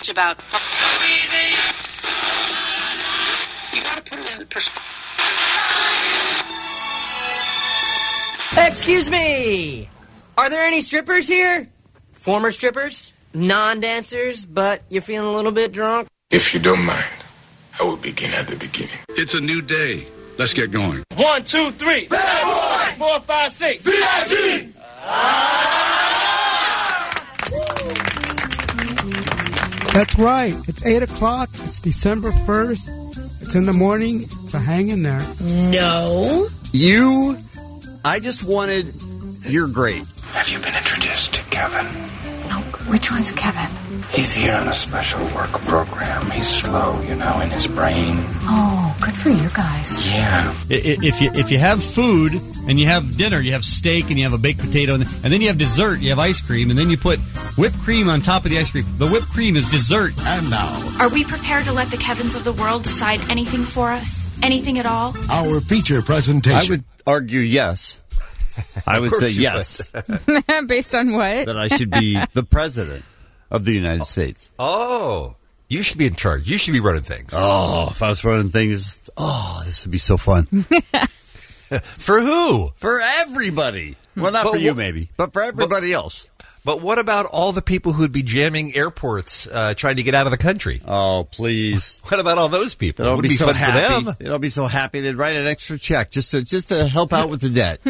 much about... So easy. You gotta put it in perspective. Excuse me! Are there any strippers here? Former strippers? Non-dancers, but you're feeling a little bit drunk? If you don't mind, I will begin at the beginning. It's a new day. Let's get going. 1, 2, 3. Bad boy! 4, 5, 6. B.I.G. That's right. It's 8 o'clock. It's December 1st. It's in the morning. So hang in there. No. I just wanted... You're great. Have you been introduced to Kevin? No, which one's Kevin? He's here on a special work program. He's slow, in his brain. Oh, good for you guys. Yeah. If you have food and you have dinner, you have steak and you have a baked potato, and then you have dessert, you have ice cream, and then you put whipped cream on top of the ice cream. The whipped cream is dessert. And now, are we prepared to let the Kevins of the world decide anything for us? Anything at all? our feature presentation. I would argue yes. I would say yes. Based on what? That I should be the president of the United States. Oh, you should be in charge. You should be running things. Oh, if I was running things, this would be so fun. For who? For everybody. Well, not for you maybe, but for everybody else. But what about all the people who'd be jamming airports trying to get out of the country? Oh, please. What about all those people? They'll be so fun happy. for them. They'll be so happy they'd write an extra check just to help out with the debt.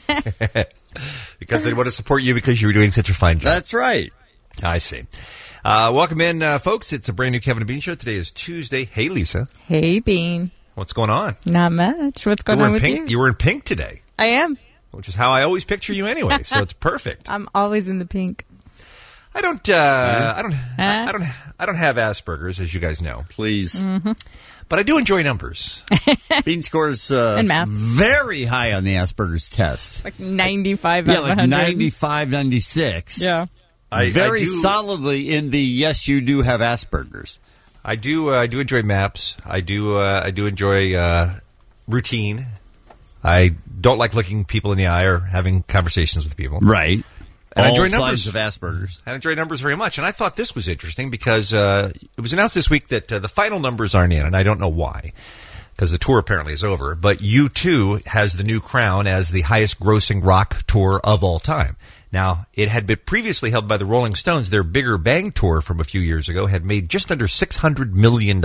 Because they want to support you because you were doing such a fine job. That's right. I see. Welcome in, folks. It's a brand new Kevin and Bean show. Today is Tuesday. Hey, Lisa. Hey, Bean. What's going on? Not much. What's going on with you? You were in pink today. I am. Which is how I always picture you anyway, so it's perfect. I'm always in the pink. I don't have Asperger's, as you guys know. Please. Mm-hmm. But I do enjoy numbers. Bean scores and math. Very high on the Asperger's test. Like 95 out of 100. 95, 96. Yeah. Very solidly in the yes, you do have Asperger's. I do enjoy maps. I do enjoy routine. I don't like looking people in the eye or having conversations with people. Right. And I enjoy numbers numbers of Asperger's. I enjoy numbers very much, and I thought this was interesting because it was announced this week that the final numbers aren't in, and I don't know why, because the tour apparently is over. But U2 has the new crown as the highest-grossing rock tour of all time. Now, it had been previously held by the Rolling Stones. Their Bigger Bang tour from a few years ago had made just under $600 million.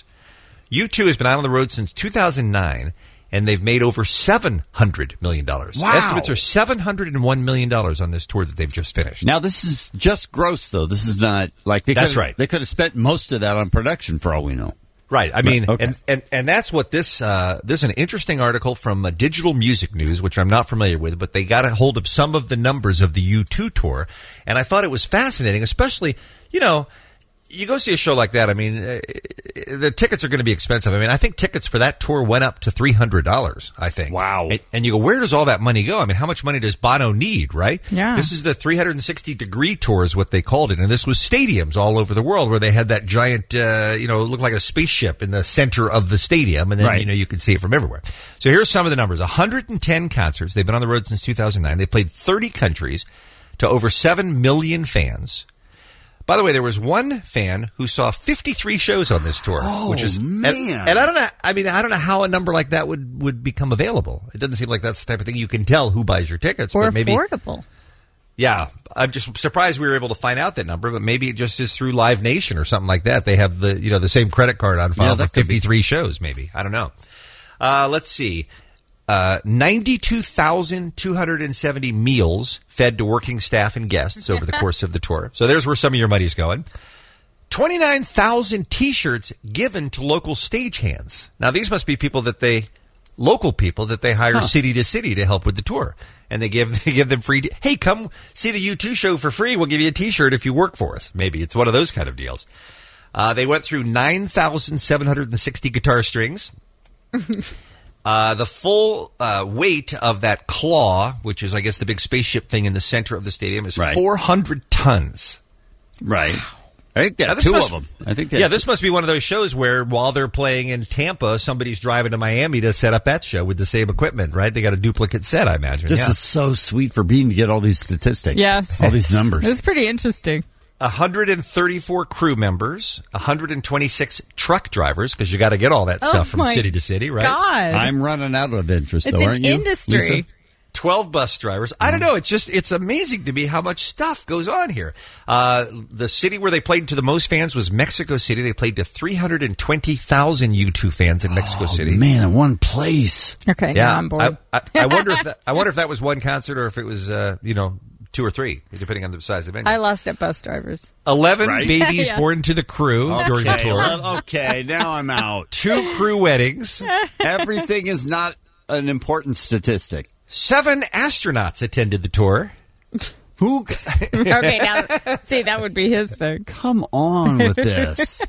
U2 has been out on the road since 2009. And they've made over $700 million. Wow. Estimates are $701 million on this tour that they've just finished. Now, this is just gross, though. This is not like That's right. They could have spent most of that on production, for all we know. Right. I mean, okay. and that's what this is an interesting article from Digital Music News, which I'm not familiar with, but they got a hold of some of the numbers of the U2 tour, and I thought it was fascinating, especially, you go see a show like that, I mean, the tickets are going to be expensive. I mean, I think tickets for that tour went up to $300, I think. Wow. And you go, where does all that money go? I mean, how much money does Bono need, right? Yeah. This is the 360-degree tour is what they called it. And this was stadiums all over the world where they had that giant, looked like a spaceship in the center of the stadium. And then, you could see it from everywhere. So here's some of the numbers. 110 concerts. They've been on the road since 2009. They played 30 countries to over 7 million fans. By the way, there was one fan who saw 53 shows on this tour, which is man. And I don't know. I mean, I don't know how a number like that would become available. It doesn't seem like that's the type of thing you can tell who buys your tickets. Or but maybe, affordable. Yeah, I'm just surprised we were able to find out that number. But maybe it just is through Live Nation or something like that. They have the same credit card on file for 53 shows. Maybe I don't know. Let's see. 92,270 meals fed to working staff and guests over the course of the tour. So there's where some of your money's going. 29,000 T-shirts given to local stagehands. Now, these must be local people that they hire city to city to help with the tour. And they give them free, hey, come see the U2 show for free. We'll give you a T-shirt if you work for us. Maybe it's one of those kind of deals. They went through 9,760 guitar strings. The full weight of that claw, which is, I guess, the big spaceship thing in the center of the stadium, is 400 tons. Right. I think that's two of them. This must be one of those shows where while they're playing in Tampa, somebody's driving to Miami to set up that show with the same equipment, right? They got a duplicate set, I imagine. This is so sweet for Bean to get all these statistics. Yes. All these numbers. It was pretty interesting. 134 crew members, 126 truck drivers, because you got to get all that stuff from city to city, right? God. I'm running out of interest, It's though, an aren't you? industry. Lisa? 12 bus drivers. I don't know. It's amazing to me how much stuff goes on here. The city where they played to the most fans was Mexico City. They played to 320,000 U2 fans in Mexico City. Man, in one place. Okay, Yeah, now I'm bored. I wonder if that was one concert or if it was 2 or 3, depending on the size of the venue. I lost at bus drivers. 11 Right? babies Yeah. born to the crew during the tour. Okay, now I'm out. 2 crew weddings. Everything is not an important statistic. 7 astronauts attended the tour. Who? Okay, now, see, that would be his thing. Come on with this.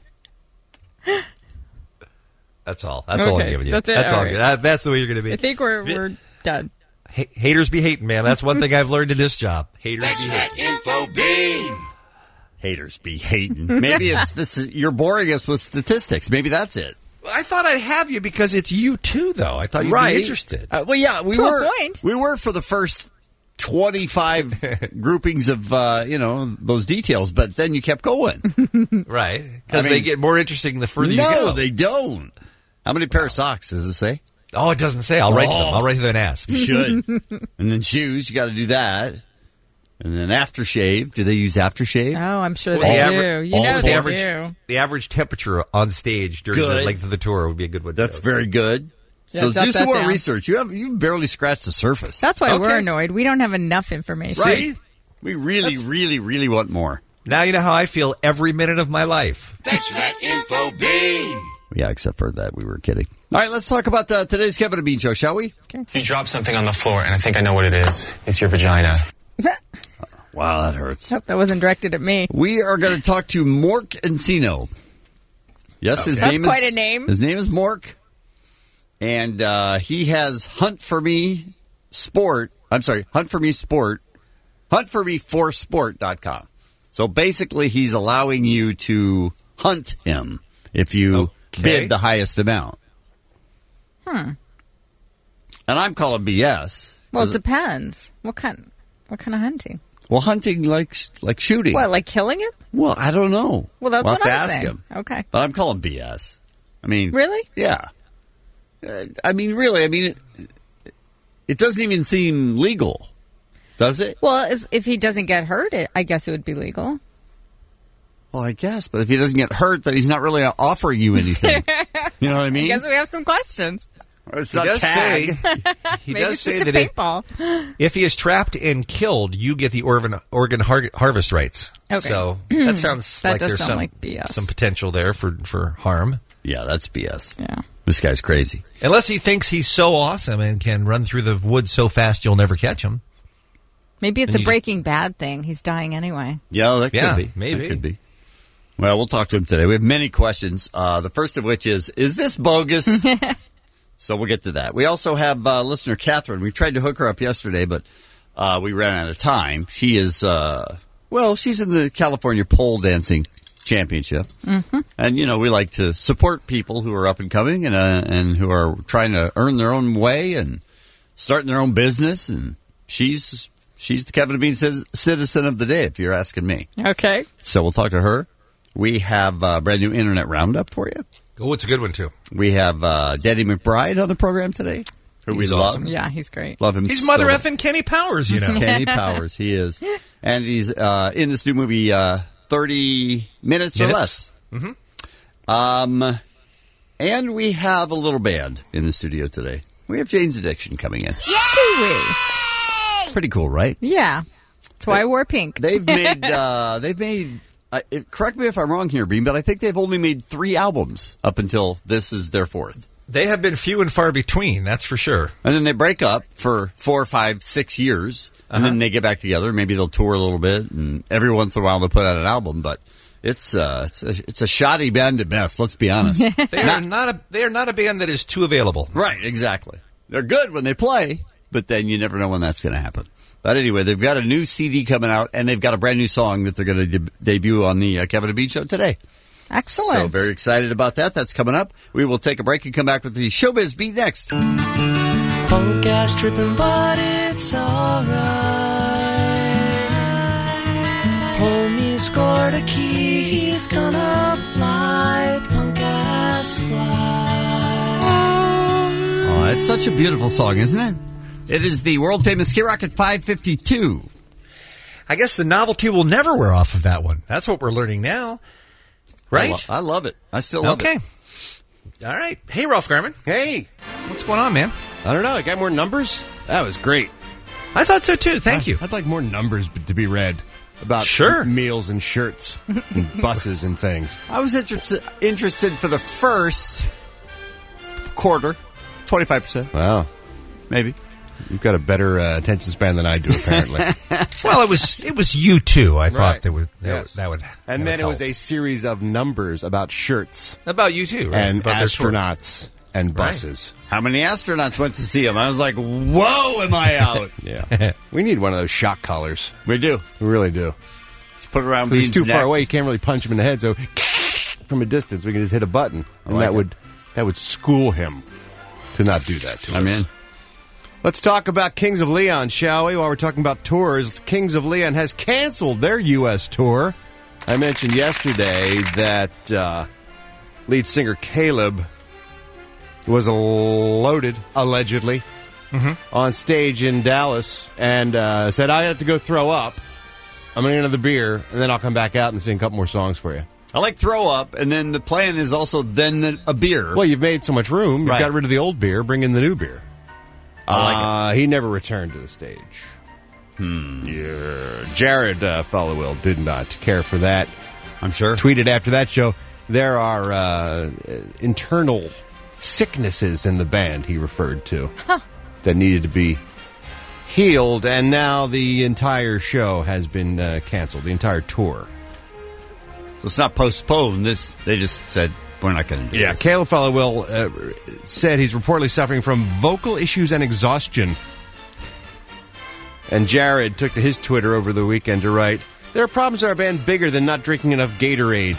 That's all. That's all I'm Okay, giving you. that's it. That's All all. right. That's the way you're going to be. I think we're done. Haters be hating, man. That's one thing I've learned in this job. Haters be hating. Info beam. Haters be hating. Maybe it's this. You're boring us with statistics. Maybe that's it. I thought I'd have you because it's you too, though. I thought you'd be interested. Well, yeah, we To a were. point. We were for the first 25 groupings of those details, but then you kept going. Right. Because I they mean, get more interesting the further you go. No, they don't. How many pair of socks does it say? Oh, it doesn't say. I'll write to them. I'll write to them and ask. You should. And then shoes, you got to do that. And then aftershave. Do they use aftershave? Oh, I'm sure What was they the do. aver- You know the they average, do. The average temperature on stage during the Good. length of the tour would be a good one. That's very good. Yeah, So jot do some that more down. research. You've barely scratched the surface. That's why we're Okay. annoyed. We don't have enough information. right. We really, really, really want more. Now you know how I feel every minute of my life. Thanks for that info beam. Yeah, except for that, we were kidding. All right, let's talk about today's Kevin and Bean Show, shall we? You dropped something on the floor, and I think I know what it is. It's your vagina. Wow, that hurts. Hope that wasn't directed at me. We are going to talk to Mork Encino. Yes, his That's name quite is a name. His name is Mork, and he has Hunt for Me for Sport.com. So basically, he's allowing you to hunt him if you bid the highest amount. And I'm calling BS. Well, it depends. What kind of hunting? Well, hunting like shooting. What, like killing him? Well, I don't know. Well, that's we'll what have to I'm ask saying. him. Okay. But I'm calling BS. I mean, Really? Yeah. Really. It doesn't even seem legal, does it? Well, if he doesn't get hurt, I guess it would be legal. Well, I guess. But if he doesn't get hurt, then he's not really offering you anything. You know what I mean? I guess we have some questions. It's He not does tag. He Maybe does it's say just a that paintball. if he is trapped and killed, you get the Oregon harvest rights. Okay. So that sounds That like does there's sound some like BS. some potential there for harm. Yeah, that's BS. Yeah. This guy's crazy. Unless he thinks he's so awesome and can run through the woods so fast you'll never catch him. Maybe it's And a you- Breaking Bad thing. He's dying anyway. Yeah, that Yeah, could be. maybe. That could be. Well, we'll talk to him today. We have many questions. The first of which is this bogus? So we'll get to that. We also have listener Catherine. We tried to hook her up yesterday, but we ran out of time. She is, she's in the California pole dancing championship. Mm-hmm. And, we like to support people who are up and coming and who are trying to earn their own way and starting their own business. And she's the Kevin and Bean Citizen of the Day, if you're asking me. Okay. So we'll talk to her. We have a brand new Internet Roundup for you. Oh, it's a good one, too. We have Daddy McBride on the program today, who we He's love. awesome. Yeah, he's great. Love him. He's so Mother much. effing Kenny Powers, you know. Kenny Powers, he is. And he's in this new movie, 30 Minutes or Less. Mm-hmm. And we have a little band in the studio today. We have Jane's Addiction coming in. Do we? Pretty cool, right? Yeah. That's why I wore pink. They've made, correct me if I'm wrong here, Bean, but I think they've only made 3 albums up until this is their 4th. They have been few and far between, that's for sure. And then they break up for 4, 5, 6 years, and then they get back together. Maybe they'll tour a little bit, and every once in a while they'll put out an album. But it's a shoddy band at best. Let's be honest. They are not a band that is too available. Right, exactly. They're good when they play, but then you never know when that's going to happen. But anyway, they've got a new CD coming out, and they've got a brand new song that they're going to debut on the Kevin and Bean Show today. Excellent. So very excited about that. That's coming up. We will take a break and come back with the Showbiz Beat next. Punk ass tripping, but it's alright. Homie scored heart a key, he's gonna fly, punk ass fly. Oh, it's such a beautiful song, isn't it? It is the world famous K-Rock at 5:52. I guess the novelty will never wear off of that one. That's what we're learning now. Right? I love it. I still love it. Okay. All right. Hey, Ralph Garman. Hey. What's going on, man? I don't know. I got more numbers? That was great. I thought so, too. Thank you. I'd like more numbers to be read about meals and shirts and buses and things. I was interested for the first quarter, 25%. Wow. Maybe. You've got a better attention span than I do, apparently. Well, it was you too. I thought that would. And then it was a series of numbers about shirts. About you too, right? And about astronauts and buses. How many astronauts went to see him? I was like, whoa, am I out? Yeah. We need one of those shock collars. We do. We really do. Just put it around He's Bean's too neck. far away. You can't really punch him in the head. So from a distance, we can just hit a button. And like that would school him to not do that to us. I'm in. Let's talk about Kings of Leon, shall we? While we're talking about tours, Kings of Leon has canceled their U.S. tour. I mentioned yesterday that lead singer Caleb was loaded, allegedly, on stage in Dallas and said, I have to go throw up. I'm going to get another beer, and then I'll come back out and sing a couple more songs for you. I like throw up, and then the plan is also then a beer. Well, you've made so much room. You've Right. got rid of the old beer. Bring in the new beer. I like He never returned to the stage. Yeah. Jared Followill did not care for that. I'm sure. Tweeted after that show, there are internal sicknesses in the band, he referred to, that needed to be healed, and now the entire show has been canceled, the entire tour. So it's not postponed. They just said, we're not going to do Yeah, this. Caleb Followill said he's reportedly suffering from vocal issues and exhaustion. And Jared took to his Twitter over the weekend to write, there are problems in our band bigger than not drinking enough Gatorade.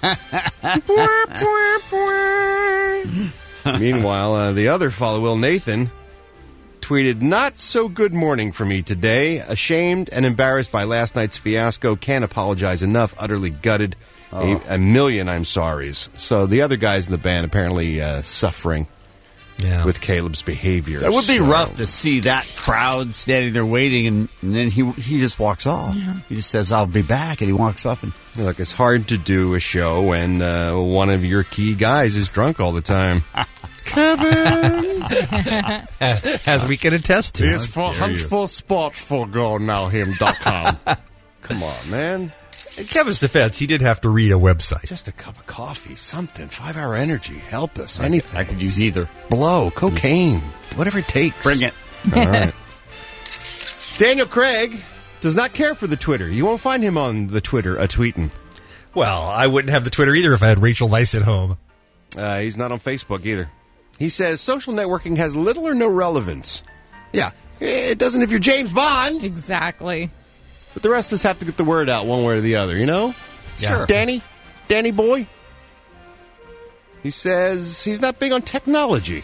Meanwhile, the other Followill, Nathan, tweeted, not so good morning for me today. Ashamed and embarrassed by last night's fiasco. Can't apologize enough. Utterly gutted. A million I'm sorries. So the other guys in the band apparently suffering with Caleb's behavior. That would be rough to see that crowd standing there waiting, and then he just walks off. Yeah. He just says, I'll be back, and he walks off. And look, it's hard to do a show when one of your key guys is drunk all the time. Kevin! As we can attest to. It's for Huntsville Sports for GoNowHim.com. Come on, man. In Kevin's defense, he did have to read a website. Just a cup of coffee, something. 5 Hour Energy. Help us. Anything. I could use either. Blow, cocaine, whatever it takes. Bring it. All right. Daniel Craig does not care for the Twitter. You won't find him on the Twitter tweeting. Well, I wouldn't have the Twitter either if I had Rachel Weisz at home. He's not on Facebook either. He says social networking has little or no relevance. Yeah, it doesn't if you're James Bond. Exactly. But the rest of us have to get the word out one way or the other, you know? Yeah. Sure. Danny boy. He says he's not big on technology.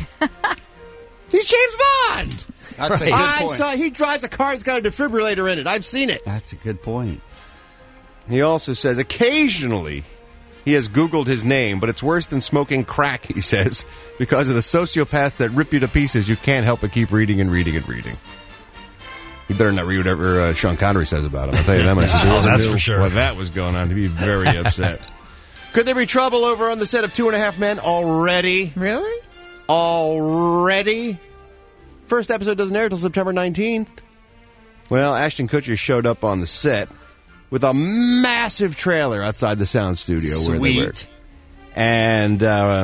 He's James Bond. That's a good point. He drives a car that's got a defibrillator in it. I've seen it. That's a good point. He also says occasionally he has Googled his name, but it's worse than smoking crack, he says, because of the sociopaths that rip you to pieces. You can't help but keep reading and reading and reading. You better not read whatever Sean Connery says about him. I'll tell you that much. That's for sure. Well, that was going on. He'd be very upset. Could there be trouble over on the set of 2.5 Men already? Really? Already? First episode doesn't air until September 19th. Well, Ashton Kutcher showed up on the set with a massive trailer outside the sound studio where they were. And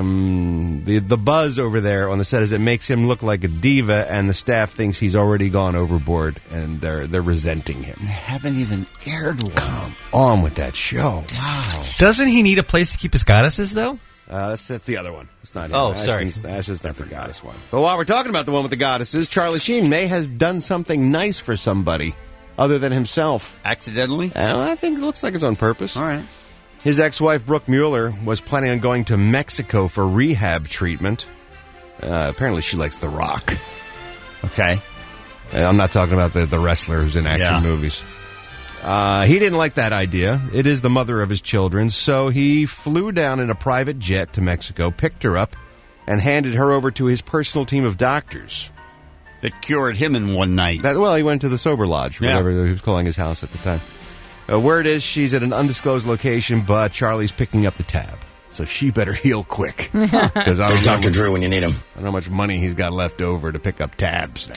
the buzz over there on the set is it makes him look like a diva, and the staff thinks he's already gone overboard, and they're resenting him. They haven't even aired one. Come on with that show. Wow. Doesn't he need a place to keep his goddesses, though? That's the other one. It's not him. Oh, sorry. Ashton's not the goddess one. But while we're talking about the one with the goddesses, Charlie Sheen may have done something nice for somebody other than himself. Accidentally? I think it looks like it's on purpose. All right. His ex-wife, Brooke Mueller, was planning on going to Mexico for rehab treatment. Apparently she likes The Rock. Okay. And I'm not talking about the wrestler who's in action movies. He didn't like that idea. It is the mother of his children, so he flew down in a private jet to Mexico, picked her up, and handed her over to his personal team of doctors. That cured him in one night. He went to the Sober Lodge, Yeah. whatever he was calling his house at the time. Word is she's at an undisclosed location, but Charlie's picking up the tab. So she better heal quick. Because I don't know Dr. Drew when you need him. I don't know how much money he's got left over to pick up tabs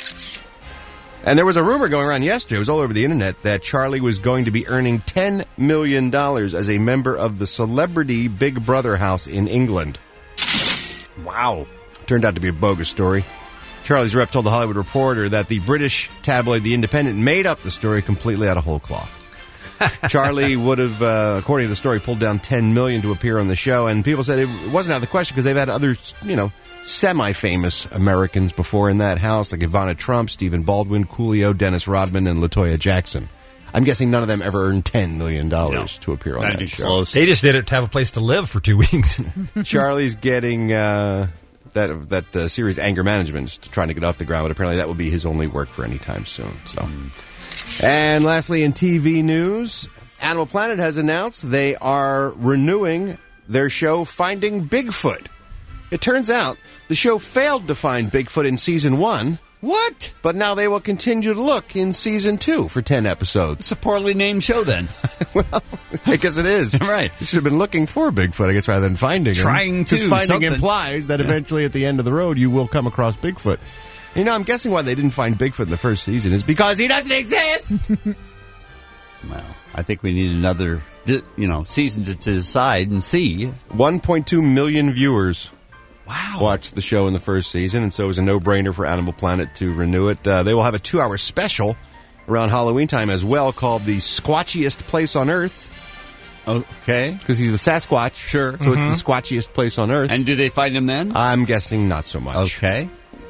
now. And there was a rumor going around yesterday, it was all over the internet, that Charlie was going to be earning $10 million as a member of the celebrity Big Brother house in England. Wow. Turned out to be a bogus story. Charlie's rep told The Hollywood Reporter that the British tabloid The Independent made up the story completely out of whole cloth. Charlie would have, according to the story, pulled down $10 million to appear on the show, and people said it wasn't out of the question because they've had other, semi-famous Americans before in that house, like Ivana Trump, Stephen Baldwin, Coolio, Dennis Rodman, and LaToya Jackson. I'm guessing none of them ever earned $10 million to appear on That'd that be show. close. They just did it to have a place to live for 2 weeks. Charlie's getting that series Anger Management, is trying to get off the ground, but apparently that will be his only work for any time soon. So, And lastly, in TV news, Animal Planet has announced they are renewing their show Finding Bigfoot. It turns out the show failed to find Bigfoot in Season 1. What? But now they will continue to look in Season 2 for 10 episodes. It's a poorly named show, then. Well, I guess it is. Right. You should have been looking for Bigfoot, I guess, rather than finding him. Trying to. Because finding something. implies that eventually at the end of the road you will come across Bigfoot. I'm guessing why they didn't find Bigfoot in the first season is because he doesn't exist! Well, I think we need another, season to decide and see. 1.2 million viewers Wow. watched the show in the first season, and so it was a no-brainer for Animal Planet to renew it. They will have a 2-hour special around Halloween time as well called The Squatchiest Place on Earth. Okay. Because he's the Sasquatch. Sure. So it's the squatchiest place on Earth. And do they find him then? I'm guessing not so much. Okay.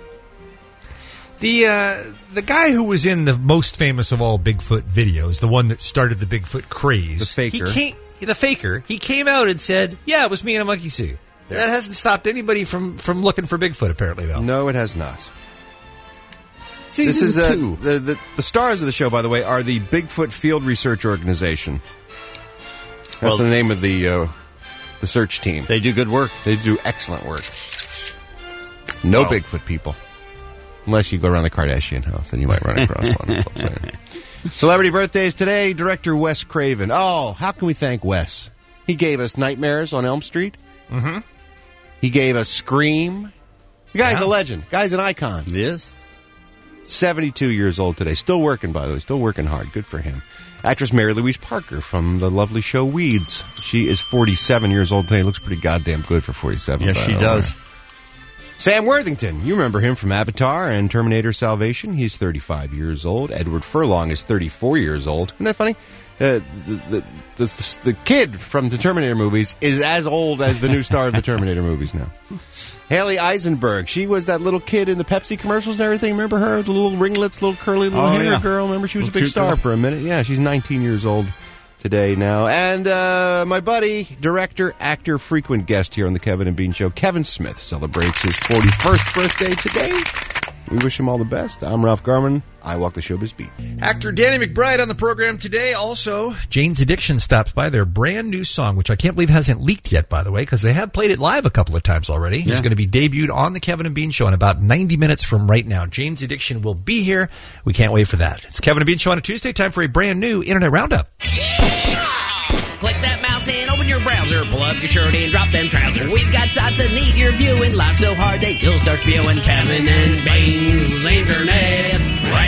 The guy who was in the most famous of all Bigfoot videos, the one that started the Bigfoot craze, The faker. He came out and said, "Yeah, it was me in a monkey suit." There. That hasn't stopped anybody from looking for Bigfoot, apparently, though. No, it has not. Season this is 2. The stars of the show, by the way, are the Bigfoot Field Research Organization. That's the name of the search team. They do good work. They do excellent work. No Bigfoot people. Unless you go around the Kardashian house, then you might run across one. That's all I'm saying. Celebrity birthdays today, director Wes Craven. Oh, how can we thank Wes? He gave us Nightmares on Elm Street. Mm-hmm. He gave us Scream. The guy's a legend. Guy's an icon. He is. 72 years old today. Still working, by the way. Still working hard. Good for him. Actress Mary Louise Parker from the lovely show Weeds. She is 47 years old today. Looks pretty goddamn good for 47. Yes, she does. Sam Worthington. You remember him from Avatar and Terminator Salvation. He's 35 years old. Edward Furlong is 34 years old. Isn't that funny? The kid from the Terminator movies is as old as the new star of the Terminator movies now. Haley Eisenberg. She was that little kid in the Pepsi commercials and everything. Remember her? The little ringlets, little curly little hair girl. Remember she was a big star for a minute. Yeah, she's 19 years old today now. And my buddy, director, actor, frequent guest here on the Kevin and Bean Show, Kevin Smith, celebrates his 41st birthday today. We wish him all the best. I'm Ralph Garman. I walk the showbiz beat. Actor Danny McBride on the program today. Also, Jane's Addiction stops by. Their brand new song, which I can't believe hasn't leaked yet, by the way, because they have played it live a couple of times already. It's going to be debuted on the Kevin and Bean Show in about 90 minutes from right now. Jane's Addiction will be here. We can't wait for that. It's Kevin and Bean Show on a Tuesday. Time for a brand new Internet Roundup. Click that mouse and open your browser. Pull up your shirt and drop them trousers. We've got shots that need your viewing. Live so hard that you'll start spewing. Kevin and Bean's Internet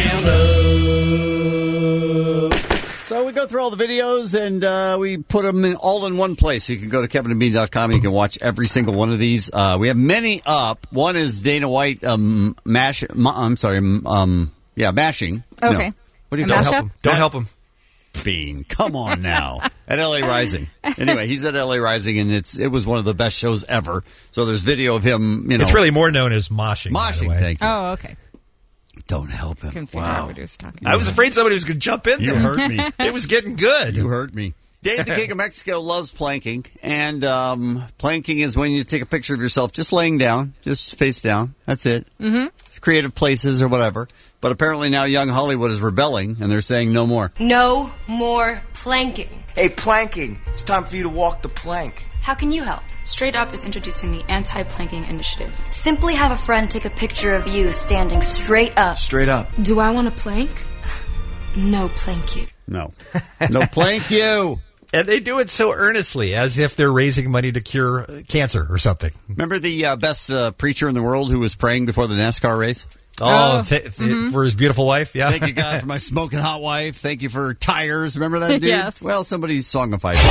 Roundup. So we go through all the videos and we put them all in one place. So you can go to kevinandbean.com and you can watch every single one of these. We have many up. One is Dana White mashing. Okay. No. What do you Don't help help him? Don't help him. Bean, come on now. At LA Rising. Anyway, he's at LA Rising, and it was one of the best shows ever. So there's video of him, It's really more known as moshing. Moshing, thank you. Oh, okay. Don't help him. Couldn't figure out what he was talking I was afraid somebody was going to jump in You there. hurt me. It was getting good. You hurt me. Dave the King of Mexico loves planking, and planking is when you take a picture of yourself just laying down, just face down. That's it. Mm-hmm. Creative places or whatever. But apparently now young Hollywood is rebelling, and they're saying no more. No more planking. Hey, planking. It's time for you to walk the plank. How can you help? Straight Up is introducing the Anti-Planking Initiative. Simply have a friend take a picture of you standing straight up. Straight up. Do I want to plank? No, plank you. No. No plank you. And they do it so earnestly, as if they're raising money to cure cancer or something. Remember the best preacher in the world who was praying before the NASCAR race? For his beautiful wife, yeah. Thank you, God, for my smoking hot wife. Thank you for tires. Remember that dude? Yes. Well, somebody songified it.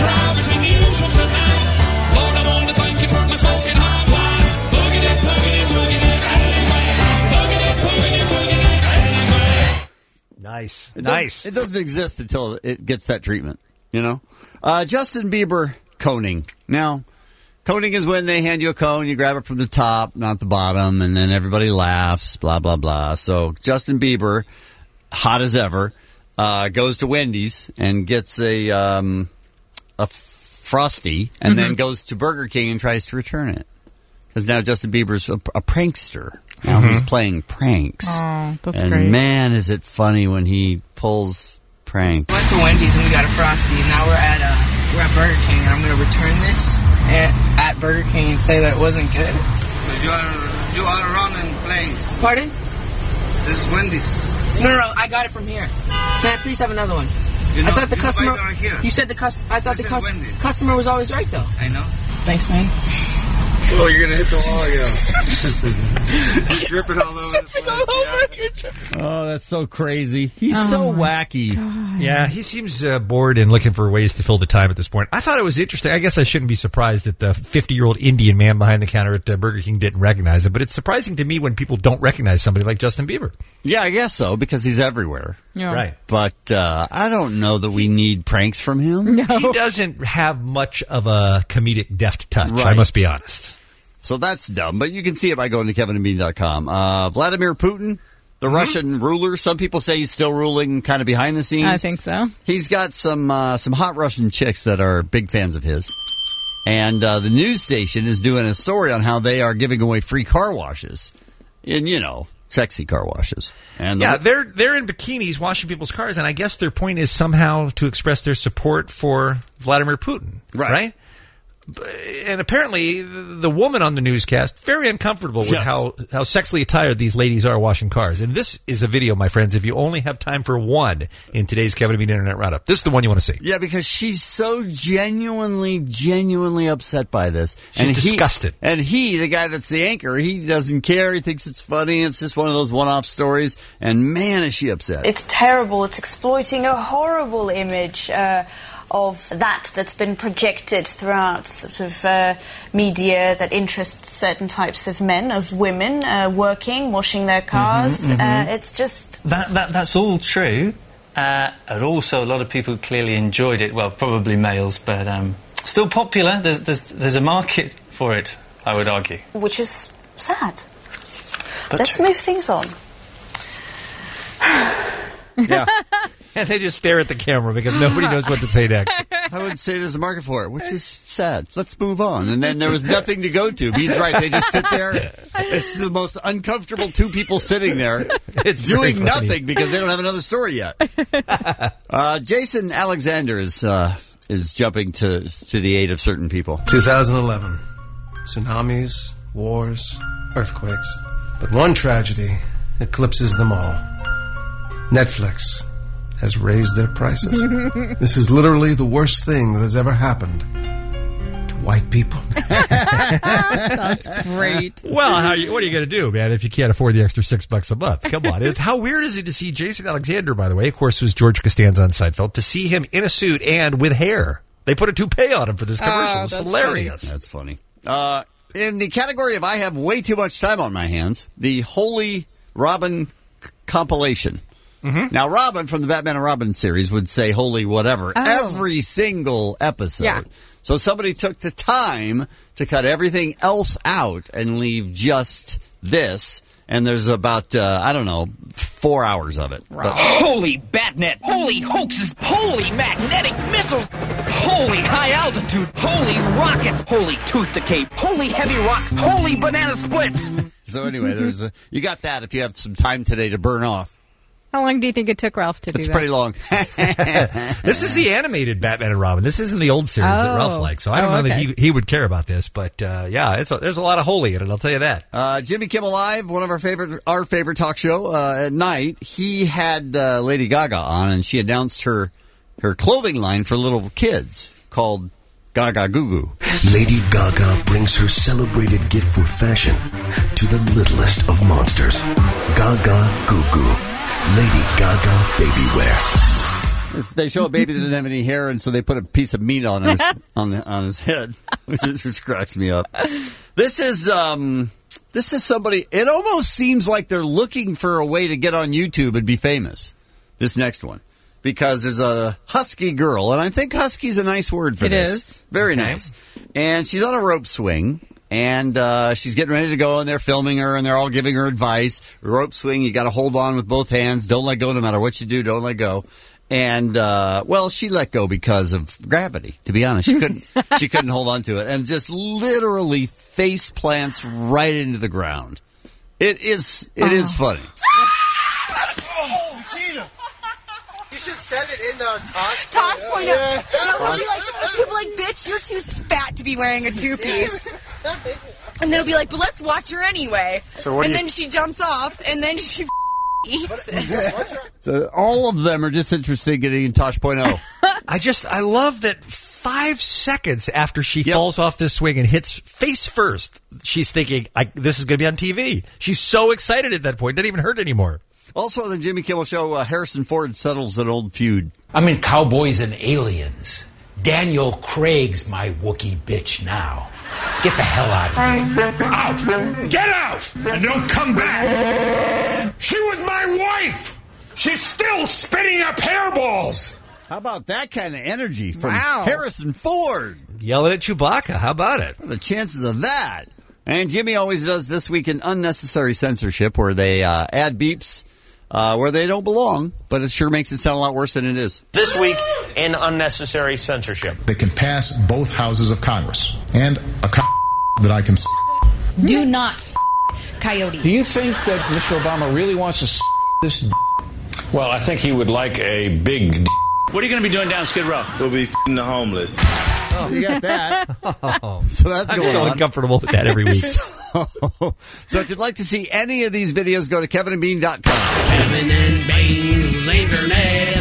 Nice. It doesn't exist until it gets that treatment, you know? Justin Bieber coning. Now, coning is when they hand you a cone, you grab it from the top, not the bottom, and then everybody laughs, blah, blah, blah. So Justin Bieber, hot as ever, goes to Wendy's and gets a Frosty, and then goes to Burger King and tries to return it. Because now Justin Bieber's a prankster. Now he's playing pranks. Oh, that's and great. Man, is it funny when he pulls pranks. Went to Wendy's and we got a Frosty, and now we're at Burger King, and I'm going to return this at Burger King and say that it wasn't good. You are running place. Pardon? This is Wendy's. No, I got it from here. Can I please have another one? I thought the customer. You said the customer. I thought the customer was always right, though. I know. Thanks, man. Oh, you're gonna hit the wall, yeah. You're dripping all over the place. Oh, that's so crazy. He's so wacky. God. Yeah, he seems bored and looking for ways to fill the time at this point. I thought it was interesting. I guess I shouldn't be surprised that the 50-year-old Indian man behind the counter at Burger King didn't recognize him, but it's surprising to me when people don't recognize somebody like Justin Bieber. Yeah, I guess so, because he's everywhere. Yeah. Right. But I don't know that we need pranks from him. No. He doesn't have much of a comedic deft touch, Right. I must be honest. So that's dumb, but you can see it by going to kevinandbean.com. Vladimir Putin, the Russian ruler, some people say he's still ruling kind of behind the scenes. I think so. He's got some hot Russian chicks that are big fans of his. And the news station is doing a story on how they are giving away free car washes. And, sexy car washes. And yeah, they're in bikinis washing people's cars, and I guess their point is somehow to express their support for Vladimir Putin. Right? And apparently, the woman on the newscast, very uncomfortable with how sexually attired these ladies are washing cars. And this is a video, my friends, if you only have time for one in today's Kevin and Bean Internet Roundup. This is the one you want to see. Yeah, because she's so genuinely upset by this. She's disgusted. And he, the guy that's the anchor, he doesn't care. He thinks it's funny. It's just one of those one-off stories. And man, is she upset. It's terrible. It's exploiting a horrible image of that's been projected throughout sort of media that interests certain types of men, of women working, washing their cars. It's just that's all true, and also a lot of people clearly enjoyed it. Well, probably males, but still popular. There's a market for it, I would argue. Which is sad. But let's move things on. Yeah. And they just stare at the camera because nobody knows what to say next. I would say there's a market for it, which is sad. Let's move on. And then there was nothing to go to. Bean's right. They just sit there. It's the most uncomfortable two people sitting there doing nothing because they don't have another story yet. Jason Alexander is jumping to the aid of certain people. 2011. Tsunamis, wars, earthquakes. But one tragedy eclipses them all. Netflix has raised their prices. This is literally the worst thing that has ever happened to white people. That's great. Well, what are you going to do, man, if you can't afford the extra $6 a month? Come on. How weird is it to see Jason Alexander, by the way, of course, was George Costanza on Seinfeld, to see him in a suit and with hair. They put a toupee on him for this commercial. It's hilarious. That's funny. In the category of I have way too much time on my hands, the Holy Robin compilation. Now, Robin from the Batman and Robin series would say holy whatever every single episode. Yeah. So somebody took the time to cut everything else out and leave just this. And there's about, 4 hours of it. But, Holy Batnet! Holy hoaxes! Holy magnetic missiles! Holy high altitude! Holy rockets! Holy tooth decay! Holy heavy rocks! Holy banana splits! so anyway, you got that if you have some time today to burn off. How long do you think it took Ralph to do that? It's pretty long. This is the animated Batman and Robin. This isn't the old series that Ralph likes. So I don't know that he would care about this. But there's a lot of holy in it, I'll tell you that. Jimmy Kimmel Live, one of our favorite talk show at night, he had Lady Gaga on, and she announced her clothing line for little kids called Gaga Goo Goo. Lady Gaga brings her celebrated gift for fashion to the littlest of monsters. Gaga Goo Goo. Lady Gaga baby wear. They show a baby that doesn't have any hair, and so they put a piece of meat on his head, which cracks me up. This is somebody. It almost seems like they're looking for a way to get on YouTube and be famous. This next one, because there's a husky girl, and I think husky's a nice word for this. It is very nice, and she's on a rope swing. And she's getting ready to go, and they're filming her, and they're all giving her advice. Rope swing, you got to hold on with both hands. Don't let go no matter what you do. Don't let go. And, she let go because of gravity, to be honest. She couldn't hold on to it. And just literally face plants right into the ground. It is funny. You should send it in the Tosh point out. He'll be like, bitch, you're too spat to be wearing a two-piece. And then he'll be like, but let's watch her anyway. And then she jumps off, and then she eats it. So all of them are just interested in getting in Tosh .0. I love that 5 seconds after she falls off this swing and hits face first, she's thinking, this is going to be on TV. She's so excited at that point. Doesn't even hurt anymore. Also on the Jimmy Kimmel Show, Harrison Ford settles an old feud. I'm in Cowboys and Aliens. Daniel Craig's my Wookiee bitch now. Get the hell out of here. Out! Get out! And don't come back! She was my wife! She's still spitting up hairballs! How about that kind of energy from Harrison Ford? Yelling at Chewbacca. How about it? What are the chances of that? And Jimmy always does this week in unnecessary censorship, where they add beeps where they don't belong, but it sure makes it sound a lot worse than it is. This week in unnecessary censorship. They can pass both houses of Congress, and a that I can. Do not Coyote. Do you think that Mr. Obama really wants to this? Well, I think he would like a big. What are you going to be doing down Skid Row? We'll be the homeless. Oh, you got that. So that's I'm going so on. uncomfortable with that every week. So if you'd like to see any of these videos, go to kevinandbean.com. Kevin and Bean's Internet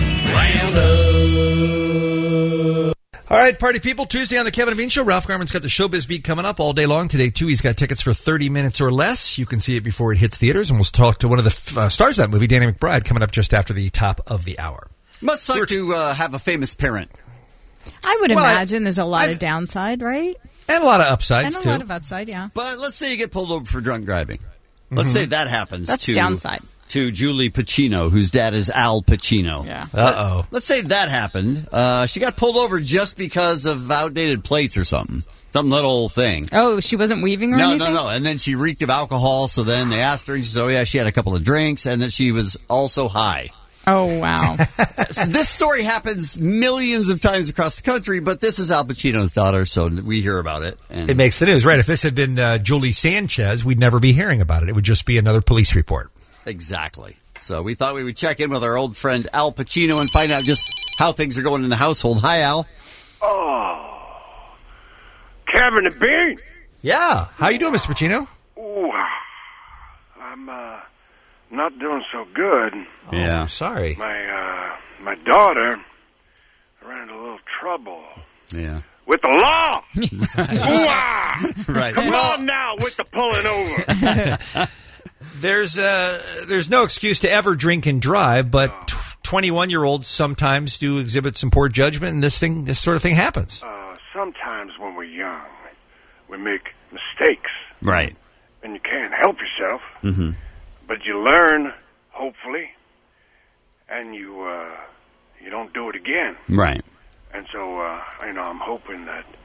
Roundup. All right, party people, Tuesday on the Kevin and Bean Show. Ralph Garman's got the Showbiz Beat coming up all day long today, too. He's got tickets for 30 minutes or less. You can see it before it hits theaters, and we'll talk to one of the stars of that movie, Danny McBride, coming up just after the top of the hour. Must suck to have a famous parent. I would imagine there's a lot of downside, right? And a lot of upsides, and a lot of upside, yeah. But let's say you get pulled over for drunk driving. Let's say that happens. That's downside. To Julie Pacino, whose dad is Al Pacino. Yeah. Uh-oh. Let's say that happened. She got pulled over just because of outdated plates or something. Some little thing. Oh, she wasn't weaving or anything? No. And then she reeked of alcohol, so then they asked her, and she said, oh, yeah, she had a couple of drinks, and that she was also high. Oh, wow. So this story happens millions of times across the country, but this is Al Pacino's daughter, so we hear about it. And it makes the news, right? If this had been Julie Sanchez, we'd never be hearing about it. It would just be another police report. Exactly. So we thought we would check in with our old friend Al Pacino and find out just how things are going in the household. Hi, Al. Oh, Kevin and Bean. Yeah. How you doing, Mr. Pacino? Ooh, I'm not doing so good. Yeah. Sorry. My daughter ran into a little trouble. Yeah. With the law. Right. Come on now with the pulling over. There's no excuse to ever drink and drive, but 21-year-olds sometimes do exhibit some poor judgment, and this sort of thing happens. Sometimes when we're young, we make mistakes. Right. And you can't help yourself. Mm-hmm. But you learn, hopefully, and you don't do it again. Right. And so, I'm hoping that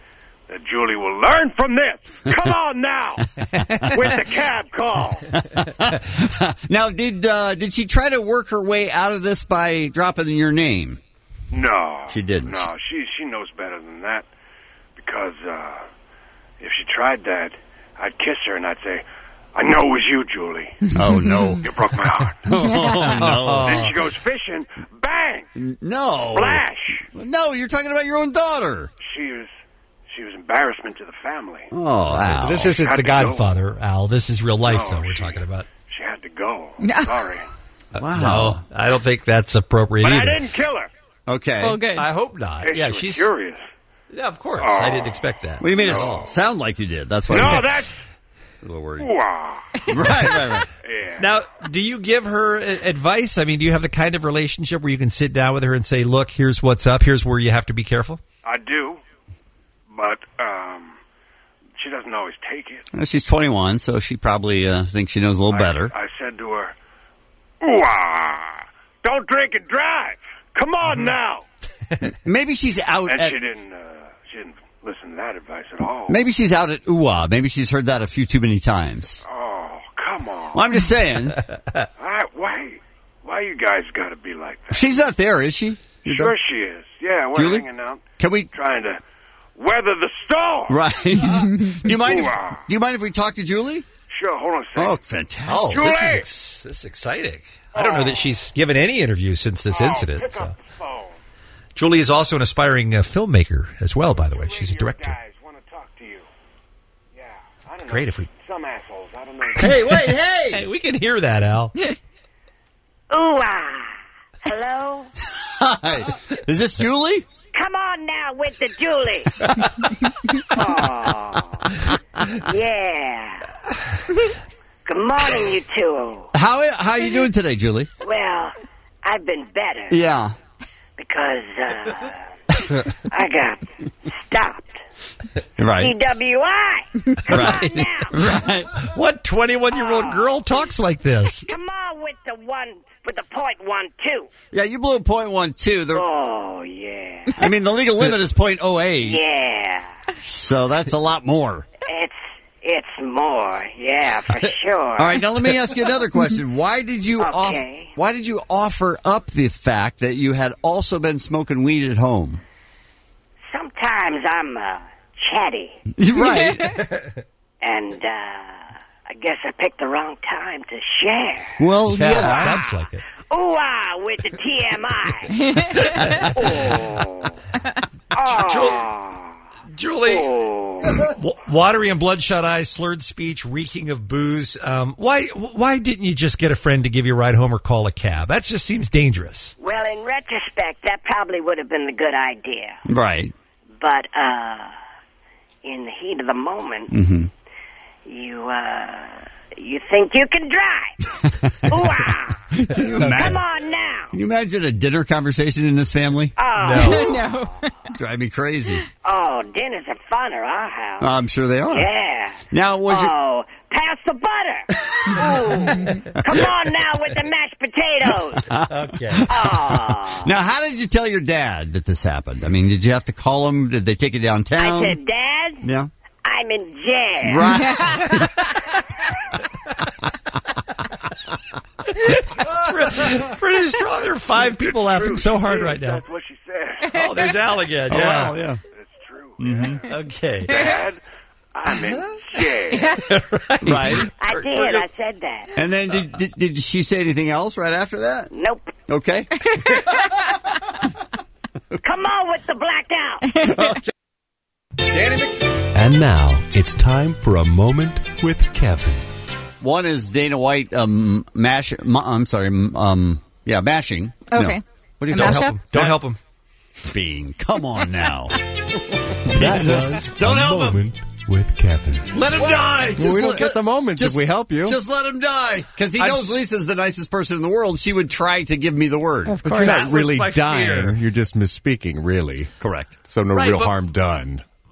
that Julie will learn from this. Come on now, with the cab call. Now, did she try to work her way out of this by dropping your name? No, she didn't. No, she knows better than that. Because if she tried that, I'd kiss her and I'd say, I know it was you, Julie. Oh, no. You broke my heart. Oh, no. Then she goes fishing. Bang! No. Flash! No, you're talking about your own daughter. She was embarrassment to the family. Oh, Al. This isn't The Godfather, Al. This is real life, No, though, we're talking about. She had to go. Sorry. Wow. No, I don't think that's appropriate But either. I didn't kill her. Okay. Oh, good. I hope not. Hey, Yeah, she was she's curious. Yeah, of course. Oh. I didn't expect that. Well, you made it sound like you did. That's why. No, that's... a little worried. Wow. Right. Yeah. Now, do you give her advice? I mean, do you have the kind of relationship where you can sit down with her and say, look, here's what's up, here's where you have to be careful? I do. But she doesn't always take it. Well, she's 21, so she probably thinks she knows a little better. I said to her, "Ooh-ah, don't drink and drive. Come on now." Maybe she's out And at... she didn't listen to that advice at all. Maybe she's out at ooh-ah. Maybe she's heard that a few too many times. Oh, come on. Well, I'm just saying. Why you guys got to be like that? She's not there, is she? Sure she is. Yeah, we're Julie? hanging out. Can we... Trying to weather the storm. Right. Do you mind? Ooh-ah. Do you mind if we talk to Julie? Sure, hold on a second. Oh, fantastic! Oh, Julie! this is exciting. I don't know that she's given any interviews since this incident. Pick So. up the phone. Julie is also an aspiring filmmaker as well, by the way. She's a director. Guys want to talk to you. Yeah, I don't know. Great if we... Some assholes. I don't know. Hey, wait, hey! Hey, we can hear that, Al. Ooh-ah. Hello? Hi. Is this Julie? Come on now with the Julie. Oh, yeah. Good morning, you two. How you doing today, Julie? Well, I've been better Yeah. because I got stopped. Right. DWI. Come on now. Right. What 21-year-old girl talks like this? Come on with the .12. Yeah, you blew a .12. Oh, yeah. I mean, the legal limit is .08. Yeah. So that's a lot more. It's more, yeah, for sure. All right, now let me ask you another question. Why did you offer up the fact that you had also been smoking weed at home? Sometimes I'm chatty. Right. And I guess I picked the wrong time to share. Well, yeah. Sounds like it. Ooh-ah with the TMI. Julie, watery and bloodshot eyes, slurred speech, reeking of booze. Why didn't you just get a friend to give you a ride home or call a cab? That just seems dangerous. Well, in retrospect, that probably would have been the good idea. Right. But in the heat of the moment, you think you can drive. Ooh-ah. Can you imagine? Come on now. Can you imagine a dinner conversation in this family? Oh. No. Drive me crazy. Oh, dinners are fun at our house. I'm sure they are. Yeah. Now, pass the butter. Ooh. Come on now with the mashed potatoes. Okay. Oh. Now, how did you tell your dad that this happened? I mean, did you have to call him? Did they take you downtown? I said, Dad, Yeah. I'm in jail. Right. Pretty strong. There are 5 people laughing so hard right now. That's what she said. Oh, there's Al again. Oh, Yeah. wow, yeah. That's true. Mm-hmm. Okay. Dad, I'm in jail. Right. I did. I said that. And then did she say anything else right after that? Nope. Okay. Come on with the blackout. And now it's time for a moment with Kevin. One is Dana White mashing. Okay. No. What do you A call mashup? Don't help him. Bean, come on now. That was Don't a help him. moment with Kevin. Let him die. Well, we don't get the moments if we help you. Just let him die. Because he knows Lisa's the nicest person in the world. She would try to give me the word. Of But course. you're That not was really my dying. fear. You're just misspeaking, really. Correct. So no Right, real but- harm done.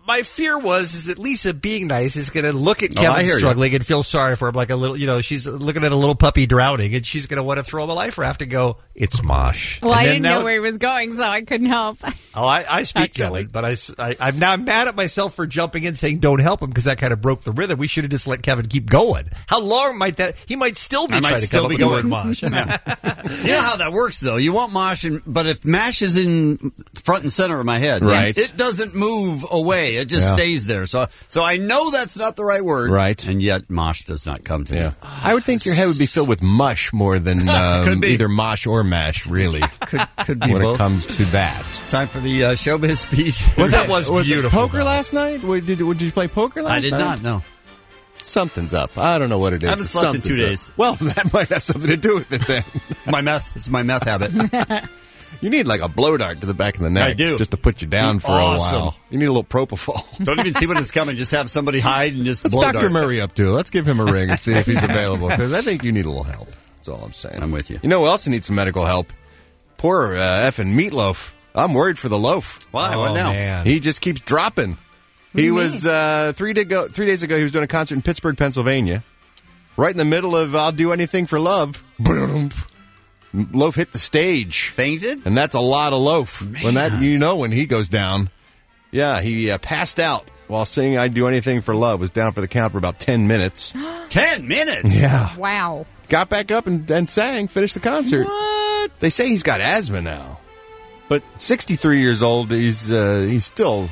my fear is that Lisa, being nice, is going to look at I Kevin hear you. struggling and feel sorry for him, like a little. She's looking at a little puppy drowning, and she's going to want to throw him a life raft and go, "It's Mosh." Well, And I then didn't know where he was going, so I couldn't help. Oh, I speak Actually. Kevin, but I'm now mad at myself for jumping in saying don't help him because that kind of broke the rhythm. We should have just let Kevin keep going. How long might that? He might still be trying to come up with the word Mosh. You know how that works, though. You want Mosh, but if Mash is in front and center of my head, Right. it doesn't move away. It just stays there. So I know that's not the right word. Right. And yet Mosh does not come to me. I would think your head would be filled with mush more than Could be. either mosh or mash, really. Could be when both. it comes to that. Time for the showbiz speech. Was it poker last night? Did you play poker last night? I did not, no. Something's up. I don't know what it is. I haven't slept in 2 days. Well, that might have something to do with it then. It's my meth habit. You need like a blow dart to the back of the neck. I do. Just to put you down for Awesome. a while. You need a little propofol. Don't even see when it's coming. Just have somebody hide and just What's blow Dr. dart. Murray up to? Let's give him a ring and see if he's available, because I think you need a little help. That's all I'm saying. I'm with you. You know who else needs some medical help? Poor effing Meatloaf. I'm worried for the loaf. Why? What now? Man. He just keeps dropping. He was 3 days ago. He was doing a concert in Pittsburgh, Pennsylvania. Right in the middle of "I'll Do Anything for Love," boom, Loaf hit the stage, fainted, and that's a lot of Loaf. Man. When he goes down, yeah, he passed out while singing "I'd Do Anything for Love." Was down for the count for about 10 minutes. 10 minutes? Yeah. Wow. Got back up and sang, finished the concert. What? They say he's got asthma now, but 63 years old. He's still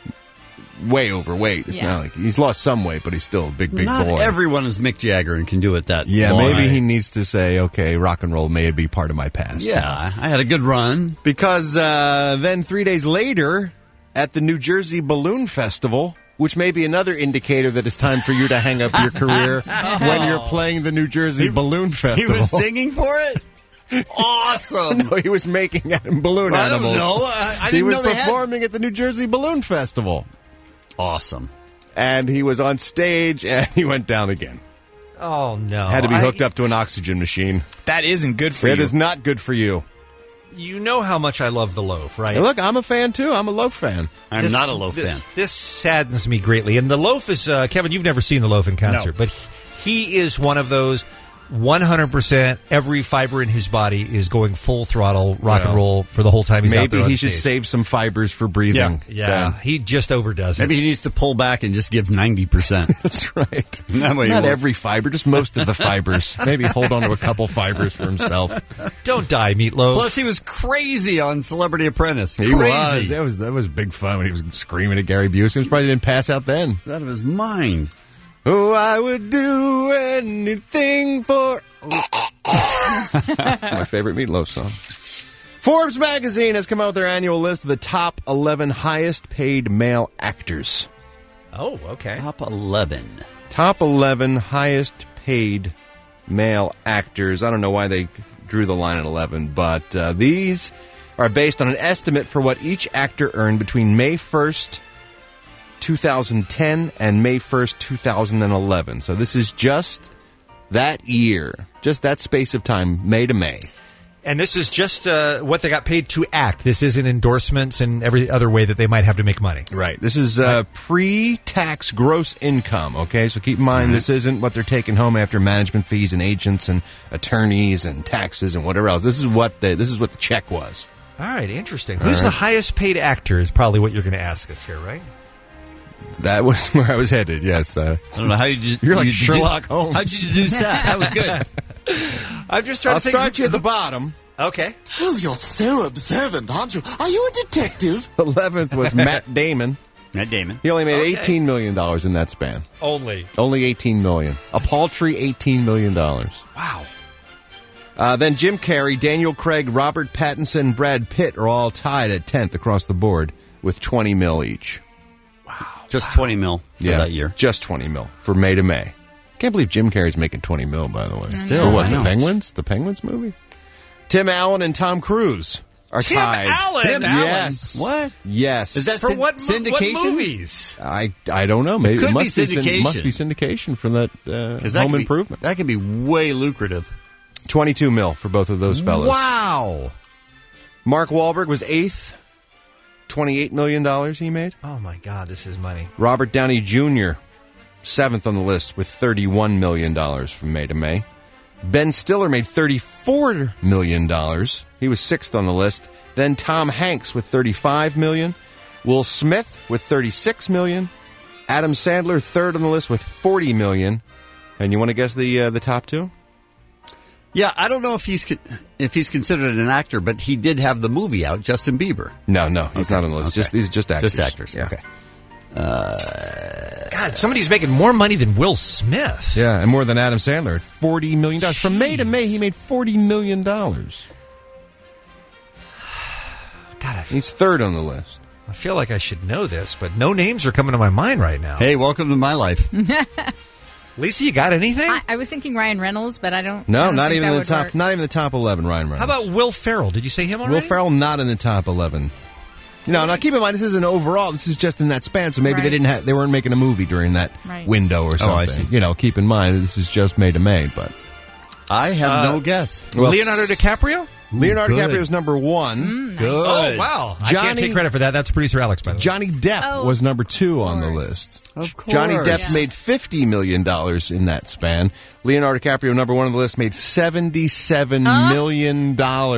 way overweight. It's not like he's lost some weight, but he's still a big Not boy. everyone is Mick Jagger and can do it that Yeah, long. maybe he needs to say, okay, rock and roll may be part of my past. Yeah, I had a good run. Because then 3 days later, at the New Jersey Balloon Festival, which may be another indicator that it's time for you to hang up your career when you're playing the New Jersey Balloon Festival. He was singing for it? Awesome. No, he was making balloon I don't animals. know. I didn't he was know they had- performing at the New Jersey Balloon Festival. Awesome. And he was on stage, and he went down again. Oh, no. Had to be hooked up to an oxygen machine. That isn't good for you. It is not good for you. You know how much I love the Loaf, right? Hey, look, I'm a fan, too. I'm a Loaf fan. I'm not a Loaf fan. This saddens me greatly. And the Loaf is, Kevin, you've never seen the Loaf in concert, No. but he is one of those 100% every fiber in his body is going full throttle rock and roll for the whole time he's out there Maybe on he should stage. save some fibers for breathing. Yeah, then. he just overdoes it. Maybe he needs to pull back and just give 90%. That's right. That way Not you every fiber, just most of the fibers. Maybe hold on to a couple fibers for himself. Don't die, Meatloaf. Plus, he was crazy on Celebrity Apprentice. He Crazy. was. That was big fun when he was screaming at Gary Busey. I'm surprised he didn't pass out then. Out of his mind. Oh, I would do anything for... My favorite Meatloaf song. Forbes magazine has come out with their annual list of the top 11 highest paid male actors. Oh, okay. Top 11. Top 11 highest paid male actors. I don't know why they drew the line at 11, but these are based on an estimate for what each actor earned between May 1st, 2010 and May 1st, 2011. So this is just that year, just that space of time, May to May. And this is just what they got paid to act. This isn't endorsements and every other way that they might have to make money. Right. This is pre-tax gross income, okay? So keep in mind, this isn't what they're taking home after management fees and agents and attorneys and taxes and whatever else. This is what the check was. All right, interesting. All Who's the right. highest paid actor is probably what you're going to ask us here, right? That was where I was headed, yes. I don't know how you You're like you- Sherlock Holmes. How'd you deduce that? That was good. I'm just trying I'll to think. start you at the bottom. Okay. Oh, you're so observant, aren't you? Are you a detective? 11th was Matt Damon. Matt Damon. He only made Okay. $18 million in that span. Only. Only $18 million. A paltry $18 million. Wow. Then Jim Carrey, Daniel Craig, Robert Pattinson, Brad Pitt are all tied at 10th across the board with $20 mil each. Just 20 mil for that year. Just 20 mil for May to May. Can't believe Jim Carrey's making 20 mil, by the way. Still, For what, I the know. Penguins? The Penguins movie? Tim Allen and Tom Cruise are Tim tied. Allen? Tim Yes. What? Yes. Is that For what syndication? What movies? I don't know. Maybe Could it be must syndication. must be syndication from that That Home could be- Improvement. That could be way lucrative. 22 mil for both of those fellas. Wow. Mark Wahlberg was 8th $28 million he made. Oh, my God, this is money. Robert Downey Jr., 7th on the list with $31 million from May to May. Ben Stiller made $34 million. He was 6th on the list. Then Tom Hanks with $35 million. Will Smith with $36 million. Adam Sandler, 3rd on the list with $40 million. And you want to guess the top two? Yeah, I don't know if he's considered an actor, but he did have the movie out, Justin Bieber. No, he's not on the list. Okay. These are just actors. Just actors, yeah. Okay. God, somebody's making more money than Will Smith. Yeah, and more than Adam Sandler at $40 million. From May to May, he made $40 million. God, he's 3rd on the list. I feel like I should know this, but no names are coming to my mind right now. Hey, welcome to my life. Lisa, you got anything? I was thinking Ryan Reynolds, but I don't. No, I don't not think even that in the would top. work. Not even the top 11. Ryan Reynolds. How about Will Ferrell? Did you say him already? Will Ferrell? Not in the top 11. Now keep in mind this isn't overall. This is just in that span. So maybe they weren't making a movie during that window or something. Oh, I see. Keep in mind this is just May to May. But I have no guess. Well, Leonardo DiCaprio. Leonardo DiCaprio is number 1. Good. Oh, wow. I can't take credit for that. That's producer Alex, by the way. Johnny Depp was number 2 on the list. Of course. Johnny Depp made $50 million in that span. Leonardo DiCaprio, number 1 on the list, made $77 million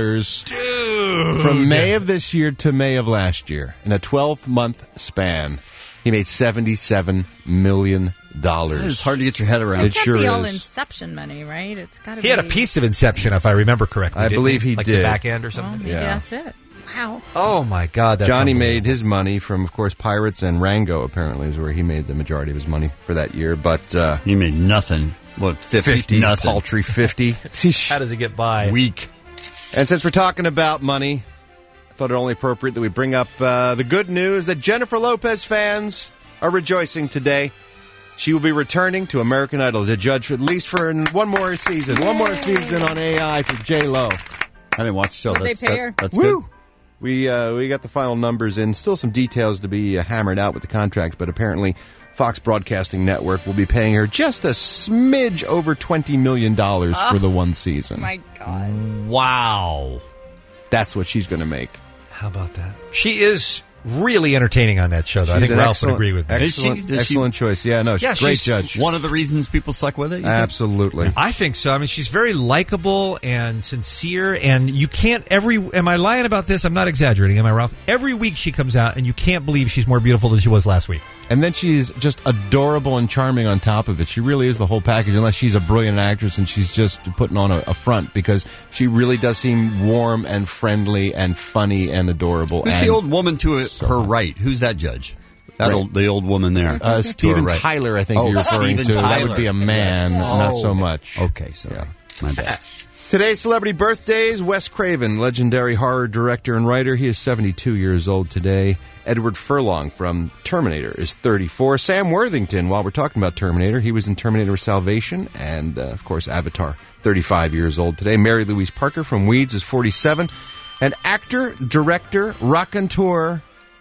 from May of this year to May of last year. In a 12-month span, he made $77 million. It's hard to get your head around. It can't be all Inception money, right? It's got to be. He had a piece of Inception, if I remember correctly. I believe he like did. The back end or something. Maybe that's it. Wow. Oh, my God. That's Johnny made his money from, of course, Pirates and Rango, apparently, is where he made the majority of his money for that year. But he made nothing. What, 50? Nothing. Paltry 50. How does it get by? Weak. And since we're talking about money, I thought it only appropriate that we bring up the good news that Jennifer Lopez fans are rejoicing today. She will be returning to American Idol to judge at least for one more season. Yay. One more season on AI for J-Lo. I didn't watch the show. They pay her? That's Woo! good. We got the final numbers in. Still some details to be hammered out with the contract, but apparently Fox Broadcasting Network will be paying her just a smidge over $20 million for the one season. My God. Wow. That's what she's going to make. How about that? She is really entertaining on that show, though. I think Ralph would agree with me. Excellent choice. Yeah, no, she's a great judge. One of the reasons people stuck with it? Absolutely. I think so. I mean, she's very likable and sincere, and you can't am I lying about this? I'm not exaggerating, am I, Ralph? Every week she comes out, and you can't believe she's more beautiful than she was last week. And then she's just adorable and charming on top of it. She really is the whole package, unless she's a brilliant actress and she's just putting on a front, because she really does seem warm and friendly and funny and adorable. Who's the old woman to her right? Who's that judge? The old woman there. Steven Tyler, I think you're referring to. Tyler. That would be a man, not so much. Okay, sorry. My bad. Today's celebrity birthdays: Wes Craven, legendary horror director and writer. He is 72 years old today. Edward Furlong from Terminator is 34. Sam Worthington, while we're talking about Terminator, he was in Terminator Salvation and, of course, Avatar, 35 years old today. Mary Louise Parker from Weeds is 47. And actor, director, raconteur,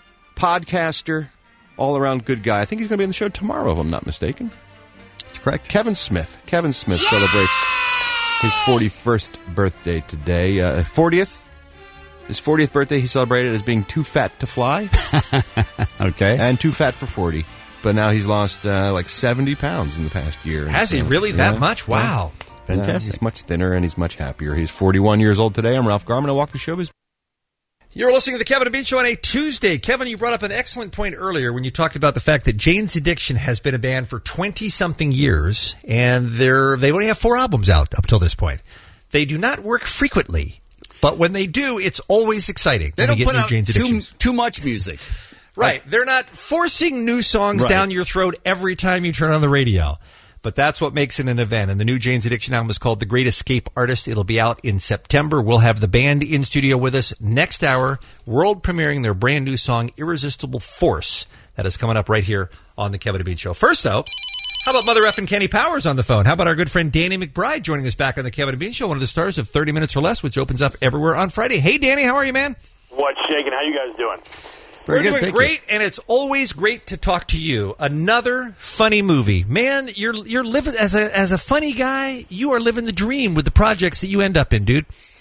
podcaster, all-around good guy. I think he's going to be on the show tomorrow, if I'm not mistaken. That's correct. Kevin Smith. Kevin Smith celebrates his 41st birthday today. 40th. His 40th birthday, he celebrated as being too fat to fly. Okay. And too fat for 40. But now he's lost like 70 pounds in the past year. Has he really that much? Wow. Fantastic. He's much thinner and he's much happier. He's 41 years old today. I'm Ralph Garman. I walk the showbiz. You're listening to the Kevin and Bean Show on a Tuesday. Kevin, you brought up an excellent point earlier when you talked about the fact that Jane's Addiction has been a band for 20-something years, and they only have 4 albums out up till this point. They do not work frequently, but when they do, it's always exciting. They don't put out Jane's too much music. Right. They're not forcing new songs down your throat every time you turn on the radio. But that's what makes it an event. And the new Jane's Addiction album is called The Great Escape Artist. It'll be out in September. We'll have the band in studio with us next hour, world premiering their brand new song, Irresistible Force. That is coming up right here on the Kevin and Bean Show. First, though, how about Mother effing Kenny Powers on the phone? How about our good friend Danny McBride joining us back on the Kevin and Bean Show, one of the stars of 30 Minutes or Less, which opens up everywhere on Friday. Hey, Danny, how are you, man? What's shaking? How you guys doing? We're doing great, and it's always great to talk to you. Another funny movie, man. You're living as a funny guy. You are living the dream with the projects that you end up in, dude.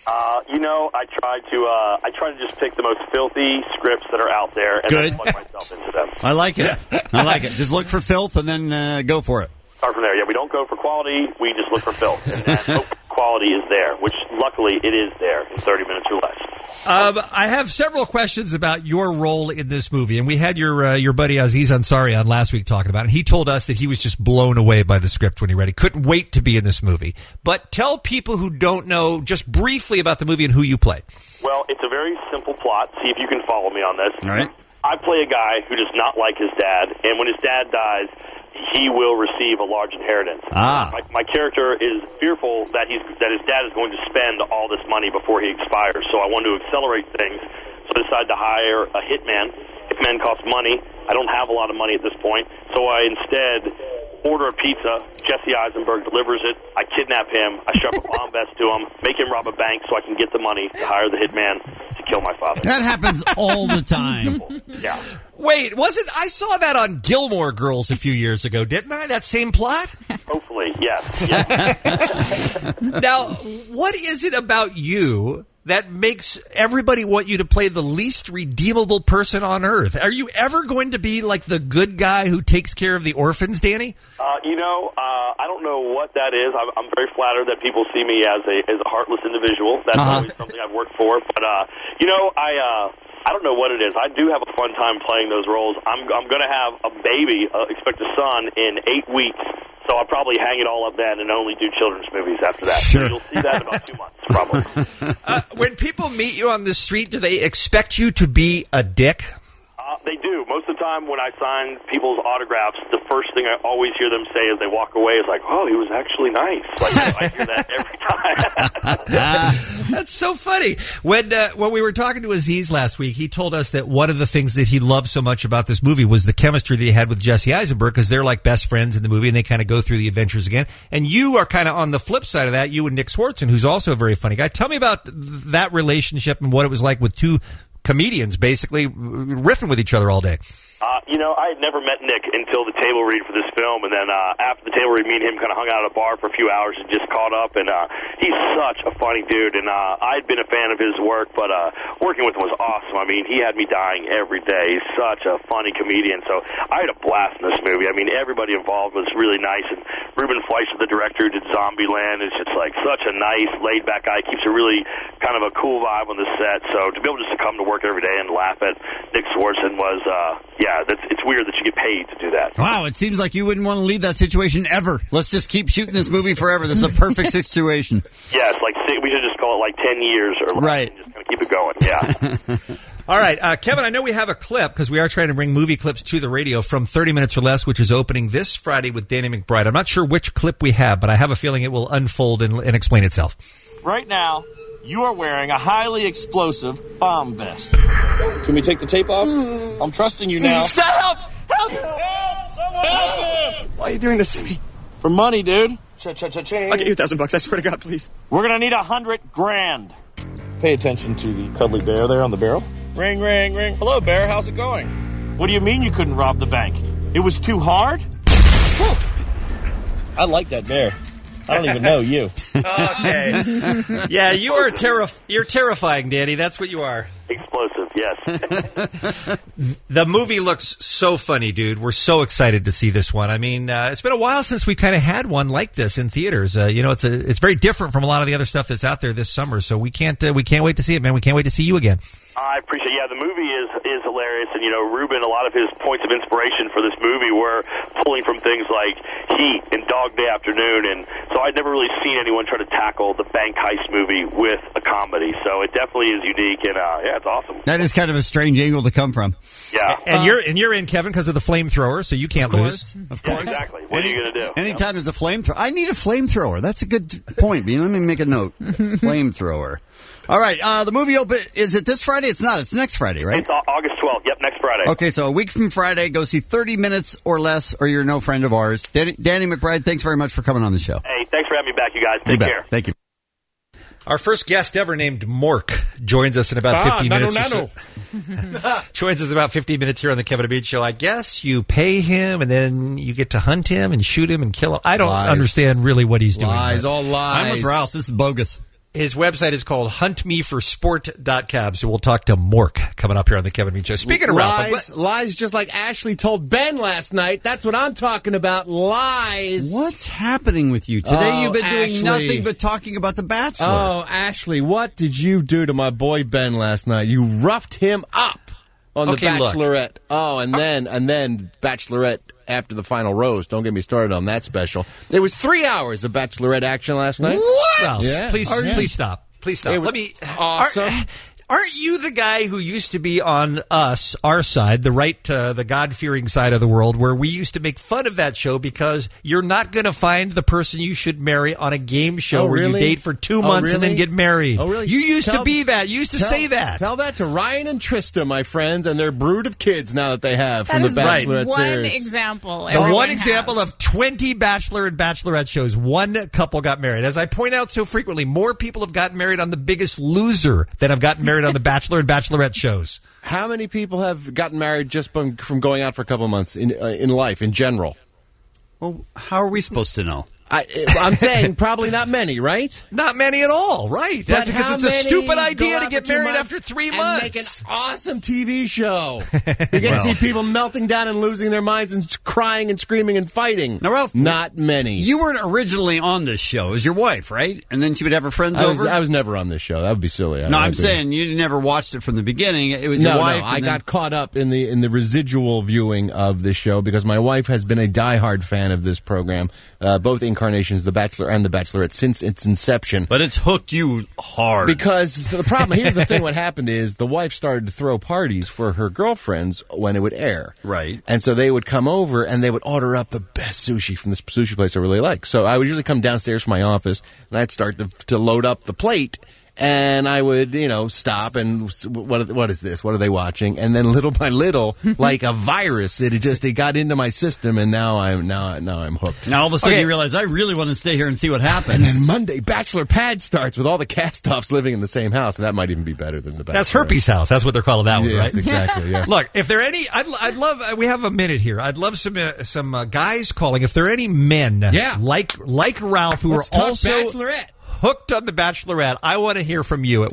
I try to just pick the most filthy scripts that are out there and then plug myself into them. I like it. I like it. Just look for filth and then go for it. Start from there. Yeah, we don't go for quality. We just look for filth. And hope quality is there, which luckily it is there in 30 minutes or less. I have several questions about your role in this movie, and we had your buddy Aziz Ansari on last week talking about it. And he told us that he was just blown away by the script when he read it. Couldn't wait to be in this movie. But tell people who don't know just briefly about the movie and who you play. Well, it's a very simple plot. See if you can follow me on this. All right. I play a guy who does not like his dad, and when his dad dies, he will receive a large inheritance. My character is fearful that his dad is going to spend all this money before he expires, so I want to accelerate things. So I decided to hire a hitman. Hitman costs money. I don't have a lot of money at this point, so I instead order a pizza. Jesse Eisenberg delivers it. I kidnap him. I strap a bomb vest to him, make him rob a bank so I can get the money to hire the hitman to kill my father. That happens all the time. Yeah. Wait, I saw that on Gilmore Girls a few years ago, didn't I? That same plot? Hopefully, yes. Now, what is it about you that makes everybody want you to play the least redeemable person on earth? Are you ever going to be like the good guy who takes care of the orphans, Danny? I don't know what that is. I'm very flattered that people see me as a heartless individual. That's always something I've worked for. But, I don't know what it is. I do have a fun time playing those roles. I'm going to have a baby, expect a son, in 8 weeks. So I'll probably hang it all up then and only do children's movies after that. Sure. So you'll see that in about 2 months, probably. When people meet you on the street, do they expect you to be a dick? They do. Most of the time when I sign people's autographs, the first thing I always hear them say as they walk away is like, oh, he was actually nice. I hear that every time. That's so funny. When we were talking to Aziz last week, he told us that one of the things that he loved so much about this movie was the chemistry that he had with Jesse Eisenberg, because they're like best friends in the movie and they kind of go through the adventures again. And you are kind of on the flip side of that, you and Nick Swartzen, who's also a very funny guy. Tell me about that relationship and what it was like with two comedians basically riffing with each other all day. I had never met Nick until the table read for this film, and then after the table read, me and him kind of hung out at a bar for a few hours and just caught up, and he's such a funny dude, and I'd been a fan of his work, but working with him was awesome. I mean, he had me dying every day. He's such a funny comedian, so I had a blast in this movie. I mean, everybody involved was really nice, and Ruben Fleischer, the director who did Zombieland, is just like such a nice, laid-back guy. Keeps a really kind of a cool vibe on the set, so to be able just to come to work every day and laugh at Nick Swartzen was, it's weird that you get paid to do that. Wow, it seems like you wouldn't want to leave that situation ever. Let's just keep shooting this movie forever. This is a perfect situation. Yes, we should just call it like 10 years or less. Right. And just kind of keep it going, yeah. All right, Kevin, I know we have a clip because we are trying to bring movie clips to the radio from 30 Minutes or Less, which is opening this Friday with Danny McBride. I'm not sure which clip we have, but I have a feeling it will unfold and explain itself. Right now, you are wearing a highly explosive bomb vest. Can we take the tape off? I'm trusting you now. Help! Help! Help him! Why are you doing this to me? For money, dude. Cha-cha-cha-ching. I'll get you $1,000, I swear to God, please. We're gonna need $100,000. Pay attention to the cuddly bear there on the barrel. Ring, ring, ring. Hello, bear. How's it going? What do you mean you couldn't rob the bank? It was too hard? I like that bear. I don't even know you. Okay. Yeah, you're terrifying, Danny. That's what you are. Explosive, yes. The movie looks so funny, dude. We're so excited to see this one. I mean, it's been a while since we kind of had one like this in theaters. It's very different from a lot of the other stuff that's out there this summer. So we can't wait to see it, man. We can't wait to see you again. I appreciate it. Yeah, the movie is hilarious. And, Ruben, a lot of his points of inspiration for this movie were pulling from things like Heat and Dog Day Afternoon. And so I'd never really seen anyone try to tackle the bank heist movie with a comedy. So it definitely is unique. And, it's awesome. That is kind of a strange angle to come from. Yeah. And you're in, Kevin, because of the flamethrower, so you can't lose. Of course. Yeah, exactly. What are you going to do? Anytime there's a flamethrower. I need a flamethrower. That's a good point, Bean. Let me make a note. Flamethrower. All right, the movie is it this Friday? It's not. It's next Friday, right? It's August 12th. Yep, next Friday. Okay, so a week from Friday, go see 30 Minutes or Less, or you're no friend of ours. Danny McBride, thanks very much for coming on the show. Hey, thanks for having me back, you guys. Take care. Thank you. Our first guest ever named Mork joins us in about 50 minutes. Joins us about 15 minutes here on the Kevin and Bean Show. I guess you pay him and then you get to hunt him and shoot him and kill him. I don't understand really what he's doing. All lies. I'm with Ralph. This is bogus. His website is called huntmeforsport.com. So we'll talk to Mork coming up here on the Kevin Bean Show. Speaking of Ralph, lies just like Ashley told Ben last night. That's what I'm talking about. Lies. What's happening with you today? You've been Ashley. doing nothing but talking about The Bachelor. Oh, Ashley, what did you do to my boy Ben last night? You roughed him up on the Bachelorette. Oh, and then Bachelorette after the final rose. Don't get me started on that special. There was 3 hours of Bachelorette action last night. What? Well, Yeah. please stop. Please stop. It was awesome. Aren't you the guy who used to be on our side, the God-fearing side of the world, where we used to make fun of that show because you're not going to find the person you should marry on a game show where you date for 2 months and then get married? Oh, really? You used to be that. You used to say that. Tell that to Ryan and Trista, my friends, and their brood of kids now that they have from the Bachelorette one series. example. The one example of 20 Bachelor and Bachelorette shows, one couple got married. As I point out so frequently, more people have gotten married on The Biggest Loser than have gotten married on the Bachelor and Bachelorette shows. How many people have gotten married just from going out for a couple of months in life, in general? Well, how are we supposed to know? I'm saying probably not many, right? Not many at all, right? But Because it's a stupid idea to get married after 3 months. And make an awesome TV show. You get to see people melting down and losing their minds and crying and screaming and fighting. Now, Ralph, not many. You weren't originally on this show. It was your wife, right? And then she would have her friends over? I was never on this show. That would be silly. I'm saying you never watched it from the beginning. It was your wife. No, I got caught up in the residual viewing of this show because my wife has been a diehard fan of this program, both incarnations, The Bachelor and The Bachelorette, since its inception. But it's hooked you hard. Because the problem, here's the thing, what happened is the wife started to throw parties for her girlfriends when it would air. Right. And so they would come over and they would order up the best sushi from this sushi place I really like. So I would usually come downstairs from my office and I'd start to load up the plate. And I would, stop and what is this? What are they watching? And then little by little, like a virus, it got into my system, and now I'm hooked. Now all of a sudden you realize I really want to stay here and see what happens. And then Monday, Bachelor Pad starts with all the cast-offs living in the same house, and that might even be better than the Bachelor. That's Herpes House. That's what they're calling that one, yes, right? Exactly. Yes. Look, if there are any, I'd love. We have a minute here. I'd love some guys calling. If there are any men, like Ralph, who Let's are talk also Bachelorette. hooked on The Bachelorette, I want to hear from you at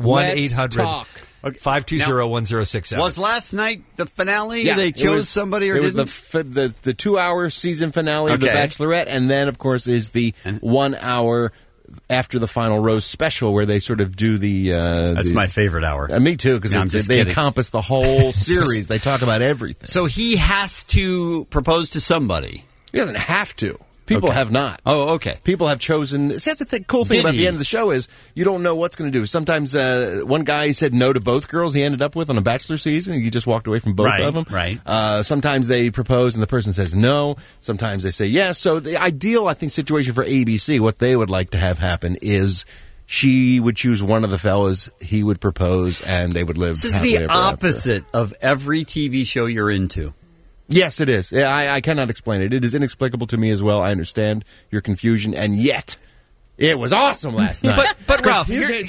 1-800-520-1067. Was last night the finale? Yeah, They chose somebody or it didn't? was the 2-hour season finale of The Bachelorette, and then, of course, is the 1 hour after the final rose special where they sort of do the... That's my favorite hour. Me too, because they encompass the whole series. They talk about everything. So he has to propose to somebody. He doesn't have to. People have not. Oh, okay. People have chosen. That's the cool thing about the end of the show is you don't know what's going to do. Sometimes one guy said no to both girls he ended up with on a Bachelor season, and he just walked away from both of them. Right. Sometimes they propose and the person says no. Sometimes they say yes. So the ideal, I think, situation for ABC, what they would like to have happen is she would choose one of the fellas, he would propose, and they would live. This is the opposite of every TV show you're into. Yes, it is. I cannot explain it. It is inexplicable to me as well. I understand your confusion, and yet it was awesome last night. But Ralph,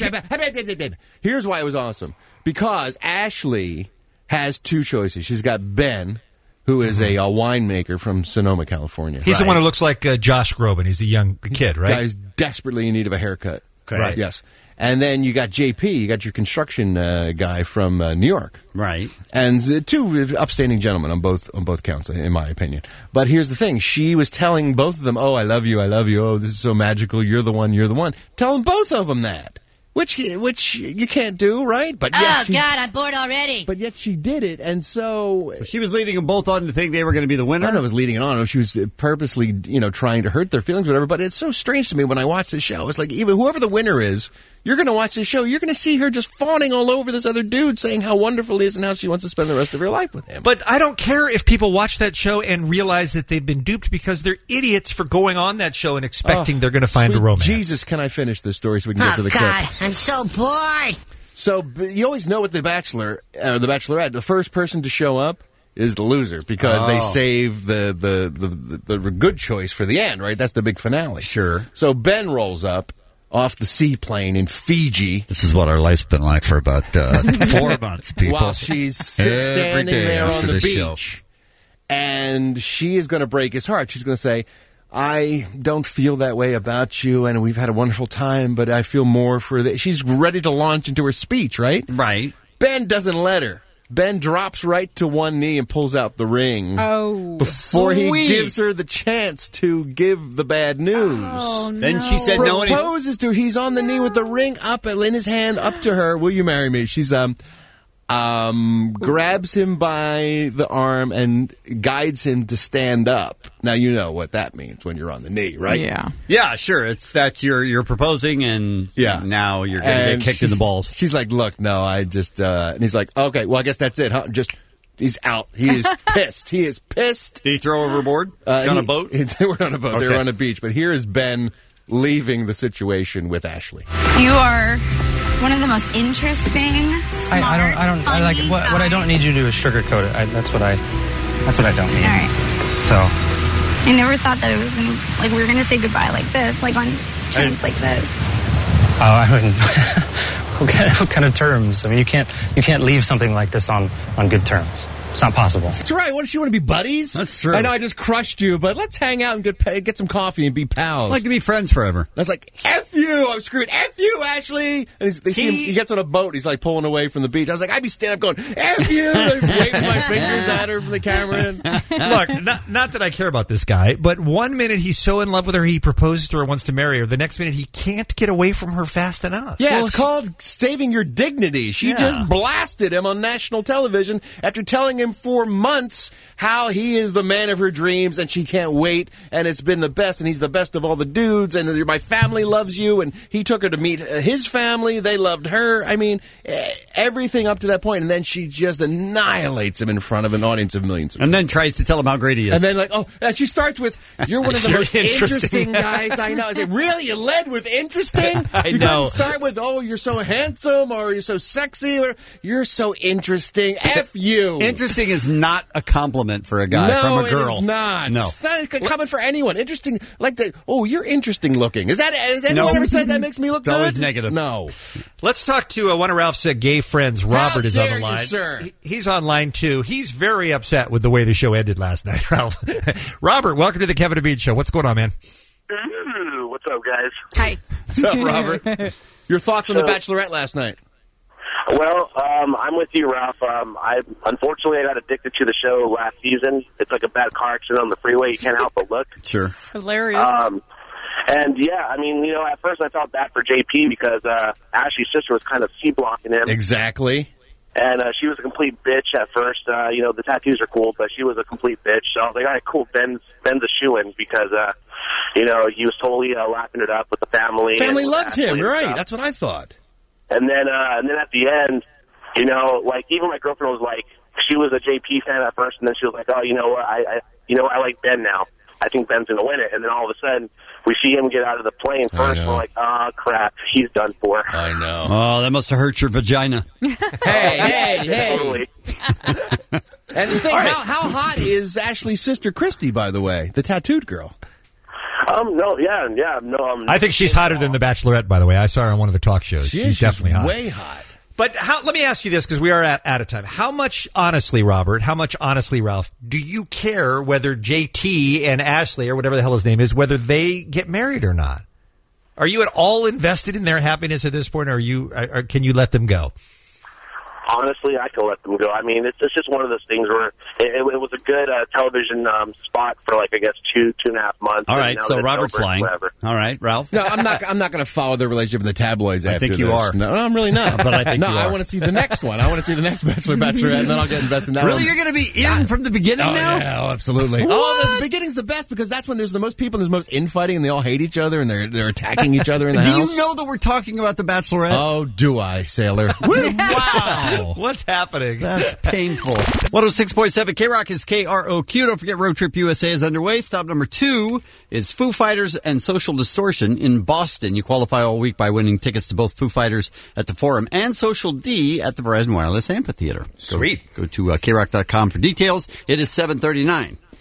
here's why it was awesome. Because Ashley has two choices. She's got Ben, who is a winemaker from Sonoma, California. He's the one who looks like Josh Groban. He's the young kid, right? Guy's desperately in need of a haircut. Okay. Right. Yes. And then you got JP, you got your construction guy from New York. Right. And two upstanding gentlemen on both counts, in my opinion. But here's the thing. She was telling both of them, oh, I love you. Oh, this is so magical. You're the one. Telling both of them that. Which you can't do, right? But God, I'm bored already. But yet she did it, and so she was leading them both on to think they were going to be the winner. I don't know if it was leading it on. She was purposely, trying to hurt their feelings, whatever. But it's so strange to me when I watch this show. It's like even whoever the winner is, you're going to watch this show. You're going to see her just fawning all over this other dude, saying how wonderful he is and how she wants to spend the rest of her life with him. But I don't care if people watch that show and realize that they've been duped because they're idiots for going on that show and expecting they're going to find a romance. Jesus, can I finish this story so we can get to the clip? God, I'm so bored. So you always know with The Bachelor, The Bachelorette, the first person to show up is the loser because they save the good choice for the end, right? That's the big finale. Sure. So Ben rolls up off the seaplane in Fiji. This is what our life's been like for about 4 months, people. While she's standing there on the beach. And she is going to break his heart. She's going to say, I don't feel that way about you, and we've had a wonderful time, but I feel more for the... She's ready to launch into her speech, right? Right. Ben doesn't let her. Ben drops right to one knee and pulls out the ring. Oh, before he gives her the chance to give the bad news. Oh, no. Then she said no. Proposes to her. He's on the knee with the ring up in his hand up to her. Will you marry me? She's grabs him by the arm and guides him to stand up. Now you know what that means when you're on the knee, right? Yeah, sure. That's you're proposing, and now you're going to get kicked in the balls. She's like, "Look, no, I just," and he's like, "Okay, well, I guess that's it, huh?" He's out. He is pissed. He is pissed. Did he throw overboard? On a boat? They were on a boat. Okay. They were on a beach. But here is Ben leaving the situation with Ashley. You are one of the most interesting, smart, I like what I don't need you to do is sugarcoat it. That's what I don't need. All right. So I never thought that it was gonna we were gonna say goodbye like this, like on terms like this. Oh, I wouldn't. What kind of terms? I mean, you can't leave something like this on good terms. It's not possible. That's right. What does she want to be buddies? That's true. I know I just crushed you, but let's hang out and get some coffee and be pals. I'd like to be friends forever. I was like, F you! I'm screwed. F you, Ashley! And they see him, he gets on a boat. He's like pulling away from the beach. I was like, I'd be standing up going, F you! Like, waving my fingers at her from the camera. Look, not that I care about this guy, but one minute he's so in love with her, he proposes to her, wants to marry her. The next minute he can't get away from her fast enough. Yeah, it's called saving your dignity. She just blasted him on national television after telling him for months how he is the man of her dreams and she can't wait, and it's been the best, and he's the best of all the dudes, and my family loves you, and he took her to meet his family. They loved her. I mean, everything up to that point, and then she just annihilates him in front of an audience of millions. And then tries to tell him how great he is. And then and she starts with, "You're one of the most interesting guys I know." I say, "Really? You led with interesting? You couldn't start with, oh, you're so handsome, or you're so sexy, or you're so interesting." F you. Interesting is not a compliment for a guy from a girl. No, it is not. No. It's not a compliment for anyone. Interesting, like that. Oh, you're interesting looking. Has anyone ever said that makes me look good? It's always negative. No. Let's talk to one of Ralph's gay friends. Robert is on the line. You, sir? He's on line too. He's very upset with the way the show ended last night, Ralph. Robert, welcome to the Kevin and Bean Show. What's going on, man? What's up, guys? Hi. What's up, Robert? Your thoughts on The Bachelorette last night? Well, I'm with you, Ralph. Unfortunately, I got addicted to the show last season. It's like a bad car accident on the freeway. You can't help but look. Sure. It's hilarious. And, yeah, I mean, at first I felt bad for JP because Ashley's sister was kind of C-blocking him. Exactly. And she was a complete bitch at first. The tattoos are cool, but she was a complete bitch. So I was like, all right, cool, Ben's a shoo-in because, he was totally lapping it up with the family. Family loved him, right? That's what I thought. And then at the end, even my girlfriend was like, she was a JP fan at first, and then she was like, oh, you know what, I like Ben now. I think Ben's going to win it. And then all of a sudden, we see him get out of the plane first, and we're like, oh, crap, he's done for. I know. Oh, that must have hurt your vagina. Hey. Totally. And the thing, how hot is Ashley's sister, Christy, by the way, the tattooed girl? I think she's hotter than The Bachelorette, by the way. I saw her on one of the talk shows. She's definitely hot. Way hot. But let me ask you this, because we are out of time. How much honestly, Ralph, do you care whether JT and Ashley, or whatever the hell his name is, whether they get married or not? Are you at all invested in their happiness at this point, or can you let them go? Honestly, I can let them go. I mean, it's just one of those things where it was a good television spot for I guess 2.5 months. All right, so Robert's lying. All right, Ralph. No, I'm not going to follow the relationship in the tabloids. I after think you this. are. No, I'm really not. But I think you are. I want to see the next one. I want to see the next Bachelorette, and then I'll get invested in that. Really, one. you're going to be in from the beginning now? Yeah, absolutely. Oh, the beginning's the best because that's when there's the most people, and there's most infighting, and they all hate each other, and they're attacking each other in the house. Do you know that we're talking about the Bachelorette? Oh, do I, sailor? Wow, what's happening? That's painful. 106.7 K-Rock is KROQ. Don't forget Road Trip USA is underway. Stop number 2 is Foo Fighters and Social Distortion in Boston. You qualify all week by winning tickets to both Foo Fighters at the Forum and Social D at the Verizon Wireless Amphitheater. Sweet. Go to KROC.com for details. It is 7:39.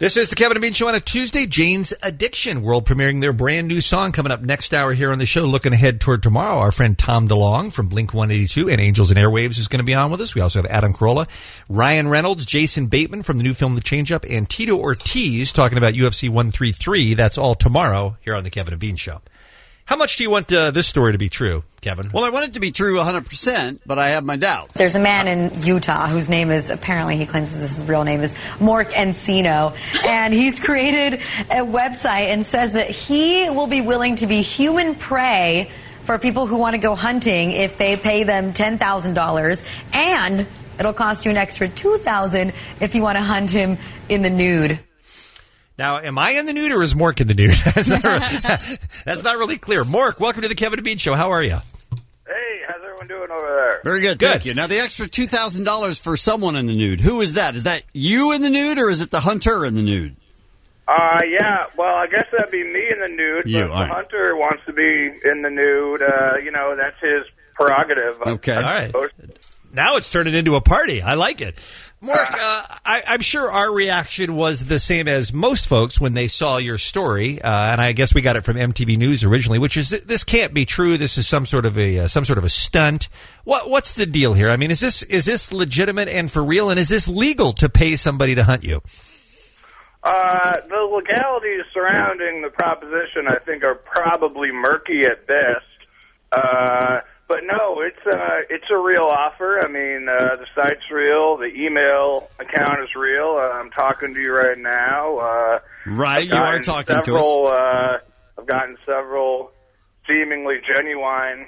This is the Kevin and Bean Show on a Tuesday. Jane's Addiction, world premiering their brand new song coming up next hour here on the show. Looking ahead toward tomorrow, our friend Tom DeLonge from Blink-182 and Angels and Airwaves is going to be on with us. We also have Adam Carolla, Ryan Reynolds, Jason Bateman from the new film The Change-Up, and Tito Ortiz talking about UFC 133. That's all tomorrow here on the Kevin and Bean Show. How much do you want this story to be true, Kevin? Well, I want it to be true 100%, but I have my doubts. There's a man in Utah whose name is, apparently he claims his real name is Mork Encino, and he's created a website and says that he will be willing to be human prey for people who want to go hunting if they pay them $10,000, and it'll cost you an extra $2,000 if you want to hunt him in the nude. Now, am I in the nude or is Mork in the nude? That's not really clear. Mork, welcome to the Kevin and Bean Show. How are you? Hey, how's everyone doing over there? Very good, thank you. Now, the extra $2,000 for someone in the nude, who is that? Is that you in the nude or is it the hunter in the nude? Yeah, well, I guess that'd be me in the nude, You, but all the right. hunter wants to be in the nude. That's his prerogative. Okay. All right. Now it's turning into a party. I like it. Mark, I'm sure our reaction was the same as most folks when they saw your story, and I guess we got it from MTV News originally, which is this can't be true. This is some sort of a stunt. What's the deal here? I mean, is this legitimate and for real, and is this legal to pay somebody to hunt you? The legalities surrounding the proposition, I think, are probably murky at best. But no, it's a real offer. I mean, the site's real. The email account is real. I'm talking to you right now. Right, you are talking to us. I've gotten several seemingly genuine,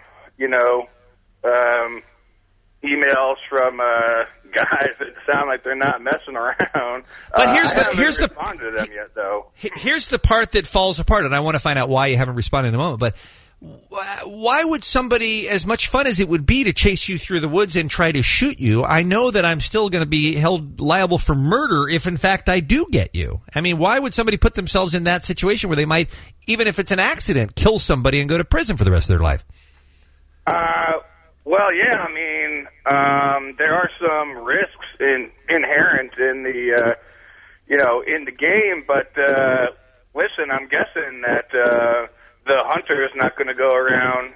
emails from guys that sound like they're not messing around. But I haven't responded to them yet, though. Here's the part that falls apart, and I want to find out why you haven't responded in a moment. But why would somebody, as much fun as it would be to chase you through the woods and try to shoot you, I know that I'm still going to be held liable for murder if, in fact, I do get you. I mean, why would somebody put themselves in that situation where they might, even if it's an accident, kill somebody and go to prison for the rest of their life? Well, yeah, I mean, there are some risks inherent in the, in the game, but, listen, I'm guessing that, the hunter is not going to go around,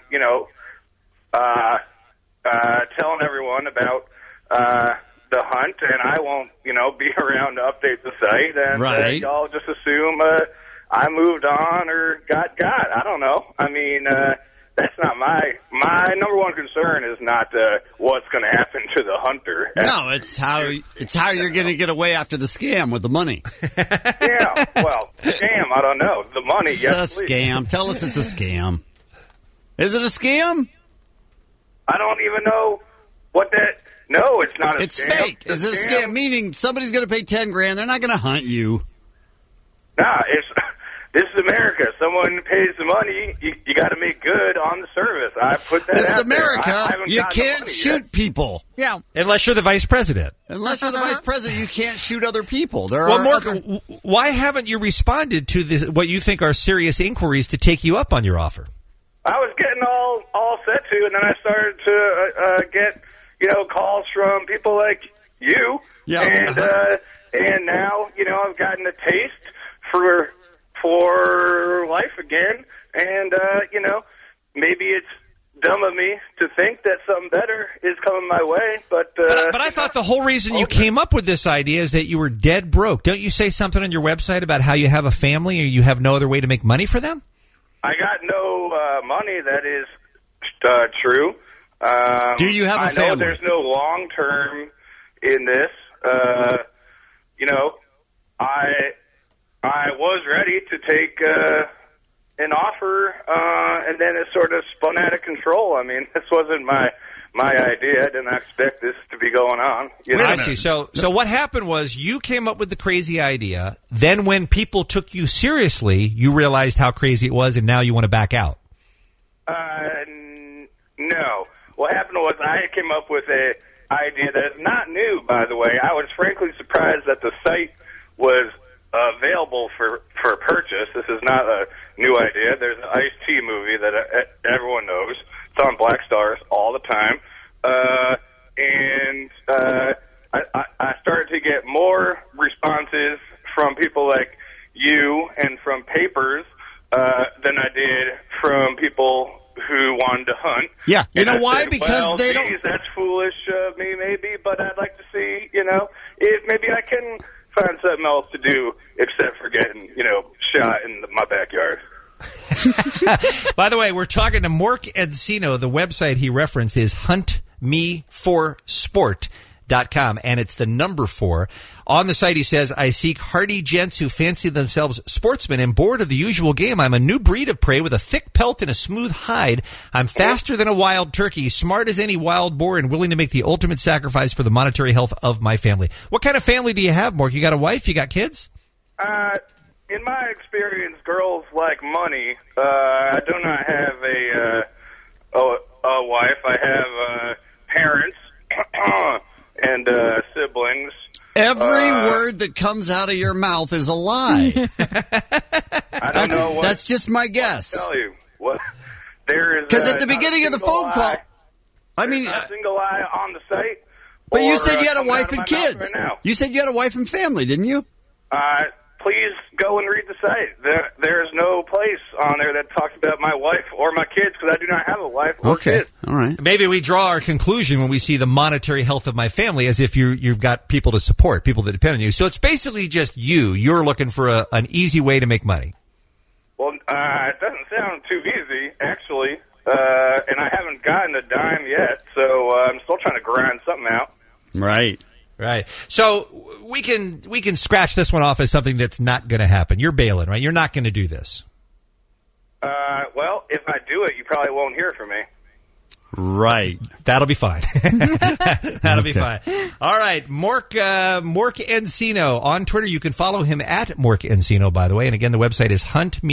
telling everyone about, the hunt, and I won't, be around to update the site, and right. Y'all just assume, I moved on or got. I don't know. I mean, that's not my number one concern is not what's going to happen to the hunter. No, it's how you're going to get away after the scam with the money. Yeah, well, scam, I don't know. The money, yes, It's a please. scam. Tell us it's a scam. Is it a scam? I don't even know what that. No, it's not a It's scam. fake. Is it a scam? Meaning somebody's going to pay $10,000. They're not going to hunt you. Nah, this is America. Someone pays the money. You got to make good on the service. I put that This is out there. America. I haven't You gotten the can't money shoot yet. people. Yeah. Unless you're the vice president. Unless you're the vice president, you can't shoot other people. There Well, are Mark, other... why haven't you responded to this, what you think are serious inquiries to take you up on your offer? I was getting all set to, and then I started to get calls from people like you. Yeah. And now I've gotten a taste for life again, and maybe it's dumb of me to think that something better is coming my way, but I thought the whole reason you came up with this idea is that you were dead broke. Don't you say something on your website about how you have a family or you have no other way to make money for them? I got no money. That is true. Do you have a I know family? there's no long term in this. I was ready to take an offer, and then it sort of spun out of control. I mean, this wasn't my idea. I didn't expect this to be going on. I see. So what happened was you came up with the crazy idea. Then when people took you seriously, you realized how crazy it was, and now you want to back out. No. What happened was I came up with an idea that is not new, by the way. I was frankly surprised that the site was available for purchase. This is not a new idea. There's an Ice-T movie that everyone knows. It's on Black Stars all the time. I started to get more responses from people like you and from papers than I did from people who wanted to hunt. Yeah, you know And I why? said, Because well, they geez, don't. That's foolish of me, maybe, but I'd like to see, if maybe I can find something else to do except for getting, shot in my backyard. By the way, we're talking to Mork Encino. The website he referenced is huntme4sport.com, and it's the number 4. On the site, he says, I seek hardy gents who fancy themselves sportsmen and bored of the usual game. I'm a new breed of prey with a thick pelt and a smooth hide. I'm faster than a wild turkey, smart as any wild boar, and willing to make the ultimate sacrifice for the monetary health of my family. What kind of family do you have, Mork? You got a wife? You got kids? In my experience, girls like money. I do not have a wife. I have parents and siblings. Every word that comes out of your mouth is a lie. I don't know what. That's just my guess. I'll tell you what. There is Because at the not beginning a of the single phone call, eye- I mean, there's not a single eye on the site. but you or, said you had a coming out wife of and my kids. mouth right now. You said you had a wife and family, didn't you? Please go and read the site. There's no place on there that talks about my wife or my kids because I do not have a wife or kids. All right. Maybe we draw our conclusion when we see the monetary health of my family as if you've got people to support, people that depend on you. So it's basically just you. You're looking for an easy way to make money. Well, it doesn't sound too easy, actually, and I haven't gotten a dime yet, so I'm still trying to grind something out. Right. Right. So we can scratch this one off as something that's not going to happen. You're bailing, right? You're not going to do this. Well, if I do it, you probably won't hear from me. Right. That'll be fine. That'll be fine. All right. Mork Encino on Twitter. You can follow him at Mork Encino, by the way. And again, the website is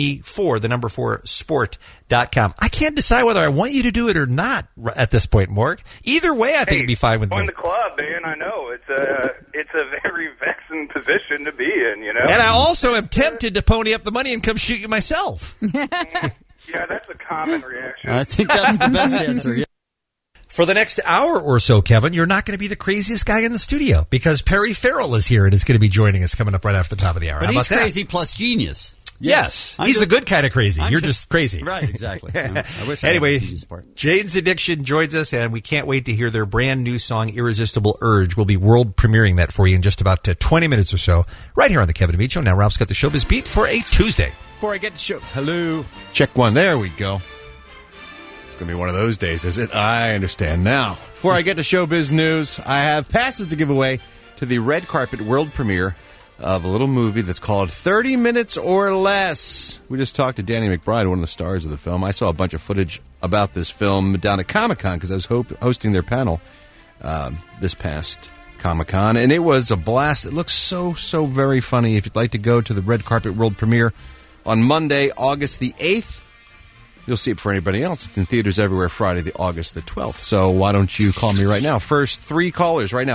huntme4sport.com. I can't decide whether I want you to do it or not at this point, Mork. Either way, I think it'd be fine with me. Join the club, man. I know. It's a very vexing position to be in, And I also am tempted to pony up the money and come shoot you myself. Yeah, that's a common reaction. I think that's the best answer. Yeah. For the next hour or so, Kevin, you're not going to be the craziest guy in the studio because Perry Farrell is here and is going to be joining us coming up right after the top of the hour. But How he's about that? crazy plus genius. Yes. He's the good kind of crazy. I'm You're just crazy. Right, exactly. I wish I Anyway, had the genius part. Jane's Addiction joins us, and we can't wait to hear their brand new song, Irresistible Urge. We'll be world premiering that for you in just about 20 minutes or so, right here on the Kevin and Beat Show. Now, Ralph's got the Showbiz Beat for a Tuesday. Before I get to show, hello, check one. There we go. It's going to be one of those days, is it? I understand now. Before I get to showbiz news, I have passes to give away to the red carpet world premiere of a little movie that's called 30 Minutes or Less. We just talked to Danny McBride, one of the stars of the film. I saw a bunch of footage about this film down at Comic-Con because I was hosting their panel this past Comic-Con, and it was a blast. It looks so very funny. If you'd like to go to the red carpet world premiere on Monday, August the 8th, you'll see it for anybody else. It's in theaters everywhere Friday, August the 12th. So why don't you call me right now? First three callers at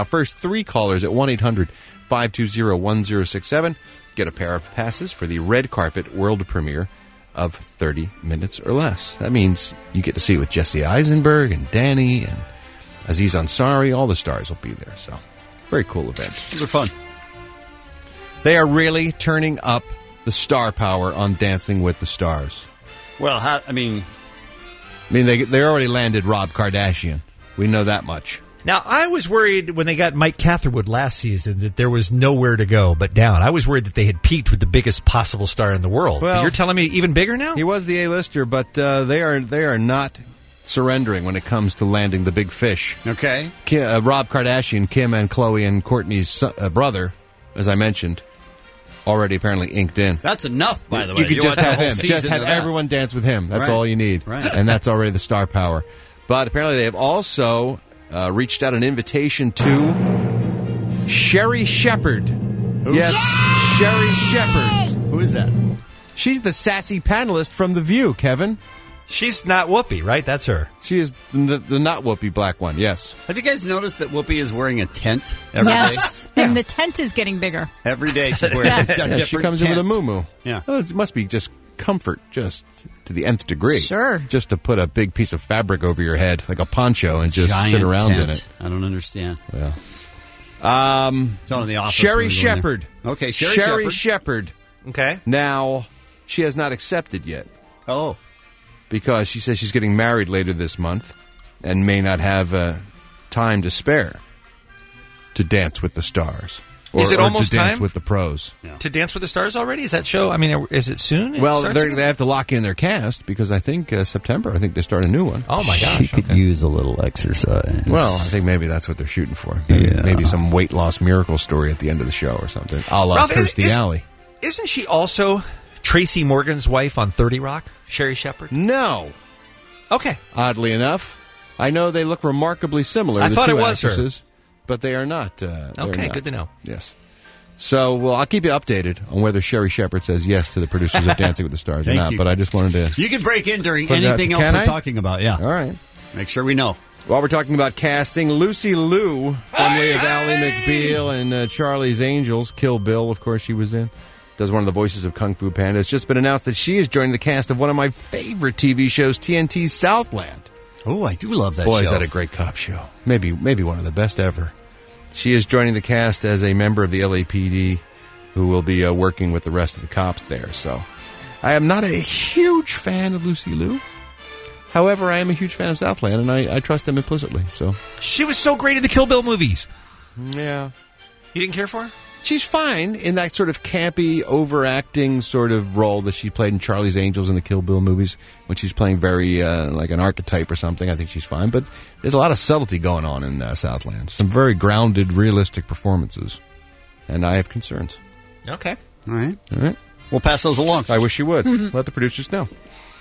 1-800-520-1067. Get a pair of passes for the red carpet world premiere of 30 Minutes or Less. That means you get to see it with Jesse Eisenberg and Danny and Aziz Ansari. All the stars will be there. So very cool event. They're fun. They are really turning up the star power on Dancing with the Stars. Well, they already landed Rob Kardashian. We know that much. Now, I was worried when they got Mike Catherwood last season that there was nowhere to go but down. I was worried that they had peaked with the biggest possible star in the world. Well, but you're telling me even bigger now? He was the A-lister, but they are not surrendering when it comes to landing the big fish. Okay. Rob Kardashian, Kim and Khloe and Kourtney's brother, as I mentioned, already apparently inked in. That's enough, by the way. You could just want have the whole him. Just season have of that. everyone dance with him. That's Right. all you need. Right. And that's already the star power. But apparently they have also reached out an invitation to Sherry Shepherd. Who? Yes, Sherry Shepherd. Who is that? She's the sassy panelist from The View, Kevin. She's not Whoopi, right? That's her. She is the not Whoopi black one, yes. Have you guys noticed that Whoopi is wearing a tent every day? Yes, and the tent is getting bigger. Every day she's wearing Yes. a different Yeah, she comes in with a tent. muumuu. Yeah. Well, it must be just comfort, just to the nth degree. Sure. Just to put a big piece of fabric over your head, like a poncho, and just Giant sit around tent. in it. I don't understand. Yeah. It's on The Office. Sherry when we go in there. Shepherd. Okay, Sherry Shepherd. Okay. Now, she has not accepted yet. Oh. Because she says she's getting married later this month and may not have time to spare to Dance with the Stars. Is it almost to Dance time? with the Pros. To Dance with the Stars already? Is that show? I mean, is it soon? Well, they have to lock in their cast because I think September, I think they start a new one. Oh, my gosh. She could use a little exercise. Well, I think maybe that's what they're shooting for. Yeah. Maybe some weight loss miracle story at the end of the show or something. A la Ralph, Kirstie Alley. Isn't she also Tracy Morgan's wife on 30 Rock? Sherry Shepherd? No. Okay. Oddly enough, I know they look remarkably similar. I the thought two it was actresses, her. but they are not. They're Okay, not. good to know. Yes. So, well, I'll keep you updated on whether Sherry Shepherd says yes to the producers of Dancing with the Stars or Thank not. you. But I just wanted to. You can break in during But, anything else can we're I? talking about. Yeah. All right. Make sure we know. While we're talking about casting, Lucy Liu, formerly of Ally McBeal and Charlie's Angels, Kill Bill, of course, she was in. Does one of the voices of Kung Fu Panda. It's just been announced that she is joining the cast of one of my favorite TV shows, TNT's Southland. Oh, I do love that Boy, show. is that a great cop show. Maybe one of the best ever. She is joining the cast as a member of the LAPD who will be working with the rest of the cops there. So I am not a huge fan of Lucy Liu. However, I am a huge fan of Southland, and I trust them implicitly. So She was so great in the Kill Bill movies. Yeah. You didn't care for her? She's fine in that sort of campy, overacting sort of role that she played in Charlie's Angels and the Kill Bill movies when she's playing very like an archetype or something. I think she's fine. But there's a lot of subtlety going on in Southland. Some very grounded, realistic performances. And I have concerns. Okay. All right. All right. We'll pass those along. I wish you would. Let the producers know.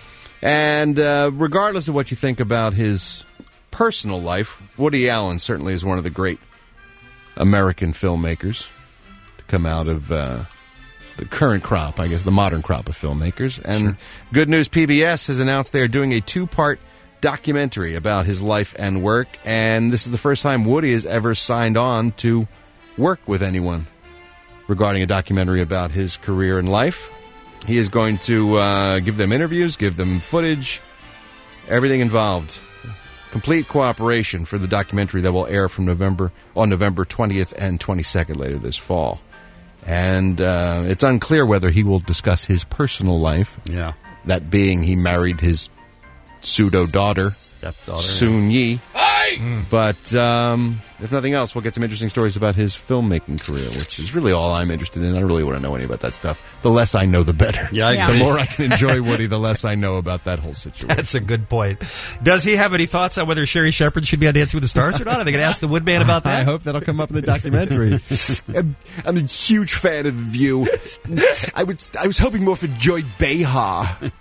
And regardless of what you think about his personal life, Woody Allen certainly is one of the great American filmmakers to come out of the current crop, I guess, the modern crop of filmmakers. And good news, PBS has announced they are doing a 2-part documentary about his life and work. And this is the first time Woody has ever signed on to work with anyone regarding a documentary about his career and life. He is going to give them interviews, give them footage, everything involved. Complete cooperation for the documentary that will air from November 20th and 22nd later this fall. And it's unclear whether he will discuss his personal life. Yeah. That being he married his pseudo-daughter, Stepdaughter, Soon Yi. But if nothing else, we'll get some interesting stories about his filmmaking career, which is really all I'm interested in. I don't really want to know any about that stuff. The less I know, the better. Yeah, I The agree. more I can enjoy Woody, the less I know about that whole situation. That's a good point. Does he have any thoughts on whether Sherry Shepherd should be on Dancing with the Stars or not? Are they going to ask the Woodman about that? I hope that'll come up in the documentary. I'm a huge fan of The View. I was hoping more for Joy Behar.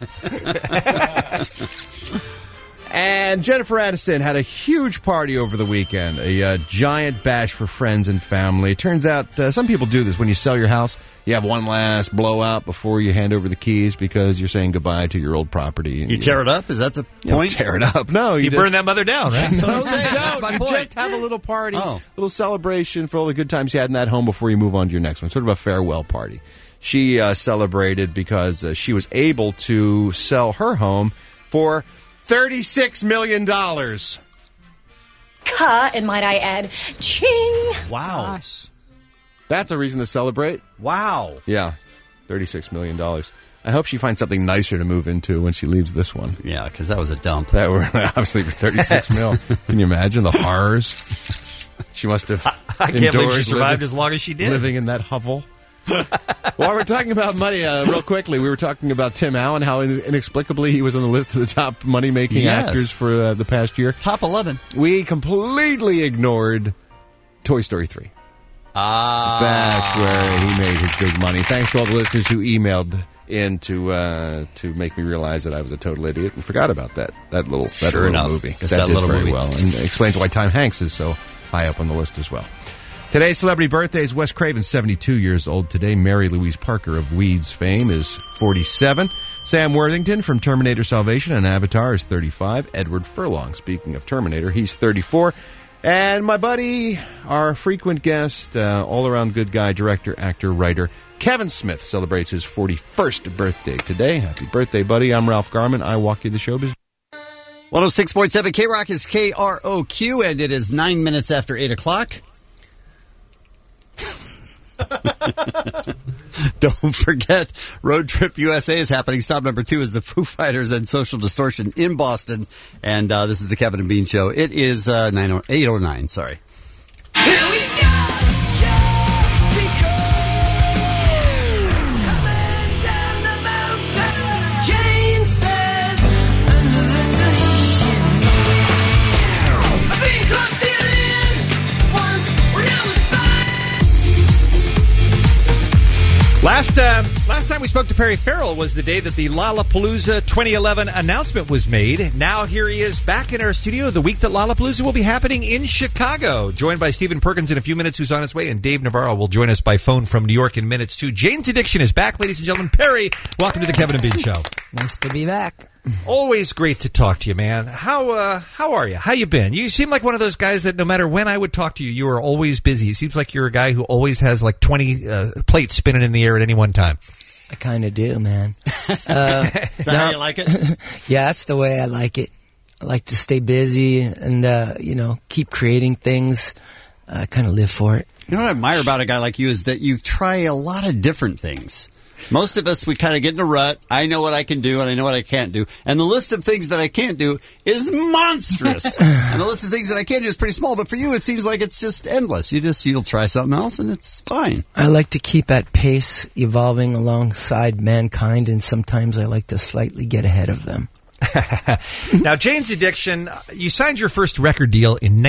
And Jennifer Aniston had a huge party over the weekend, a giant bash for friends and family. It turns out some people do this. When you sell your house, you have one last blowout before you hand over the keys because you're saying goodbye to your old property. You tear it up? Is that the point? Tear it up. No, You burn that mother down, right? No, I'm saying. you That's don't. my You point. just have a little party, Oh. little celebration for all the good times you had in that home before you move on to your next one. Sort of a farewell party. She celebrated because she was able to sell her home for $36 million. And might I add, ching. Wow. That's a reason to celebrate. Wow. Yeah, $36 million. I hope she finds something nicer to move into when she leaves this one. Yeah, because that was a dump. That were obviously for $36 million. Can you imagine the horrors she must have I can't believe endured she survived living- as long as she did. living in that hovel? While we're talking about money, real quickly, we were talking about Tim Allen, how inexplicably he was on the list of the top money-making Yes. actors for the past year. Top 11. We completely ignored Toy Story 3. That's where he made his big money. Thanks to all the listeners who emailed in to make me realize that I was a total idiot and forgot about that little Sure enough. movie. Guess That that did little very movie. well, and explains why Tom Hanks is so high up on the list as well. Today's celebrity birthdays: Wes Craven, 72 years old today. Mary Louise Parker of Weeds fame is 47. Sam Worthington from Terminator Salvation and Avatar is 35. Edward Furlong, speaking of Terminator, he's 34. And my buddy, our frequent guest, all-around good guy, director, actor, writer, Kevin Smith celebrates his 41st birthday today. Happy birthday, buddy. I'm Ralph Garman. I walk you the showbiz. 106.7 K-Rock is KROQ, and it is 9 minutes after 8 o'clock. Don't forget, Road Trip USA is happening. Stop number 2 is the Foo Fighters and Social Distortion in Boston. And this is the Kevin and Bean Show. It is 8:09, sorry. Here we go! Last time we spoke to Perry Farrell was the day that the Lollapalooza 2011 announcement was made. Now here he is back in our studio the week that Lollapalooza will be happening in Chicago. Joined by Stephen Perkins in a few minutes, who's on his way, and Dave Navarro will join us by phone from New York in minutes too. Jane's Addiction is back, ladies and gentlemen. Perry, welcome to the Kevin and Bean Show. Nice to be back. Always great to talk to you, man. How are you? How you been? You seem like one of those guys that no matter when I would talk to you, you are always busy. It seems like you're a guy who always has like 20 plates spinning in the air at any one time. I kind of do, man. Is that how you like it? Yeah, that's the way I like it. I like to stay busy and, keep creating things. I kind of live for it. You know what I admire about a guy like you is that you try a lot of different things. Most of us, we kind of get in a rut. I know what I can do, and I know what I can't do. And the list of things that I can't do is monstrous. And the list of things that I can do is pretty small. But for you, it seems like it's just endless. You'll try something else, and it's fine. I like to keep at pace, evolving alongside mankind, and sometimes I like to slightly get ahead of them. Now, Jane's Addiction, you signed your first record deal in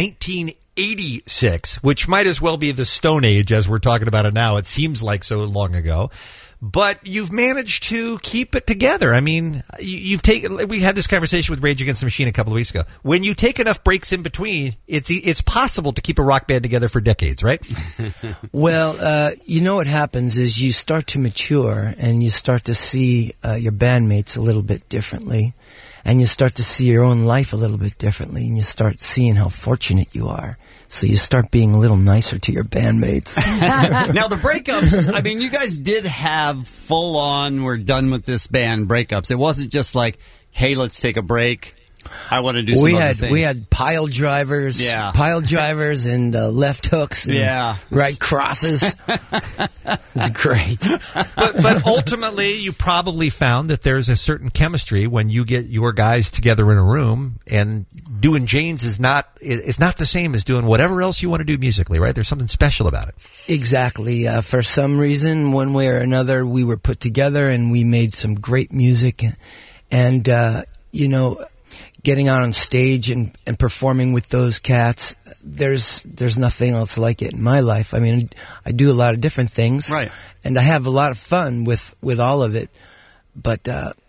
1986, which might as well be the Stone Age as we're talking about it now. It seems like so long ago. But you've managed to keep it together. I mean, we had this conversation with Rage Against the Machine a couple of weeks ago. When you take enough breaks in between, it's possible to keep a rock band together for decades, right? Well, what happens is you start to mature and you start to see your bandmates a little bit differently. And you start to see your own life a little bit differently. And you start seeing how fortunate you are. So you start being a little nicer to your bandmates. Now, the breakups, I mean, you guys did have full-on, we're done with this band breakups. It wasn't just like, hey, let's take a break. I want to do some other things. We had pile drivers and left hooks and right crosses. It's great. But ultimately, you probably found that there's a certain chemistry when you get your guys together in a room, and doing Jane's is not the same as doing whatever else you want to do musically, right? There's something special about it. Exactly. For some reason, one way or another, we were put together and we made some great music. And getting out on stage and performing with those cats, there's nothing else like it in my life. I mean, I do a lot of different things, right? And I have a lot of fun with all of it. But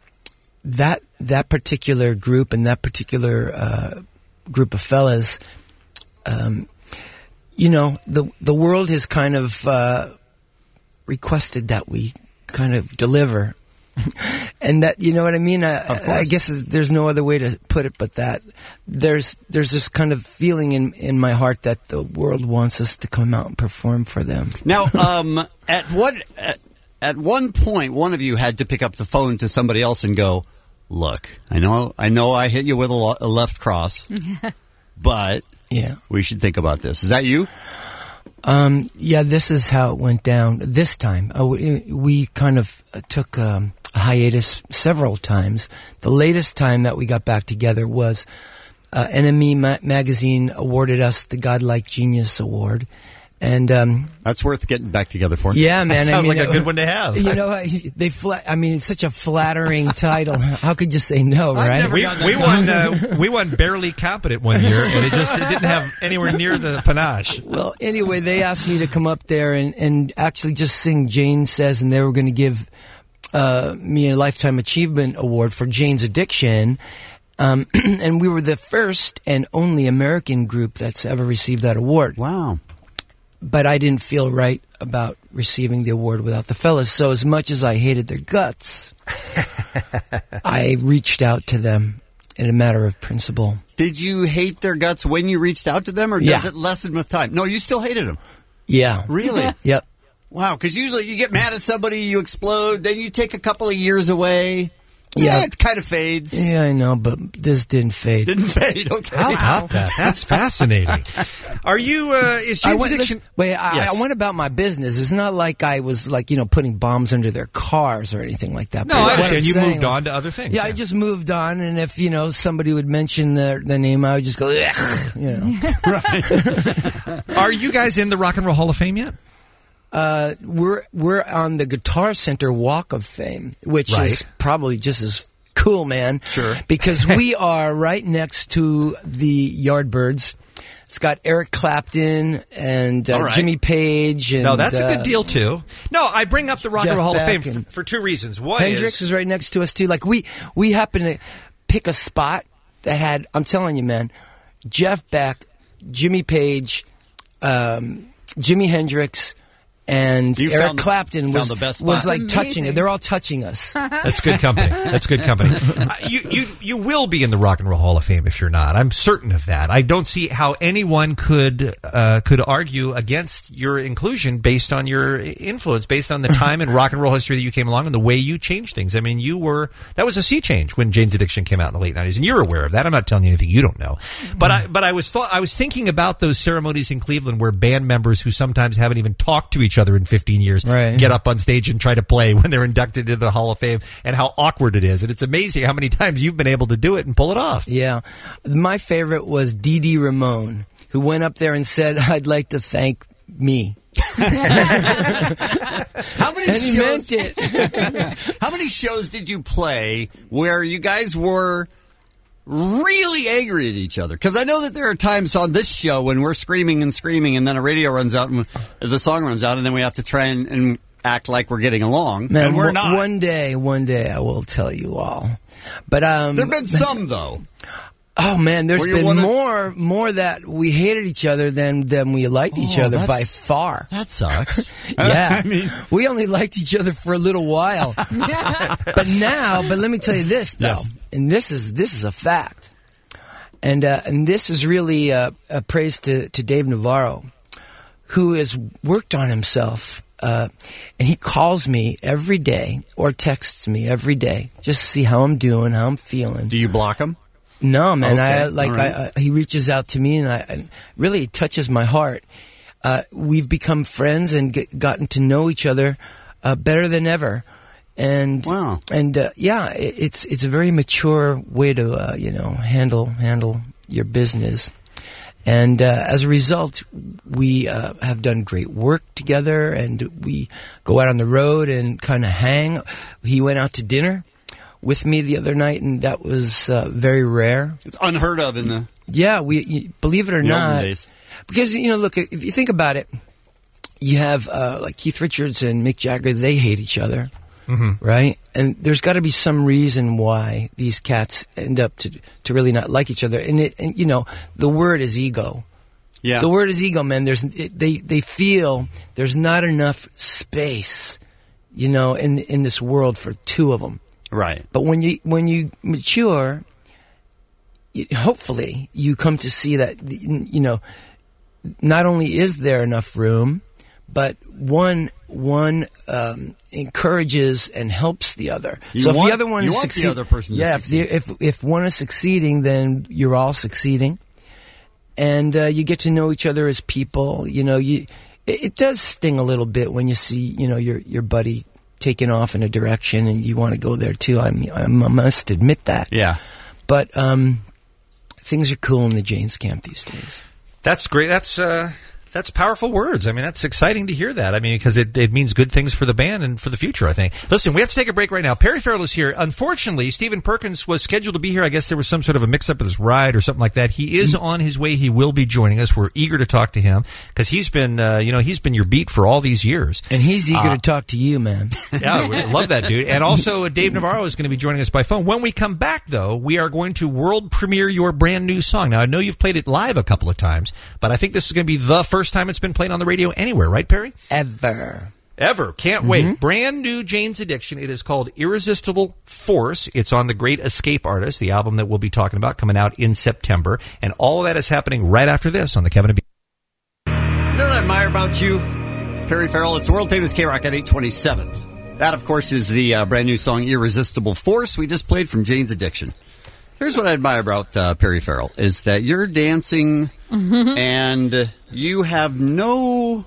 that particular group and that particular group of fellas, the world has kind of requested that we kind of deliver. And that, you know what I mean? I guess there's no other way to put it but that. There's this kind of feeling in my heart that the world wants us to come out and perform for them. Now, at one point, one of you had to pick up the phone to somebody else and go, look, I know I hit you with a left cross, but we should think about this. Is that you? This is how it went down this time. We kind of took a hiatus several times. The latest time that we got back together was NME magazine awarded us the Godlike Genius Award. And that's worth getting back together for. Yeah, man. That sounds like a good one to have. It's such a flattering title. How could you say no, right? We won Barely Competent one year, and it didn't have anywhere near the panache. Well, anyway, they asked me to come up there and actually just sing Jane Says, and they were going to give me a Lifetime Achievement Award for Jane's Addiction. And we were the first and only American group that's ever received that award. Wow. But I didn't feel right about receiving the award without the fellas. So as much as I hated their guts, I reached out to them in a matter of principle. Did you hate their guts when you reached out to them, or does it lessen with time? No, you still hated them. Yeah. Really? Yep. Wow, because usually you get mad at somebody, you explode, then you take a couple of years away, Yeah, it kind of fades. Yeah, I know, but this didn't fade. Didn't fade. Okay. How about that? That's fascinating. Are you? Is Jane's Addiction? I went about my business. It's not like I was putting bombs under their cars or anything like that. No, I understand. You moved on to other things. Yeah, I just moved on, and if somebody would mention the name, I would just go, Right. Are you guys in the Rock and Roll Hall of Fame yet? We're on the Guitar Center Walk of Fame, which is probably just as cool, man. Sure. Because we are right next to the Yardbirds. It's got Eric Clapton and Jimmy Page. And, no, that's a good deal, too. No, I bring up the Rock and Roll Hall of Fame for two reasons. One Hendrix is right next to us, too. Like, we happen to pick a spot that had, I'm telling you, man, Jeff Beck, Jimmy Page, Jimi Hendrix, and Eric Clapton was like touching it. They're all touching us. That's good company. That's good company. You will be in the Rock and Roll Hall of Fame if you're not. I'm certain of that. I don't see how anyone could argue against your inclusion based on your influence, based on the time in rock and roll history that you came along and the way you changed things. I mean, that was a sea change when Jane's Addiction came out in the late 90s, and you're aware of that. I'm not telling you anything you don't know. But I was thinking about those ceremonies in Cleveland where band members who sometimes haven't even talked to each other in 15 years get up on stage and try to play when they're inducted into the Hall of Fame, and how awkward it is. And it's amazing how many times you've been able to do it and pull it off. Yeah. My favorite was Dee Dee Ramone, who went up there and said, "I'd like to thank me." How many and shows? He meant it. How many shows did you play where you guys were really angry at each other? Because I know that there are times on this show when we're screaming and screaming, and then a radio runs out, and the song runs out, and then we have to try and act like we're getting along, man, and we're not. One day, I will tell you all. But there've been some though. Oh man, there's been more that we hated each other than we liked each other by far. That sucks. Yeah, I mean, we only liked each other for a little while. But let me tell you this though, and this is a fact, and this is really a praise to Dave Navarro, who has worked on himself. And he calls me every day or texts me every day just to see how I'm doing, how I'm feeling. Do you block him? No, man. Okay. He reaches out to me, and really touches my heart. We've become friends and gotten to know each other better than ever. And wow. And it's a very mature way to handle your business. And as a result, we have done great work together, and we go out on the road and kind of hang. He went out to dinner with me the other night, and that was very rare. It's unheard of in the believe it or not, olden days. Because look, if you think about it, you have like Keith Richards and Mick Jagger. They hate each other, right? And there's got to be some reason why these cats end up to really not like each other. And the word is ego. Yeah, the word is ego, man. They feel there's not enough space, in this world for two of them. Right. But when you mature, hopefully you come to see that not only is there enough room, but one encourages and helps the other. If the other one is succeeding, the other person to succeed. If one is succeeding, then you're all succeeding, and you get to know each other as people. It does sting a little bit when you see your buddy taken off in a direction and you want to go there too. I must admit that. Yeah. But things are cool in the Jane's camp these days. That's great. That's powerful words. I mean, that's exciting to hear that. I mean, because it means good things for the band and for the future, I think. Listen, we have to take a break right now. Perry Farrell is here. Unfortunately, Stephen Perkins was scheduled to be here. I guess there was some sort of a mix-up with his ride or something like that. He is on his way. He will be joining us. We're eager to talk to him because he's been your beat for all these years. And he's eager to talk to you, man. Yeah, we love that dude. And also, Dave Navarro is going to be joining us by phone. When we come back, though, we are going to world premiere your brand new song. Now, I know you've played it live a couple of times, but I think this is going to be the first time it's been played on the radio anywhere, right, Perry? Ever. Can't wait. Brand new Jane's Addiction. It is called Irresistible Force. It's on The Great Escape Artist, the album that we'll be talking about, coming out in September. And all of that is happening right after this on the Kevin and Bean. You know what I admire about you, Perry Farrell? It's the world famous K-Rock at 827. That, of course, is the brand new song Irresistible Force we just played from Jane's Addiction. Here's what I admire about Perry Farrell, is that you're dancing and you have no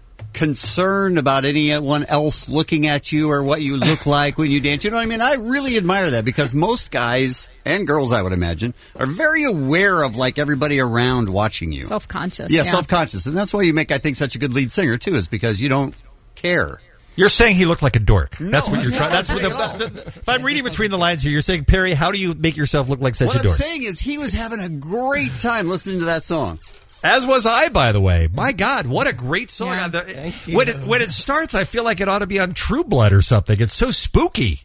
concern about anyone else looking at you or what you look like when you dance. You know what I mean? I really admire that because most guys and girls, I would imagine, are very aware of like everybody around watching you. Self-conscious. Yeah, self-conscious. And that's why you make, I think, such a good lead singer, too, is because you don't care. You're saying he looked like a dork. No, that's what you're trying. That's what if I'm reading between the lines here, you're saying, Perry, how do you make yourself look like such a dork? What I'm saying is he was having a great time listening to that song. As was I, by the way. My God, what a great song. Yeah, thank you. When it starts, I feel like it ought to be on True Blood or something. It's so spooky.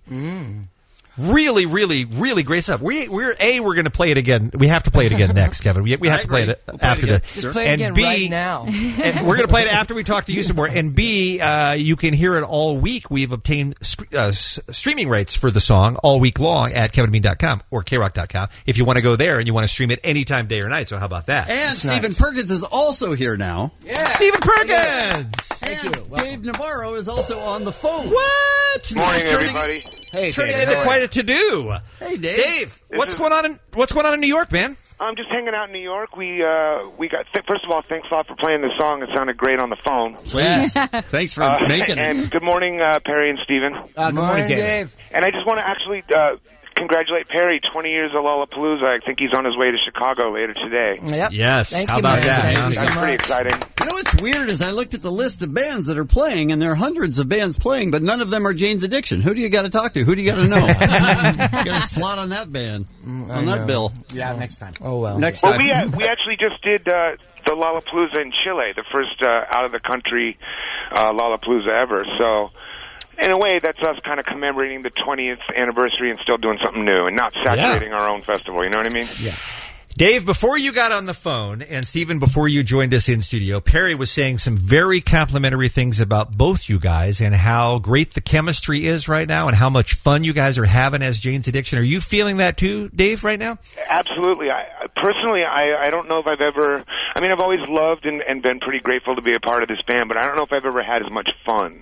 Really, really, really great stuff. We're going to play it again. We have to play it again next, Kevin. We have to play it after this. Just play it again right now. And we're going to play it after we talk to you some more. And B, you can hear it all week. We've obtained streaming rights for the song all week long at kevinbean.com or krock.com if you want to go there and you want to stream it anytime, day or night. So how about that? And Stephen Perkins is also here now. Yeah. Stephen Perkins! Thank you. Dave Navarro is also on the phone. What? Good morning, everybody. Hey, turning into quite a to-do. Hey, Dave. Dave, what's going on in New York, man? I'm just hanging out in New York. We got. First of all, thanks a lot for playing this song. It sounded great on the phone. Please, thanks for making it. And good morning, Perry and Stephen. Good morning, Dave. And I just want to actually congratulate Perry. 20 years of Lollapalooza. I think he's on his way to Chicago later today. Yep. Yes. Thank How you, about man. that? Thank you so That's pretty much. exciting. You know what's weird is I looked at the list of bands that are playing, and there are hundreds of bands playing, but none of them are Jane's Addiction. Who do you got to talk to? Who do you got to know? You got to slot on that band, on that bill. Yeah, next time. Oh, well. Next Well, time. we actually just did the Lollapalooza in Chile, the first out-of-the-country Lollapalooza ever. So, in a way, that's us kind of commemorating the 20th anniversary and still doing something new and not saturating our own festival. You know what I mean? Yeah. Dave, before you got on the phone, and Stephen, before you joined us in studio, Perry was saying some very complimentary things about both you guys and how great the chemistry is right now and how much fun you guys are having as Jane's Addiction. Are you feeling that too, Dave, right now? Absolutely. Personally, I don't know if I've ever... I mean, I've always loved and been pretty grateful to be a part of this band, but I don't know if I've ever had as much fun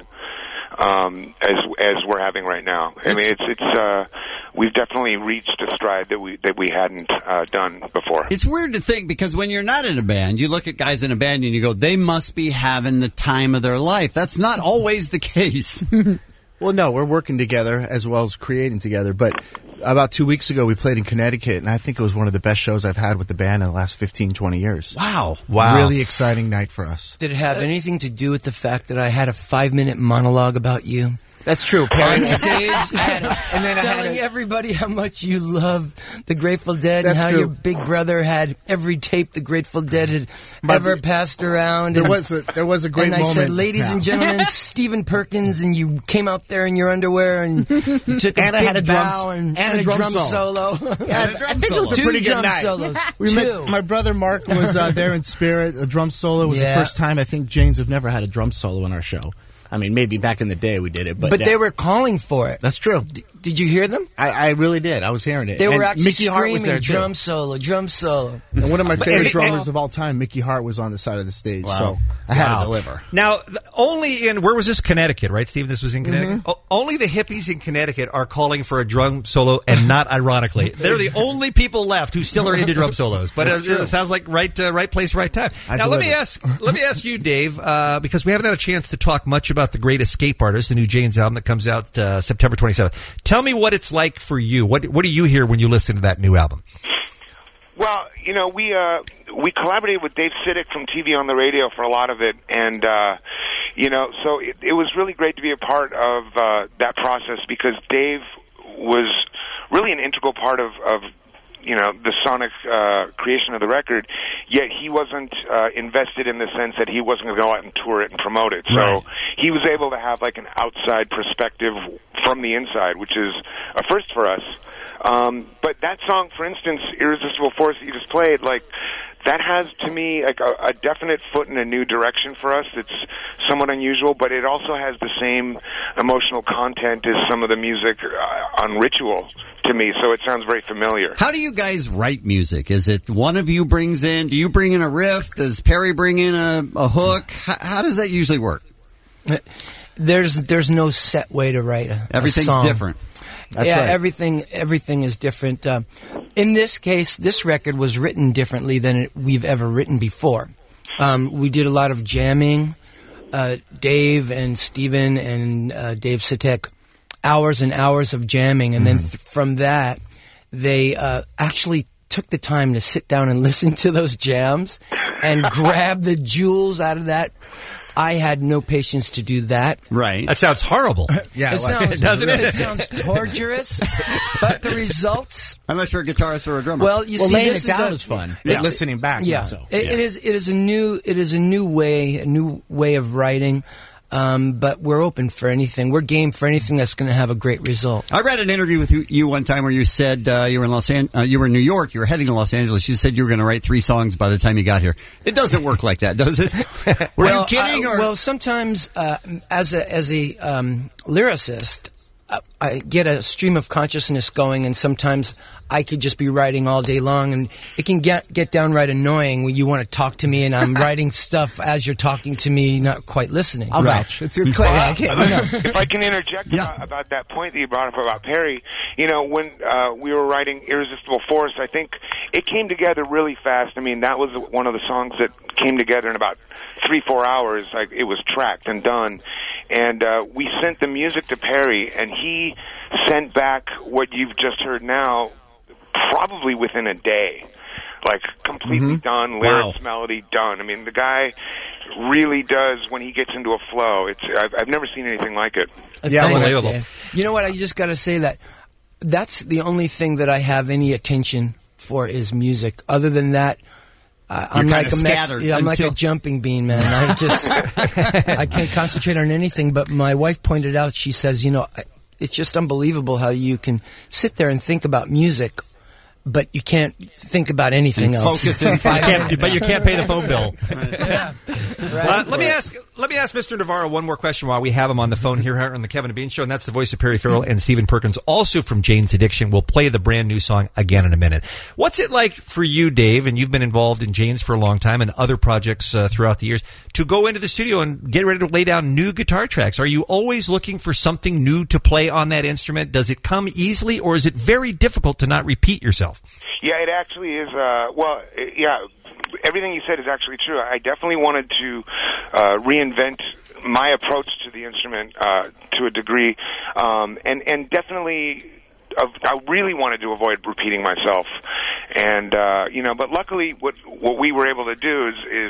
as we're having right now. I mean, it's we've definitely reached a stride that we hadn't done before. It's weird to think because when you're not in a band, you look at guys in a band and you go, they must be having the time of their life. That's not always the case. Well, no, we're working together as well as creating together. But about 2 weeks ago, we played in Connecticut, and I think it was one of the best shows I've had with the band in the last 15, 20 years. Wow. Really exciting night for us. Did it have anything to do with the fact that I had a 5-minute monologue about you? That's true, Perry. On stage, telling everybody how much you love the Grateful Dead and how your big brother had every tape the Grateful Dead had ever passed around. There was a great moment. And I said, ladies and gentlemen, gentlemen, Stephen Perkins, and you came out there in your underwear and you took a big bow and a drum solo. Yeah, I think it was a pretty good night. Solos. My brother Mark was there in spirit. A drum solo was the first time I think Janes have never had a drum solo in our show. I mean, maybe back in the day we did it, but they were calling for it. That's true. Did you hear them? I really did. I was hearing it. They were actually Mickey Hart screaming, was there too. drum solo. And one of my favorite drummers of all time, Mickey Hart, was on the side of the stage. Wow. So I had to deliver. Now, only in, where was this? Connecticut, right, Stephen? This was in Connecticut? Mm-hmm. Only the hippies in Connecticut are calling for a drum solo, and not ironically. They're the only people left who still are into drum solos. But it sounds like right place, right time. Now, let me ask you, Dave, because we haven't had a chance to talk much about The Great Escape Artist, the new Jane's album that comes out September 27th. Tell me what it's like for you. What do you hear when you listen to that new album? Well, you know, we collaborated with Dave Sitek from TV on the Radio for a lot of it, and you know, so it was really great to be a part of that process because Dave was really an integral part of you know, the sonic creation of the record, yet he wasn't invested in the sense that he wasn't going to go out and tour it and promote it. So he was able to have like an outside perspective from the inside, which is a first for us. But that song, for instance, Irresistible Force that you just played, like, that has, to me, like a definite foot in a new direction for us. It's somewhat unusual, but it also has the same emotional content as some of the music on Ritual to me, so it sounds very familiar. How do you guys write music? Is it one of you brings in, do you bring in a riff? Does Perry bring in a hook? How does that usually work? there's no set way to write a Everything's song. different. That's yeah, right. everything is different. In this case, this record was written differently than we've ever written before. We did a lot of jamming. Dave and Steven and Dave Sitek, hours and hours of jamming, and then from that, they actually took the time to sit down and listen to those jams and grab the jewels out of that. I had no patience to do that. Right. That sounds horrible. Yeah, It sounds, doesn't it? It sounds torturous, but the results. I'm not sure a guitarist or a drummer. Well, you see, laying this it down is is fun. Yeah. Listening back. Yeah, Also. It is a new way of writing. But we're open for anything. We're game for anything that's going to have a great result. I read an interview with you one time where you said you were in you were in New York. You were heading to Los Angeles. You said you were going to write 3 songs by the time you got here. It doesn't work like that, does it? Were you kidding? Well, sometimes as a lyricist, I get a stream of consciousness going, and sometimes I could just be writing all day long, and it can get downright annoying when you want to talk to me and I'm writing stuff as you're talking to me, not quite listening. I'll vouch. It's clear. Well, if I can interject about that point that you brought up about Perry, when we were writing Irresistible Force, I think it came together really fast. I mean, that was one of the songs that came together in about 3-4 hours. Like, it was tracked and done. And we sent the music to Perry, and he sent back what you've just heard now probably within a day. Like, completely done, lyrics, melody, done. I mean, the guy really does, when he gets into a flow, I've never seen anything like it. Yeah, unbelievable. You know what? I just got to say that's the only thing that I have any attention for is music. Other than that, I'm like a jumping bean, man. I can't concentrate on anything. But my wife pointed out, she says, it's just unbelievable how you can sit there and think about music, but you can't think about anything else. Focus in 5 minutes. But you can't pay the phone bill. Yeah. Right. Let me ask Mr. Navarro one more question while we have him on the phone here on the Kevin and Bean Show, and that's the voice of Perry Farrell and Stephen Perkins, also from Jane's Addiction. We'll play the brand new song again in a minute. What's it like for you, Dave, and you've been involved in Jane's for a long time and other projects throughout the years, to go into the studio and get ready to lay down new guitar tracks? Are you always looking for something new to play on that instrument? Does it come easily, or is it very difficult to not repeat yourself? Yeah, it actually is. Everything you said is actually true. I definitely wanted to reinvent my approach to the instrument to a degree, and definitely I really wanted to avoid repeating myself. And but luckily, what we were able to do is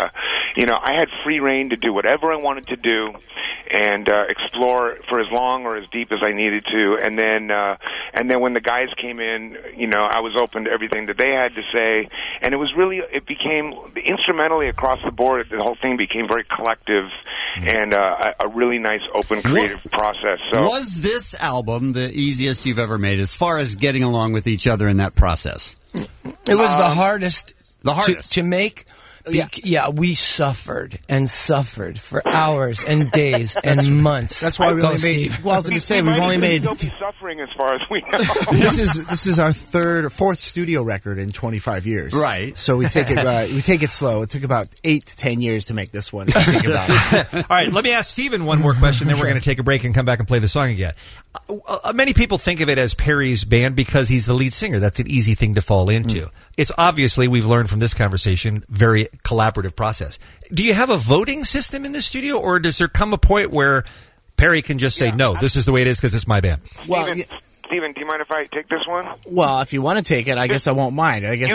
I had free reign to do whatever I wanted to do, and explore for as long or as deep as I needed to. And then when the guys came in, I was open to everything that they had to say. And it became instrumentally across the board. The whole thing became very collective and a really nice, open, creative process. So, was this album the easiest you've ever made as far as getting along with each other in that process? It was the hardest. The hardest to make. Yeah, we suffered and suffered for hours and days and months. That's why we only made. Well, I was going to say we've only made. Still be suffering as far as we know. This is our 4th studio record in 25 years. Right. So we take it slow. It took about 8 to 10 years to make this one. If you think about it. All right, let me ask Stephen one more question, then we're going to take a break and come back and play the song again. Many people think of it as Perry's band because he's the lead singer. That's an easy thing to fall into. It's obviously, we've learned from this conversation, very collaborative process. Do you have a voting system in the studio, or does there come a point where Perry can just say, no, this is the way it is because it's my band? Well, Stephen, do you mind if I take this one? Well, if you want to take it, I guess I won't mind. I guess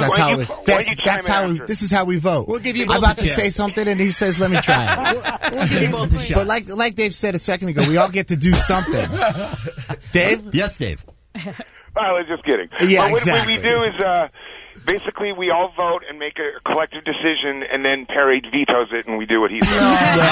this is how we vote. We'll give you both I'm about a to chance. say something, and he says, "Let me try it." We'll give you both a shot. But like Dave said a second ago, we all get to do something. Dave? Yes, Dave. I was just kidding. Yeah, what exactly. we do is basically we all vote and make a collective decision, and then Perry vetoes it, and we do what he says.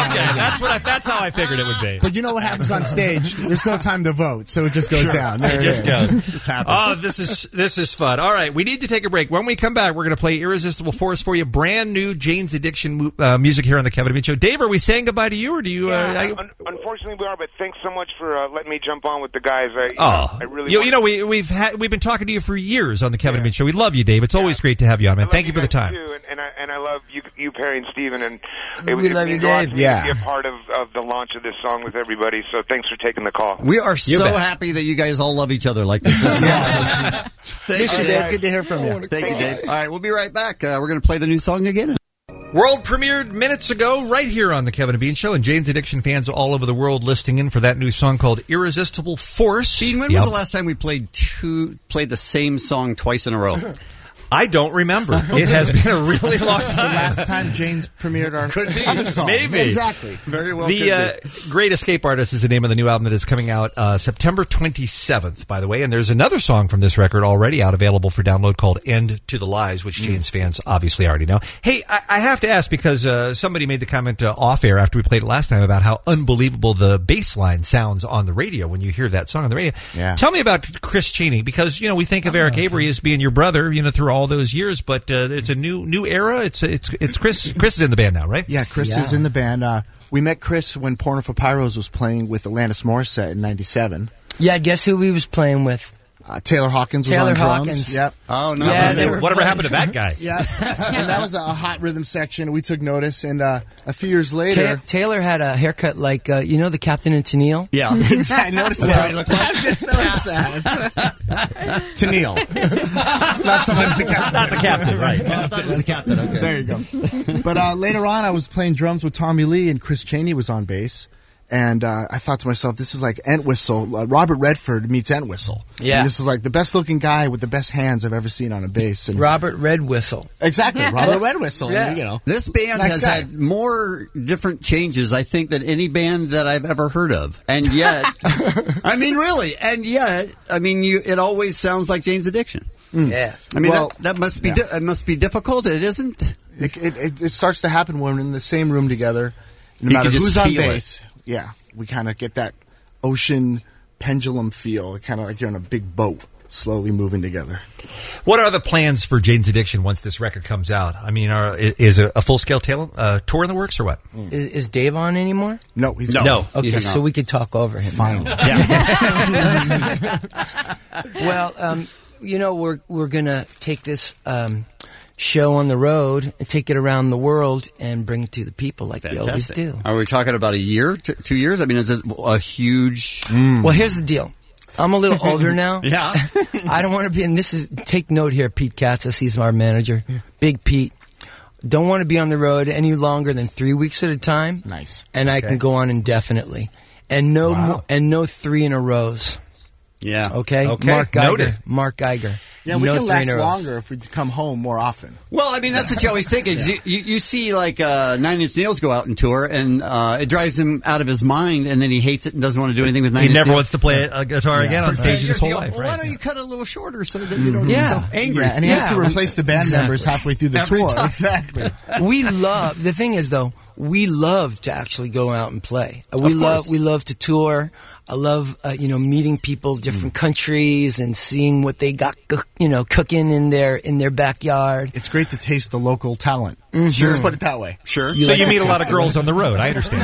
That's how I figured it would be. But you know what happens on stage? There's no time to vote, so it just goes down. There It just goes. It just happens. Oh, this is fun. All right, we need to take a break. When we come back, we're going to play Irresistible Force for you. Brand new Jane's Addiction music here on the Kevin and Bean Show. Dave, are we saying goodbye to you, or do you? Unfortunately, we are. But thanks so much for letting me jump on with the guys. I really. We've been talking to you for years on the Kevin and Bean Show. We love you, Dave. It's always great to have you on, man. Thank you for the time. Too, and I love you. you, Perry and Steven, and it We love you, means a lot Dave. to me Yeah. to be a part of the launch of this song with everybody. So thanks for taking the call. We are so happy that you guys all love each other like this. This is awesome. Miss you, Dave. Good to hear from you. Thank you, Dave. All right, we'll be right back. We're going to play the new song again. World premiered minutes ago right here on the Kevin and Bean Show, and Jane's Addiction fans all over the world listing in for that new song called Irresistible Force. Bean, when was the last time we played the same song twice in a row? I don't remember. It has been a really long The time. last time Jane's premiered our Could be. other song. Maybe. Exactly. Very well. The Great Escape Artist is the name of the new album that is coming out September 27th, by the way. And there's another song from this record already out, available for download, called End to the Lies, which Jane's fans obviously already know. Hey, I have to ask, because somebody made the comment off air after we played it last time about how unbelievable the bass line sounds on the radio when you hear that song on the radio. Yeah. Tell me about Chris Cheney, because, we think of Eric Avery as being your brother, through all those years, but it's a new era. It's Chris. Chris is in the band now, right? Yeah, Chris is in the band. We met Chris when Porno for Pyros was playing with Alanis Morissette in '97. Yeah, guess who we was playing with? Taylor Hawkins was Taylor on drums. Hawkins. Yep. Oh, no. Yeah, they were Whatever playing. happened to that guy? Yeah. And that was a hot rhythm section. We took notice, and a few years later... Taylor had a haircut like, the Captain and Tennille? Yeah. I noticed That's that. what he looked like. I just noticed that. To Neil. Not sometimes the captain. Not the captain, right. I thought it was the captain. Okay. There you go. But later on, I was playing drums with Tommy Lee, and Chris Cheney was on bass. And I thought to myself, this is like Entwistle. Robert Redford meets Entwistle. Yeah. And this is like the best-looking guy with the best hands I've ever seen on a bass. And Robert Redwhistle. Exactly, Robert Redwhistle. Yeah. This band Nice has guy. had more different changes, I think, than any band that I've ever heard of. And yet, I mean, really, it always sounds like Jane's Addiction. Yeah. I mean, Well, that must be yeah. it must be difficult. It isn't. It starts to happen when we're in the same room together. No You matter can just who's on feel it. bass. Yeah, we kind of get that ocean pendulum feel, kind of like you're on a big boat, slowly moving together. What are the plans for Jane's Addiction once this record comes out? I mean, is a full-scale tour in the works or what? Is Dave on anymore? No, he's No. Okay, He's so not. we could talk over him. Finally. Well, we're gonna take this show on the road and take it around the world and bring it to the people like we always Fantastic. do. Are we talking about a year, 2 years? I mean, is it a huge? Well, here's the deal. I'm a little older now. Yeah. I don't want to be in take note here, Pete Katsas, he's our manager. Big Pete. Don't want to be on the road any longer than 3 weeks at a time. Nice. And I can go on indefinitely. And no 3 in a rows. Yeah. Okay? Noted. Mark Geiger. Yeah, we No can 3 last in a row. longer if we come home more often. Well, I mean, that's what you always think. Is you see, like, 9 Inch Nails go out and tour, and it drives him out of his mind, and then he hates it and doesn't want to do anything with 9 He Inch never Nails. wants to play a guitar again on stage in his whole life, Well, right? why don't you cut it a little shorter so that you don't get Yeah. so angry? Yeah, and he has to replace the band Exactly. members halfway through the Every tour. time. Exactly. The thing is though, we love to actually go out and play. We love to tour. I love, meeting people, different countries, and seeing what they got, cooking in their backyard. It's great to taste the local talent. Mhm. Sure. Let's put it that way. Sure. So you meet a lot of girls on the road. I understand.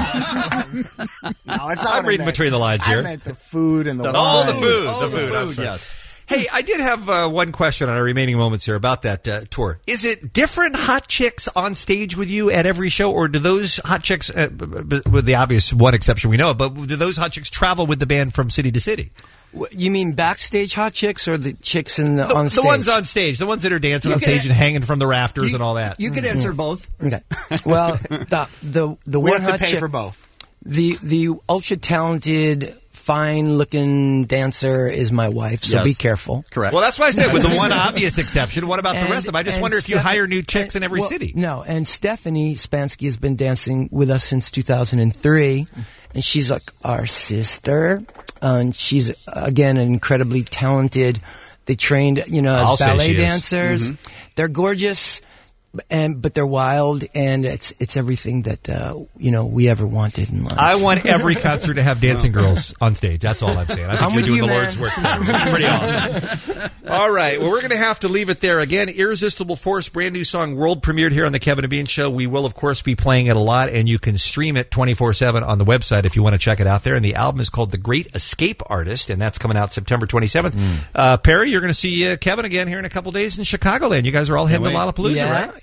No, it's not I'm what I reading meant. between the lines here. I meant the food and the wine. All the food. All the the food. I'm food, sorry. yes. Hey, I did have one question on our remaining moments here about that tour. Is it different hot chicks on stage with you at every show, or do those hot chicks, with the obvious one exception we know of, but do those hot chicks travel with the band from city to city? You mean backstage hot chicks or the chicks on stage? The ones on stage, the ones that are dancing on stage and hanging from the rafters and all that. You can answer both. Okay. Well, the We one have to hot pay chick, for both. The ultra talented, fine looking dancer is my wife. So Yes. be careful. Correct. Well, that's why I said with the one obvious exception. What about the And- rest of them? I just and wonder if you hire new chicks in every city. No, and Stephanie Spansky has been dancing with us since 2003, and she's like our sister. And she's, again, an incredibly talented. They trained, I'll as say ballet she is. dancers. Mm-hmm. They're gorgeous, but they're wild, and it's everything that we ever wanted in life. I want every concert to have dancing girls on stage. That's all I'm saying. I think I'm you're with doing you, the man. Lord's work. It's pretty awesome. All right. Well, we're going to have to leave it there. Again, Irresistible Force, brand new song, world premiered here on the Kevin and Bean Show. We will, of course, be playing it a lot, and you can stream it 24/7 on the website if you want to check it out there. And the album is called The Great Escape Artist, and that's coming out September 27th. Perry, you're going to see Kevin again here in a couple days in Chicagoland. You guys are all heading to Lollapalooza, right?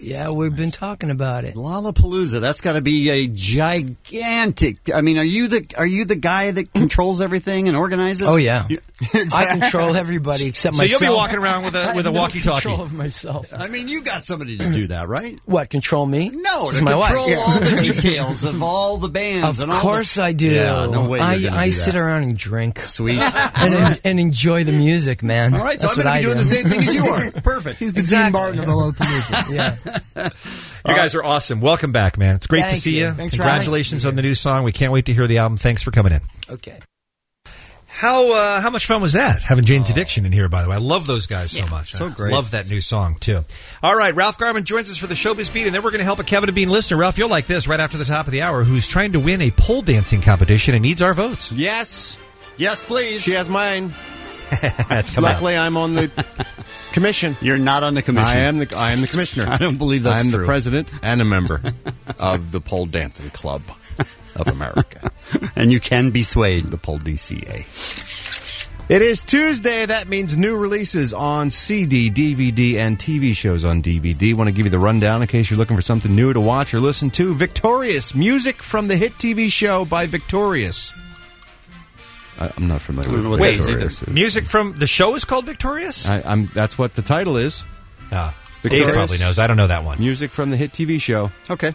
Yeah, we've been talking about it. Lollapalooza. That's got to be a gigantic. I mean, are you the guy that controls everything and organizes? Oh yeah, I control everybody except myself. So you'll be walking around with a walkie-talkie. Control of myself. I mean, you got somebody to do that, right? What, control me? No, It's to my control wife. Yeah. all the details of all the bands. Of and all course I do. Yeah, no way. I sit around and drink. Sweet. and enjoy the music, man. All right, so That's I'm what going to be doing the same thing as you are. Perfect. He's the Dean Martin of the Lollapalooza. Yeah. You guys are awesome. Welcome back, man. It's great to Thank see you. you. Thanks for Congratulations on the new song. We can't wait to hear the album. Thanks for coming in. Okay. How much fun was that, having Jane's Addiction in here, by the way? I love those guys so much. so great. I love that new song, too. All right, Ralph Garman joins us for the Showbiz Beat, and then we're going to help a Kevin and Bean listener. Ralph, you'll like this right after the top of the hour, who's trying to win a pole dancing competition and needs our votes. Yes. Yes, please. She has mine. That's coming Luckily, I'm on the commission. You're not on the commission. I am the commissioner. I don't believe that's I'm true. the president and a member of the Pole Dancing Club of America. And you can be swayed. The Pole DCA. It is Tuesday. That means new releases on CD, DVD, and TV shows on DVD. Want to give you the rundown in case you're looking for something new to watch or listen to. Victorious. Music from the hit TV show by Victorious. I'm not familiar with Victorious. Music from the show is called Victorious? That's what the title is. Dave probably knows. I don't know that one. Music from the hit TV show. Okay.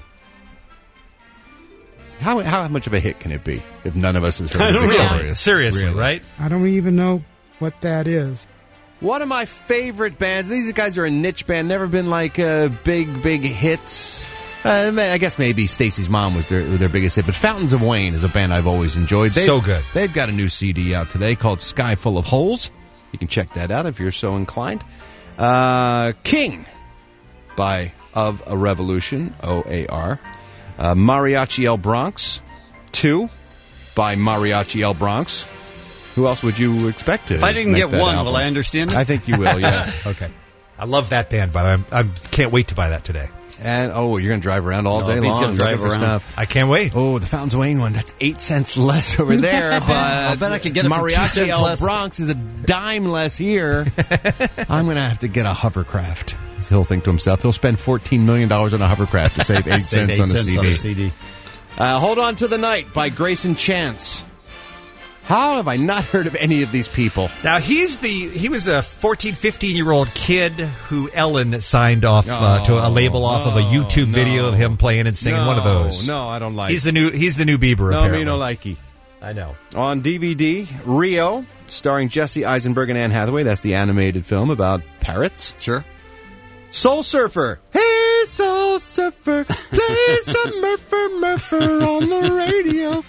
How much of a hit can it be if none of us has heard of Really? Victorious? Seriously, Really? right? I don't even know what that is. One of my favorite bands. These guys are a niche band. Never been like big hits. I guess maybe Stacy's Mom was their biggest hit. But Fountains of Wayne is a band I've always enjoyed. So good. They've got a new CD out today called Sky Full of Holes. You can check that out if you're so inclined. King by Of a Revolution, OAR. Mariachi El Bronx 2 by Mariachi El Bronx. Who else would you expect to? If I didn't make get that one, album? will I understand it? I think you will, yeah. Okay. I love that band, by the way. I can't wait to buy that today. And, you're going to drive around all day he's long. gonna drive looking for around. Stuff. I can't wait. Oh, the Fountains of Wayne one. That's 8 cents less over there. But I bet I could get it for 2 Mariachi cents El less. Bronx is a dime less here. I'm going to have to get a hovercraft. He'll think to himself, he'll spend $14 million on a hovercraft to save 8 cents on a CD. Hold On to the Night by Grayson Chance. How have I not heard of any of these people? Now, he was a 14, 15-year-old kid who Ellen signed off to a label off of a YouTube video of him playing and singing. One of those. No, I don't like. He's the new Bieber. No, apparently. me no likey. I know. On DVD, Rio, starring Jesse Eisenberg and Anne Hathaway. That's the animated film about parrots. Sure. Soul Surfer. Hey, Soul Surfer, play some Murpher on the radio.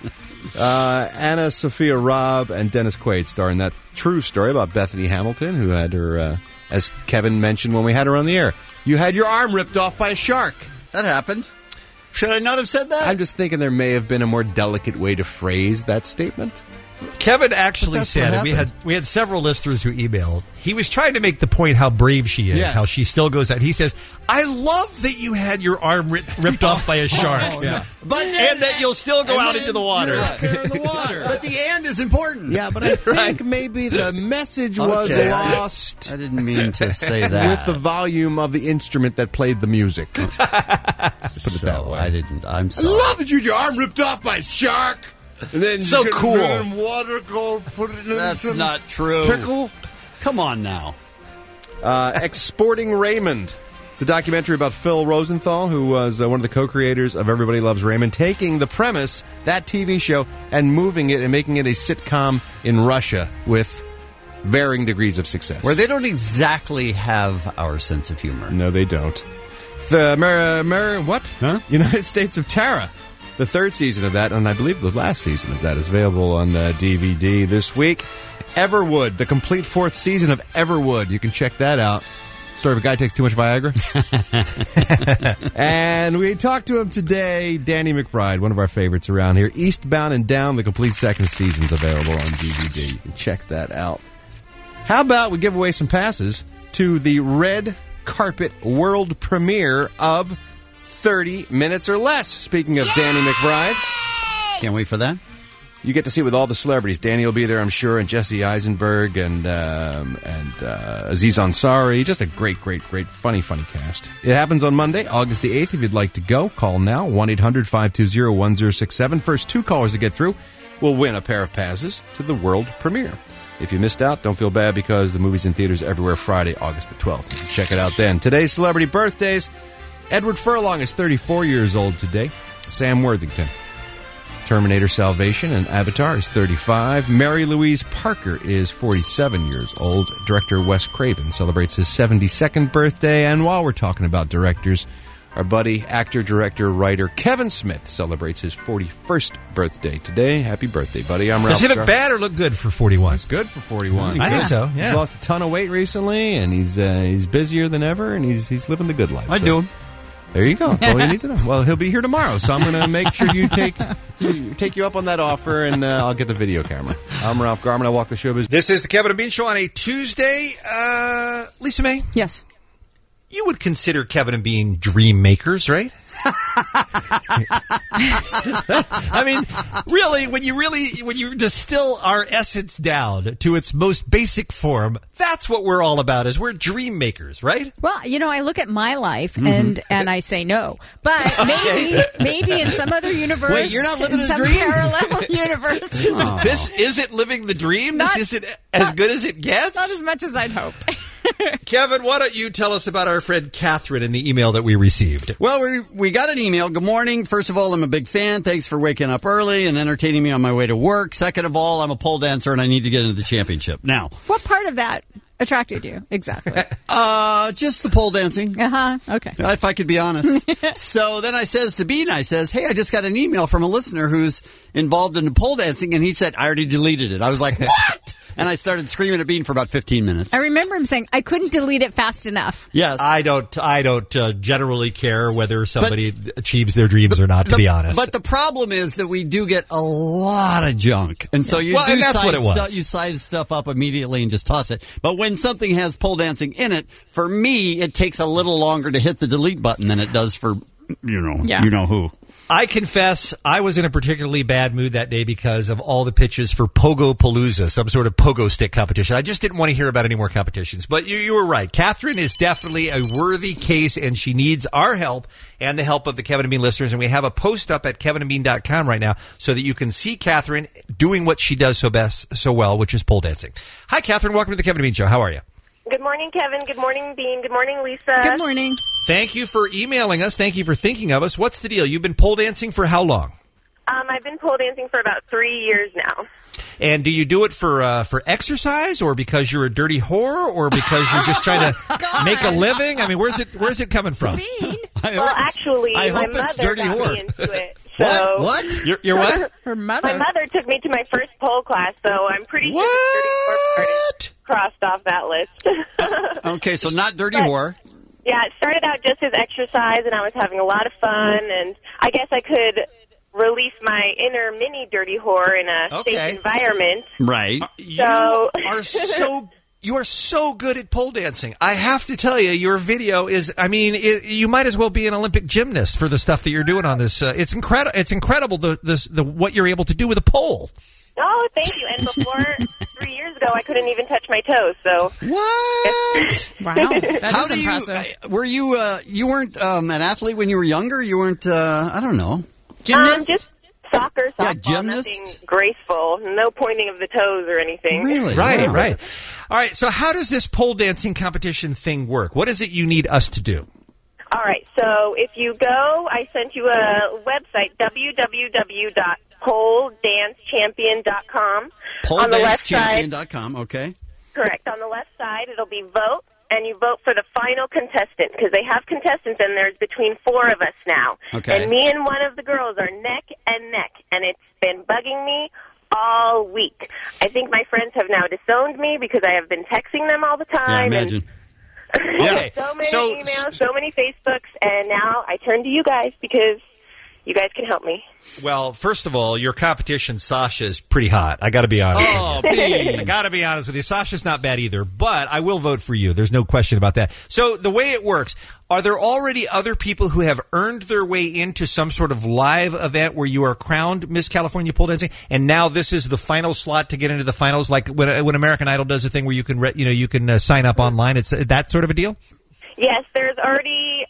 Anna Sophia Robb and Dennis Quaid star in that true story about Bethany Hamilton, who had her, as Kevin mentioned when we had her on the air, you had your arm ripped off by a shark. That happened. Should I not have said that? I'm just thinking there may have been a more delicate way to phrase that statement. Kevin actually said, and we had several listeners who emailed. He was trying to make the point how brave she is, Yes. how she still goes out. He says, "I love that you had your arm ripped off by a shark, and that you'll still go out into the water." In the water. But the and is important. Yeah, but I think maybe the message was Okay. lost. I didn't mean to say that. With the volume of the instrument that played the music. Just put it that way. I didn't. I'm I sorry. love that you had your arm ripped off by a shark. And then So you get cool. rid of water, go put it in That's some not true. Pickle. Come on now. Exporting Raymond, the documentary about Phil Rosenthal, who was one of the co-creators of Everybody Loves Raymond, taking the premise, that TV show, and moving it and making it a sitcom in Russia with varying degrees of success. Where they don't exactly have our sense of humor. No, they don't. The United States of Tara. The third season of that, and I believe the last season of that, is available on DVD this week. Everwood, the complete fourth season of Everwood. You can check that out. Story of a guy who takes too much Viagra. And we talked to him today, Danny McBride, one of our favorites around here. Eastbound and Down, the complete second season is available on DVD. You can check that out. How about we give away some passes to the red carpet world premiere of 30 Minutes or Less. Speaking of Danny McBride. Can't wait for that. you get to see it with all the celebrities. Danny will be there, I'm sure, and Jesse Eisenberg and Aziz Ansari. Just a great, funny cast. It happens on Monday, August the 8th. If you'd like to go, call now, 1-800-520-1067. First 2 callers to get through will win a pair of passes to the world premiere. If you missed out, don't feel bad because the movie's in theaters everywhere Friday, August the 12th. You can check it out then. Today's celebrity birthdays. Edward Furlong is 34 years old today. Sam Worthington, Terminator Salvation and Avatar, is 35. Mary Louise Parker is 47 years old. Director Wes Craven celebrates his 72nd birthday. And while we're talking about directors, our buddy, actor, director, writer Kevin Smith celebrates his 41st birthday today. Happy birthday, buddy. I'm Ralph. Does he look bad or look good for 41? He's good for 41. I think so, yeah. He's lost a ton of weight recently, and he's busier than ever, and he's living the good life. I do. There you go. That's all you need to know. Well, he'll be here tomorrow, so I'm going to make sure you take you up on that offer, and I'll get the video camera. I'm Ralph Garman. I walk the showbiz. This is the Kevin and Bean Show on a Tuesday. Lisa May? Yes. You would consider Kevin and Bean dream makers, right? I mean, really, when you distill our essence down to its most basic form, that's what we're all about, is we're dream makers, right? Well, I look at my life and I say no. But maybe in some other universe. Wait, you're not living in a some dream? parallel universe. This isn't living the dream? This isn't as good as it gets? Not as much as I'd hoped. Kevin, why don't you tell us about our friend Catherine and the email that we received? Well, we got an email. Good morning. First of all, I'm a big fan. Thanks for waking up early and entertaining me on my way to work. Second of all, I'm a pole dancer and I need to get into the championship. Now, what part of that attracted you exactly? Just the pole dancing. Okay. If I could be honest. So then I says to Bean, hey, I just got an email from a listener who's involved in the pole dancing, and he said, I already deleted it. I was like, what? And I started screaming at Bean for about 15 minutes. I remember him saying, I couldn't delete it fast enough. Yes. I don't generally care whether somebody achieves their dreams or not, to be honest. But the problem is that we do get a lot of junk. And so you you size stuff up immediately and just toss it. But when something has pole dancing in it, for me, it takes a little longer to hit the delete button than it does for, you know who. I confess I was in a particularly bad mood that day because of all the pitches for Pogo Palooza, some sort of pogo stick competition. I just didn't want to hear about any more competitions. But you were right. Catherine is definitely a worthy case, and she needs our help and the help of the Kevin and Bean listeners. And we have a post up at kevinandbean.com right now so that you can see Catherine doing what she does so well, which is pole dancing. Hi, Catherine. Welcome to the Kevin and Bean Show. How are you? Good morning, Kevin. Good morning, Bean. Good morning, Lisa. Good morning. Thank you for emailing us. Thank you for thinking of us. What's the deal? You've been pole dancing for how long? I've been pole dancing for about 3 years now. And do you do it for exercise, or because you're a dirty whore, or because you're just trying to make a living? I mean, where's it coming from? Well, actually, my mother got me into it. So What? You're what? Her mother. My mother took me to my first pole class, so I'm pretty sure the dirty whore part is crossed off that list. Okay, so not dirty whore. Yeah, it started out just as exercise, and I was having a lot of fun, and I guess I could release my inner mini dirty whore in a safe environment. Right. You are so good at pole dancing. I have to tell you, your video is, you might as well be an Olympic gymnast for the stuff that you're doing on this. It's incredible. It's incredible what you're able to do with a pole. Oh, thank you. And before 3 years ago, I couldn't even touch my toes. So what? Wow, that is impressive. Were you weren't an athlete when you were younger? You weren't I don't know, gymnast? Just soccer, softball, gymnast? nothing graceful, no pointing of the toes or anything. Really? Right, right. All right. So how does this pole dancing competition thing work? What is it you need us to do? All right. So if you go, I sent you a website, www.poledancechampion.com. Poledancechampion.com, okay. Correct. On the left side, it'll be vote, and you vote for the final contestant, because they have contestants, and there's between 4 of us now. Okay. And me and one of the girls are neck and neck, and it's been bugging me all week. I think my friends have now disowned me because I have been texting them all the time. Yeah, I imagine. So many emails, so many Facebooks, and now I turn to you guys because you guys can help me. Well, first of all, your competition, Sasha, is pretty hot. I got to be honest. Oh, I got to be honest with you. Sasha's not bad either, but I will vote for you. There's no question about that. So the way it works, are there already other people who have earned their way into some sort of live event where you are crowned Miss California pole dancing, and now this is the final slot to get into the finals, like when American Idol does a thing where you can sign up online? It's that sort of a deal? Yes, there's already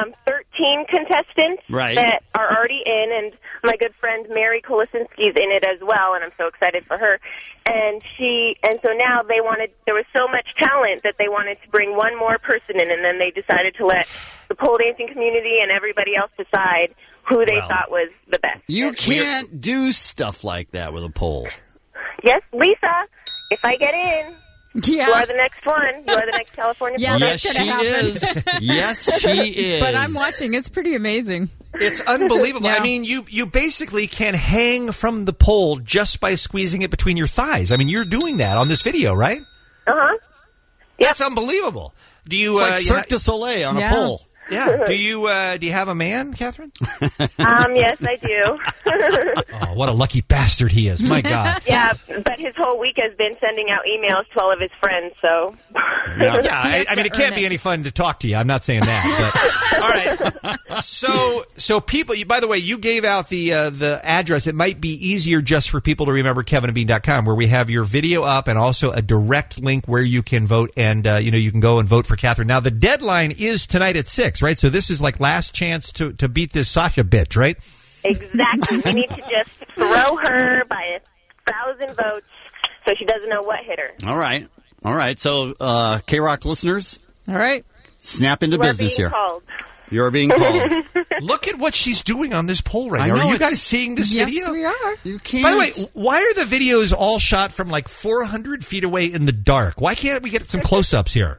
13 contestants that are already in, and my good friend Mary Kolisinski's in it as well, and I'm so excited for her. And so now there was so much talent that they wanted to bring one more person in, and then they decided to let the pole dancing community and everybody else decide who they thought was the best. You can't do stuff like that with a pole. Yes, Lisa, if I get in... You are the next one. You are the next California pole Yes, dancer. she is. Yes, she is. But I'm watching. It's pretty amazing. It's unbelievable. Yeah. I mean, you basically can hang from the pole just by squeezing it between your thighs. I mean, you're doing that on this video, right? Uh-huh. That's unbelievable. Do you? It's like Cirque du Soleil on a pole. Yeah. Do you have a man, Catherine? Yes, I do. Oh, what a lucky bastard he is. My God. Yeah, but his whole week has been sending out emails to all of his friends, so... Yeah, I mean, it can't be any fun to talk to you. I'm not saying that. But, all right. So people, by the way, you gave out the address. It might be easier just for people to remember kevinandbean.com, where we have your video up and also a direct link where you can vote, and you can go and vote for Catherine. Now, the deadline is tonight at 6, right? So this is like last chance to beat this Sasha bitch, right? Exactly. We need to just throw her by 1,000 votes so she doesn't know what hit her. All right. So, K-Rock listeners. All right. Snap into business here. Called. You're being called. Look at what she's doing on this pole right I now. know, Are you guys seeing this video? Yes, we are. You can't. By the way, why are the videos all shot from like 400 feet away in the dark? Why can't we get some close-ups here?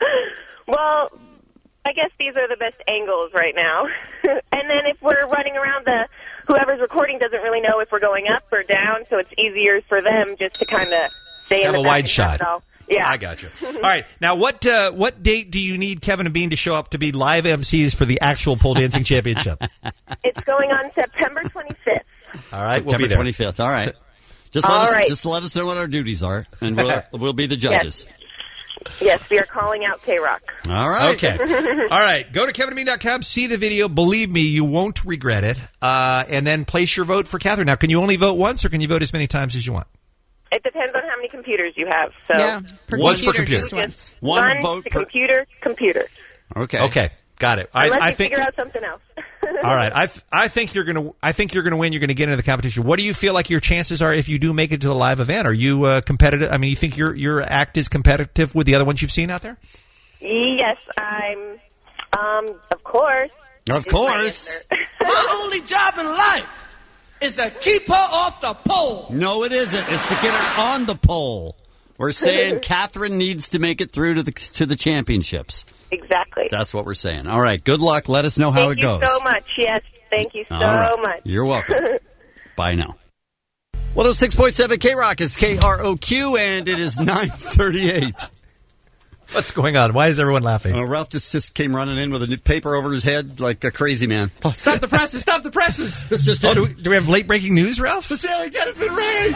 Well, I guess these are the best angles right now. And then if we're running around, whoever's recording doesn't really know if we're going up or down, so it's easier for them just to kind of stay in Have the a back wide and shot. all. Yeah. I got you. All right. Now, what date do you need Kevin and Bean to show up to be live MCs for the actual pole dancing championship? It's going on September 25th. All right. September we'll be there. 25th. All right. Just let us know what our duties are, and we'll be the judges. Yes, we are calling out K-Rock. All right. Okay. All right. Go to kevinandbean.com, see the video. Believe me, you won't regret it. And then place your vote for Catherine. Now, can you only vote once, or can you vote as many times as you want? It depends on how many computers you have. So Yeah, Once per computer. just once. One vote to per computer. Okay. Okay. Got it. Unless I you think. figure out something else. All right. I think you're gonna win. You're gonna get into the competition. What do you feel like your chances are if you do make it to the live event? Are you competitive? I mean, you think your act is competitive with the other ones you've seen out there? Yes, I'm. Of course. Of course. My only job in life is to keep her off the pole. No, it isn't. It's to get her on the pole. We're saying Catherine needs to make it through to the championships. Exactly. That's what we're saying. All right. Good luck. Let us know how it goes. Thank you so much. Yes, thank you so All right. much. You're welcome. Bye now. 106.7 K-Rock is KROQ, and it is 9:38. What's going on? Why is everyone laughing? Ralph just came running in with a paper over his head like a crazy man. Oh, stop the presses! Stop the presses! This just do we have late breaking news, Ralph? The sailing jet has been raised!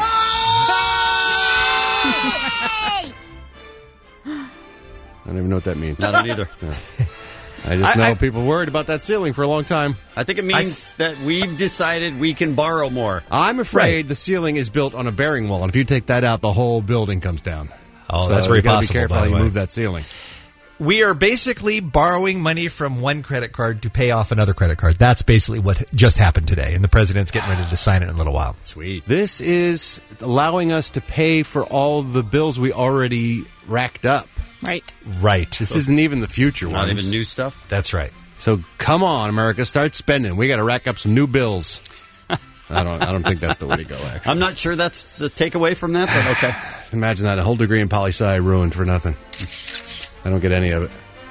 I don't even know what that means. I don't either. Yeah. I just know people worried about that ceiling for a long time. I think it means that we've decided we can borrow more. I'm afraid the ceiling is built on a bearing wall, and if you take that out, the whole building comes down. Oh, so that's very you gotta possible. Be careful by how the you way. move that ceiling. We are basically borrowing money from one credit card to pay off another credit card. That's basically what just happened today, and the president's getting ready to sign it in a little while. Sweet. This is allowing us to pay for all the bills we already racked up. Right. This isn't even the future Not ones. even new stuff? That's right. So come on, America, start spending. We got to rack up some new bills. I don't think that's the way to go, actually. I'm not sure that's the takeaway from that, but okay. Imagine that, a whole degree in poli-sci ruined for nothing. I don't get any of it.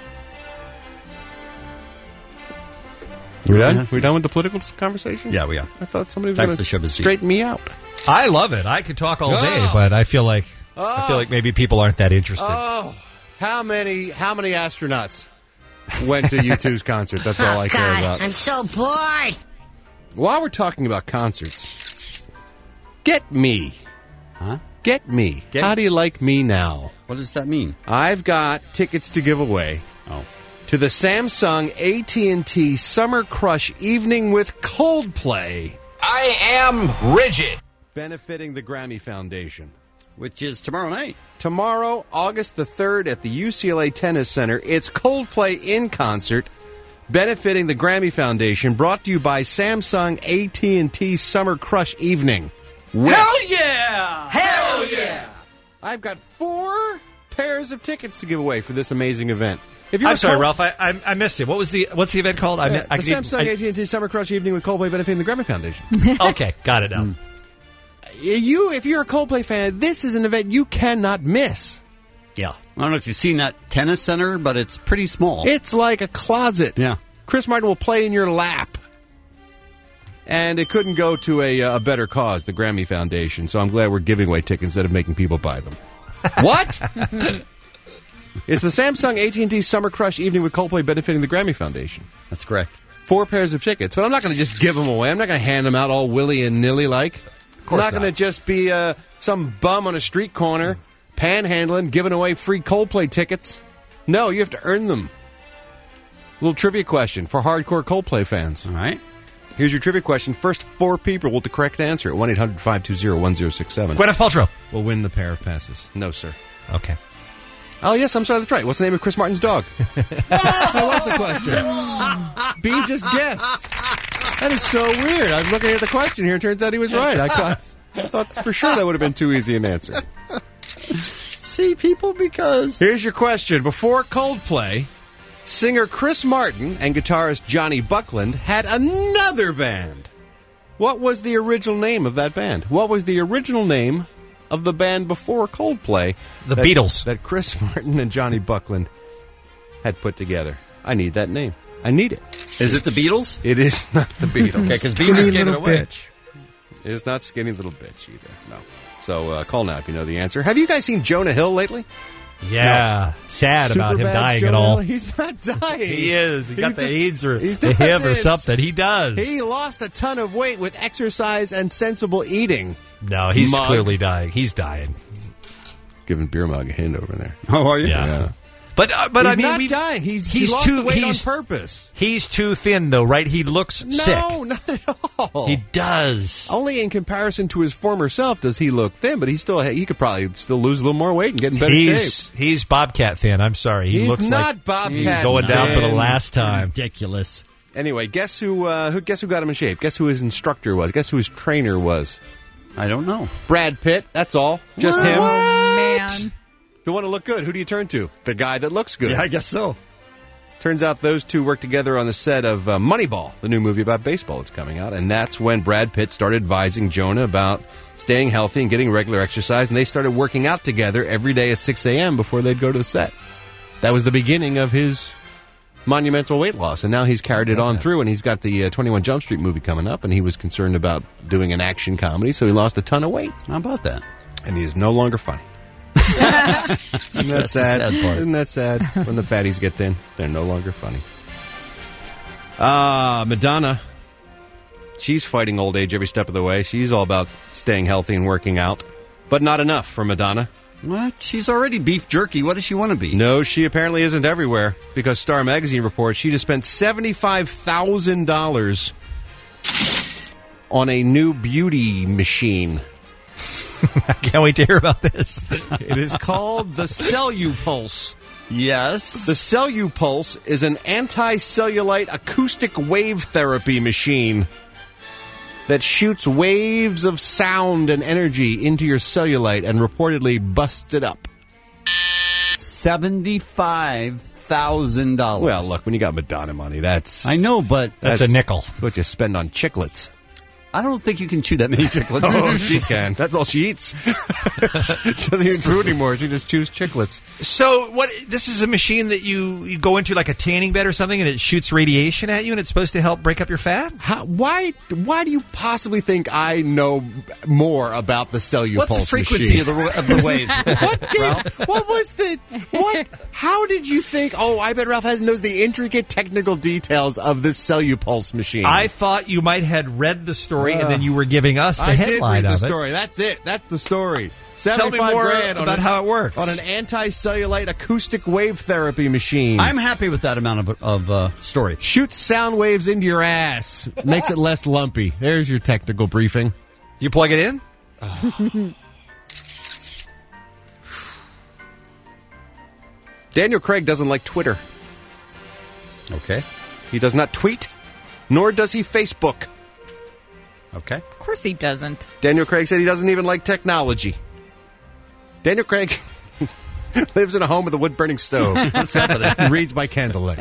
We done? Yeah. We done with the political conversation? Yeah, we are. I thought somebody was Time going for the show to business. straighten me out. I love it. I could talk all day, but I feel like maybe people aren't that interested. Oh, how many astronauts went to U2's concert? That's all I care about. I'm so bored. While we're talking about concerts, get me. Huh? Get me. How do you like me now? What does that mean? I've got tickets to give away. To the Samsung AT&T Summer Crush Evening with Coldplay. I am rigid. Benefiting the Grammy Foundation. Which is tomorrow night. Tomorrow, August the 3rd at the UCLA Tennis Center. It's Coldplay in concert, benefiting the Grammy Foundation, brought to you by Samsung AT&T Summer Crush Evening. Hell yeah! Hell yeah! I've got 4 pairs of tickets to give away for this amazing event. If I'm sorry, Ralph. I missed it. What's the event called? The Samsung AT&T Summer Crush Evening with Coldplay, benefiting the Grammy Foundation. Okay, got it now. If you're a Coldplay fan, this is an event you cannot miss. Yeah. I don't know if you've seen that tennis center, but it's pretty small. It's like a closet. Yeah. Chris Martin will play in your lap. And it couldn't go to a better cause, the Grammy Foundation. So I'm glad we're giving away tickets instead of making people buy them. What? It's the Samsung AT&T Summer Crush Evening with Coldplay, benefiting the Grammy Foundation. That's correct. 4 pairs of tickets. But I'm not going to just give them away. I'm not going to hand them out all willy and nilly like. I'm not going to just be some bum on a street corner panhandling, giving away free Coldplay tickets. No, you have to earn them. Little trivia question for hardcore Coldplay fans. All right. Here's your trivia question. First 4 people with the correct answer at 1-800-520-1067. Gwyneth Paltrow will win the pair of passes. No, sir. Okay. Oh, yes, I'm sorry, that's right. What's the name of Chris Martin's dog? I love the question. Bean just guessed. That is so weird. I'm looking at the question here. It turns out he was right. I thought for sure that would have been too easy an answer. See, people, because... Here's your question. Before Coldplay, singer Chris Martin and guitarist Johnny Buckland had another band. What was the original name of that band? What was the original name of the band before Coldplay? The Beatles. That Chris Martin and Johnny Buckland had put together. I need that name. I need it. Is it the Beatles? It is not the Beatles. Okay, because Beatles gave it away. Bitch. It's not Skinny Little Bitch either. No. So call now if you know the answer. Have you guys seen Jonah Hill lately? Yeah. No. Sad about him dying Jonah and all. Hill. He's not dying. He is. He got the AIDS or the HIV or something. He does. He lost a ton of weight with exercise and sensible eating. No, he's clearly dying. He's dying. Giving Beer Mug a hint over there. Oh, are you? Yeah. But he's I mean, not dying. He lost the weight on purpose. He's too thin, though, right? He looks sick. No, not at all. He does. Only in comparison to his former self does he look thin, but he could probably still lose a little more weight and get in better shape. He's Bobcat thin. I'm sorry. He looks not like Bobcat he's going down for the last time. Ridiculous. Anyway, guess who got him in shape? Guess who his instructor was? Guess who his trainer was? I don't know. Brad Pitt. That's all. Just him. Oh, man. If you want to look good, who do you turn to? The guy that looks good. Yeah, I guess so. Turns out those two worked together on the set of Moneyball, the new movie about baseball that's coming out. And that's when Brad Pitt started advising Jonah about staying healthy and getting regular exercise. And they started working out together every day at 6 a.m. before they'd go to the set. That was the beginning of his monumental weight loss. And now he's carried it on through. And he's got the 21 Jump Street movie coming up. And he was concerned about doing an action comedy. So he lost a ton of weight. How about that? And he is no longer funny. Isn't that sad? Isn't that sad? When the fatties get thin, they're no longer funny. Madonna. She's fighting old age every step of the way. She's all about staying healthy and working out. But not enough for Madonna. What? She's already beef jerky. What does she want to be? No, she apparently isn't everywhere. Because Star Magazine reports she just spent $75,000 on a new beauty machine. I can't wait to hear about this. It is called the CelluPulse. Yes. The CelluPulse is an anti-cellulite acoustic wave therapy machine that shoots waves of sound and energy into your cellulite and reportedly busts it up. $75,000. Well, look, when you got Madonna money, that's... I know, but... That's a nickel. What you spend on chiclets. I don't think you can chew that many chiclets. Oh, she can. That's all she eats. She doesn't even chew anymore. She just chews chiclets. So what? This is a machine that you go into like a tanning bed or something, and it shoots radiation at you, and it's supposed to help break up your fat. Why do you possibly think I know more about the Cellupulse What's the frequency of the waves? What was the what? How did you think? Oh, I bet Ralph knows the intricate technical details of this Cellupulse machine. I thought you might had read the story, and then you were giving us the headline I did read of the it. story. That's it. That's the story. Tell me more about how it works. On an anti-cellulite acoustic wave therapy machine. I'm happy with that amount of story. Shoots sound waves into your ass. Makes it less lumpy. There's your technical briefing. You plug it in? Daniel Craig doesn't like Twitter. Okay. He does not tweet, nor does he Facebook. Okay. Of course he doesn't. Daniel Craig said he doesn't even like technology. Daniel Craig lives in a home with a wood-burning stove. What's happening? Reads by candlelight.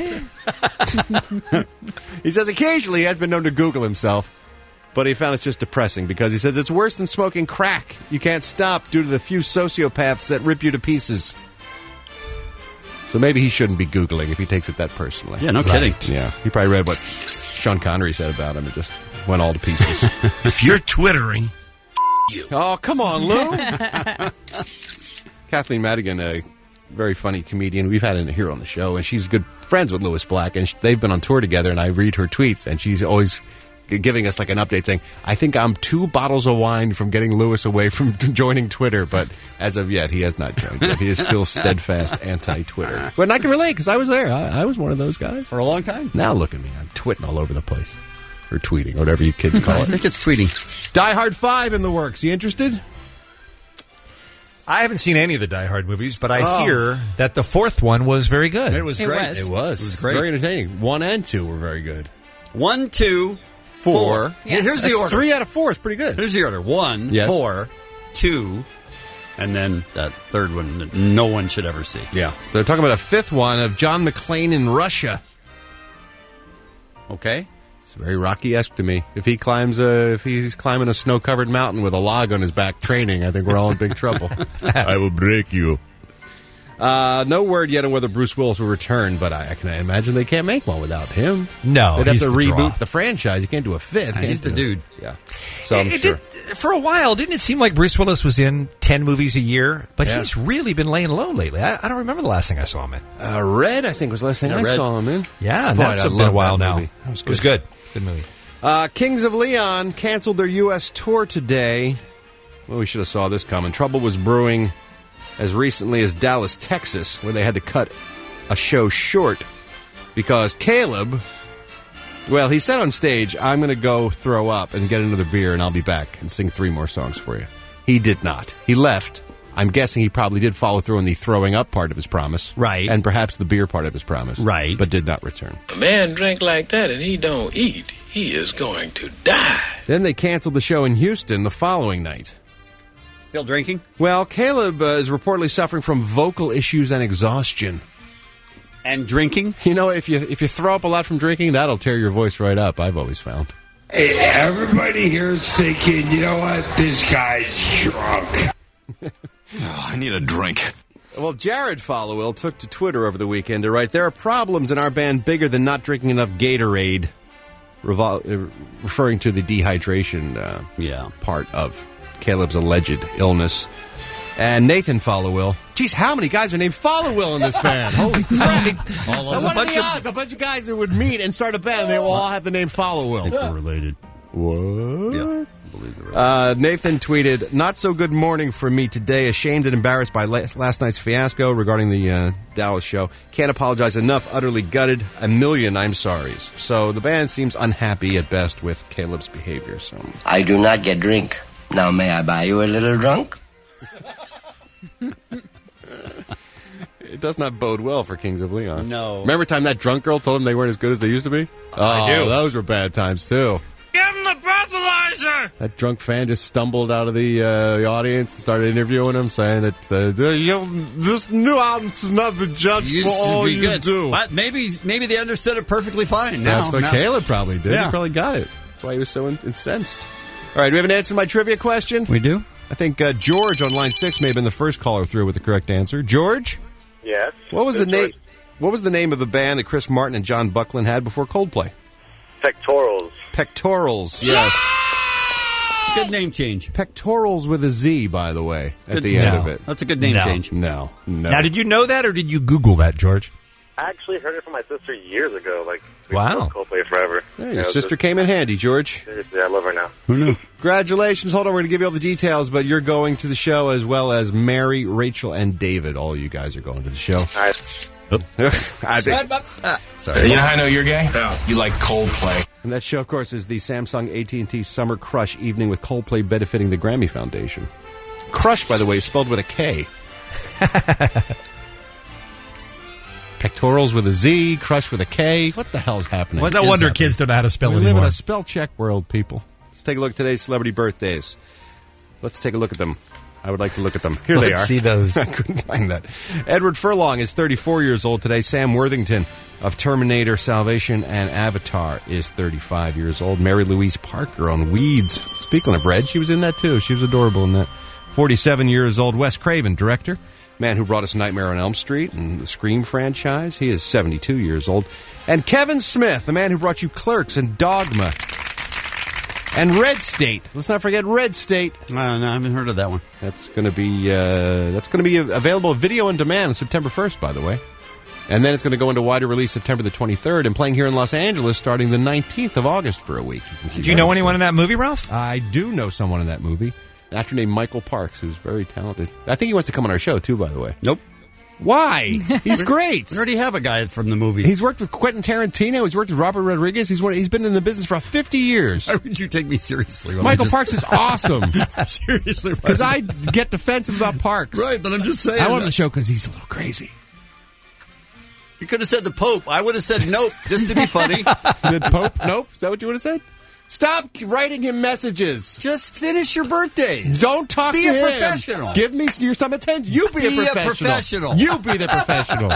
He says occasionally he has been known to Google himself, but he found it's just depressing because he says it's worse than smoking crack. You can't stop due to the few sociopaths that rip you to pieces. So maybe he shouldn't be Googling if he takes it that personally. Yeah, no kidding. Yeah, he probably read what Sean Connery said about him and just went all to pieces. If you're twittering, you. Oh, come on, Lou. Kathleen Madigan, a very funny comedian. We've had her here on the show, and she's good friends with Lewis Black, and they've been on tour together, and I read her tweets, and she's always giving us like an update saying, I think I'm 2 bottles of wine from getting Lewis away from joining Twitter, but as of yet, he has not joined yet. He is still steadfast anti-Twitter. But I can relate, because I was there. I was one of those guys. For a long time. Now look at me. I'm twitting all over the place. Or tweeting, whatever you kids call it. I think it's tweeting. Die Hard 5 in the works. You interested? I haven't seen any of the Die Hard movies, but I hear that the 4th one was very good. It was great. It was great. Very entertaining. 1 and 2 were very good. 1, 2, 4. Yes. Here's the order. 3 out of 4 is pretty good. Here's the order. 1, 4, 2, and then that third one that no one should ever see. Yeah. So they're talking about a 5th one of John McClane in Russia. Okay. It's very Rocky-esque to me. If he's climbing a snow-covered mountain with a log on his back training, I think we're all in big trouble. I will break you. No word yet on whether Bruce Willis will return, but I can imagine they can't make one without him. No, they'd have he's to the reboot draw. the franchise. You can't do a 5th. He's the dude. Yeah. So I'm sure. For a while, didn't it seem like Bruce Willis was in 10 movies a year? But he's really been laying low lately. I don't remember the last thing I saw him in. Red, I think, was the last thing I saw him in. Yeah, Boy, that's I been love a while that now. movie. It was good. Good movie. Kings of Leon canceled their U.S. tour today. Well, we should have saw this coming. Trouble was brewing as recently as Dallas, Texas, where they had to cut a show short because Caleb, well, he said on stage, I'm going to go throw up and get another beer and I'll be back and sing 3 more songs for you. He did not. He left. I'm guessing he probably did follow through on the throwing up part of his promise. Right. And perhaps the beer part of his promise. Right. But did not return. A man drink like that and he don't eat, he is going to die. Then they canceled the show in Houston the following night. Still drinking? Well, Caleb is reportedly suffering from vocal issues and exhaustion. And drinking? You know, if you throw up a lot from drinking, that'll tear your voice right up, I've always found. Hey, everybody here is thinking, you know what, this guy's drunk. I need a drink. Well, Jared Followill took to Twitter over the weekend to write, there are problems in our band bigger than not drinking enough Gatorade, referring to the dehydration part of Caleb's alleged illness. And Nathan Followill. Geez, how many guys are named Followill in this band? Holy crap. What are the odds? A bunch of guys that would meet and start a band and they will all have the name Followill. I think they're related. What? Yeah. I believe they're related. Nathan tweeted, not so good morning for me today. Ashamed and embarrassed by last night's fiasco regarding the Dallas show. Can't apologize enough. Utterly gutted. A million I'm sorries. So the band seems unhappy at best with Caleb's behavior. So I do not get drink. Now may I buy you a little drunk? It does not bode well for Kings of Leon. No. Remember time that drunk girl told him they weren't as good as they used to be? I do. Those were bad times, too. Give him the breathalyzer! That drunk fan just stumbled out of the audience and started interviewing him, saying that this new album's not the judge for all you do. But maybe they understood it perfectly fine. That's what Caleb probably did. Yeah. He probably got it. That's why he was so incensed. All right, do we have an answer to my trivia question? We do. I think George on line 6 may have been the first caller through with the correct answer. George? Yes. What was the name? What was the name of the band that Chris Martin and John Buckland had before Coldplay? Pectorals. Pectorals, yes. Good name change. Pectorals with a Z, by the way, at the end of it. That's a good name change. No. Now, did you know that, or did you Google that, George? I actually heard it from my sister years ago. Like, wow. Coldplay forever. Hey, your sister came in handy, George. Seriously, I love her now. Who knew? Congratulations. Hold on, we're going to give you all the details, but you're going to the show as well as Mary, Rachel, and David. All you guys are going to the show. All right. Sorry. You know how I know you're gay? Yeah. You like Coldplay. And that show, of course, is the Samsung AT&T Summer Crush Evening with Coldplay benefiting the Grammy Foundation. Crush, by the way, is spelled with a K. Pectorals with a Z, Crush with a K. What the hell's happening? Well, no wonder kids don't know how to spell we anymore. We live in a spell check world, people. Let's take a look at today's celebrity birthdays. Let's take a look at them. I would like to look at them. Here they are. Let's see those. I couldn't find that. Edward Furlong is 34 years old today. Sam Worthington of Terminator, Salvation, and Avatar is 35 years old. Mary Louise Parker on Weeds. Speaking of Red, she was in that too. She was adorable in that. 47 years old. Wes Craven, director. Man who brought us Nightmare on Elm Street and the Scream franchise. He is 72 years old. And Kevin Smith, the man who brought you Clerks and Dogma. And Red State. Let's not forget Red State. No, I haven't heard of that one. That's going to be available video on demand on September 1st, by the way. And then it's going to go into wider release September the 23rd and playing here in Los Angeles starting the 19th of August for a week. Do you know anyone in that movie, Ralph? I do know someone in that movie. An actor named Michael Parks, who's very talented. I think he wants to come on our show, too, by the way. Nope. Why? He's great. We already have a guy from the movie. He's worked with Quentin Tarantino. He's worked with Robert Rodriguez. He's been in the business for 50 years. Why would you take me seriously? Michael Parks is awesome. Seriously. Because I get defensive about Parks. Right, but I'm just saying. I want him on the show because he's a little crazy. You could have said the Pope. I would have said nope, just to be funny. The Pope? Nope? Is that what you would have said? Stop writing him messages. Just finish your birthdays. Don't talk be to him. Be a professional. Give me some attention. You be a professional. You be the professional.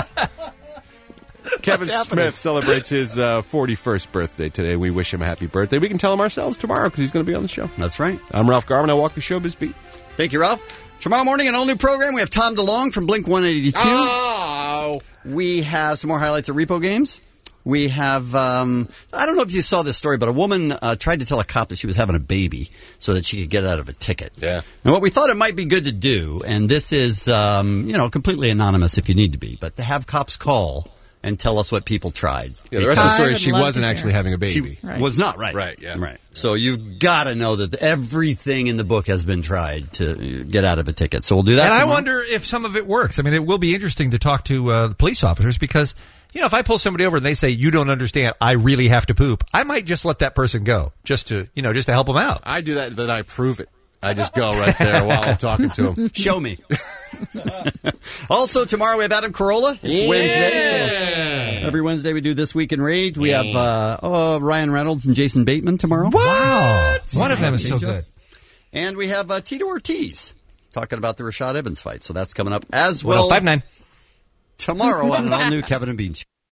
Kevin Smith celebrates his 41st birthday today. We wish him a happy birthday. We can tell him ourselves tomorrow because he's going to be on the show. That's right. I'm Ralph Garman. I walk the showbiz beat. Thank you, Ralph. Tomorrow morning, an all-new program. We have Tom DeLonge from Blink-182. Oh! We have some more highlights of Repo Games. We have, I don't know if you saw this story, but a woman tried to tell a cop that she was having a baby so that she could get out of a ticket. Yeah. And what we thought it might be good to do, and this is, completely anonymous if you need to be, but to have cops call and tell us what people tried. Yeah, the rest of the story is she wasn't actually having a baby. She was not, right. Right, yeah. Right. So you've got to know that everything in the book has been tried to get out of a ticket. So we'll do that And tomorrow. I wonder if some of it works. I mean, it will be interesting to talk to the police officers because, if I pull somebody over and they say, you don't understand, I really have to poop, I might just let that person go just to help them out. I do that, then I prove it. I just go right there while I'm talking to him. Show me. Also, tomorrow we have Adam Carolla. It's Wednesday. So every Wednesday we do This Week in Rage. We have Ryan Reynolds and Jason Bateman tomorrow. Wow. One of them is so good. And we have Tito Ortiz talking about the Rashad Evans fight. So that's coming up as well. 105.9. Tomorrow on an all-new Kevin and Bean Show.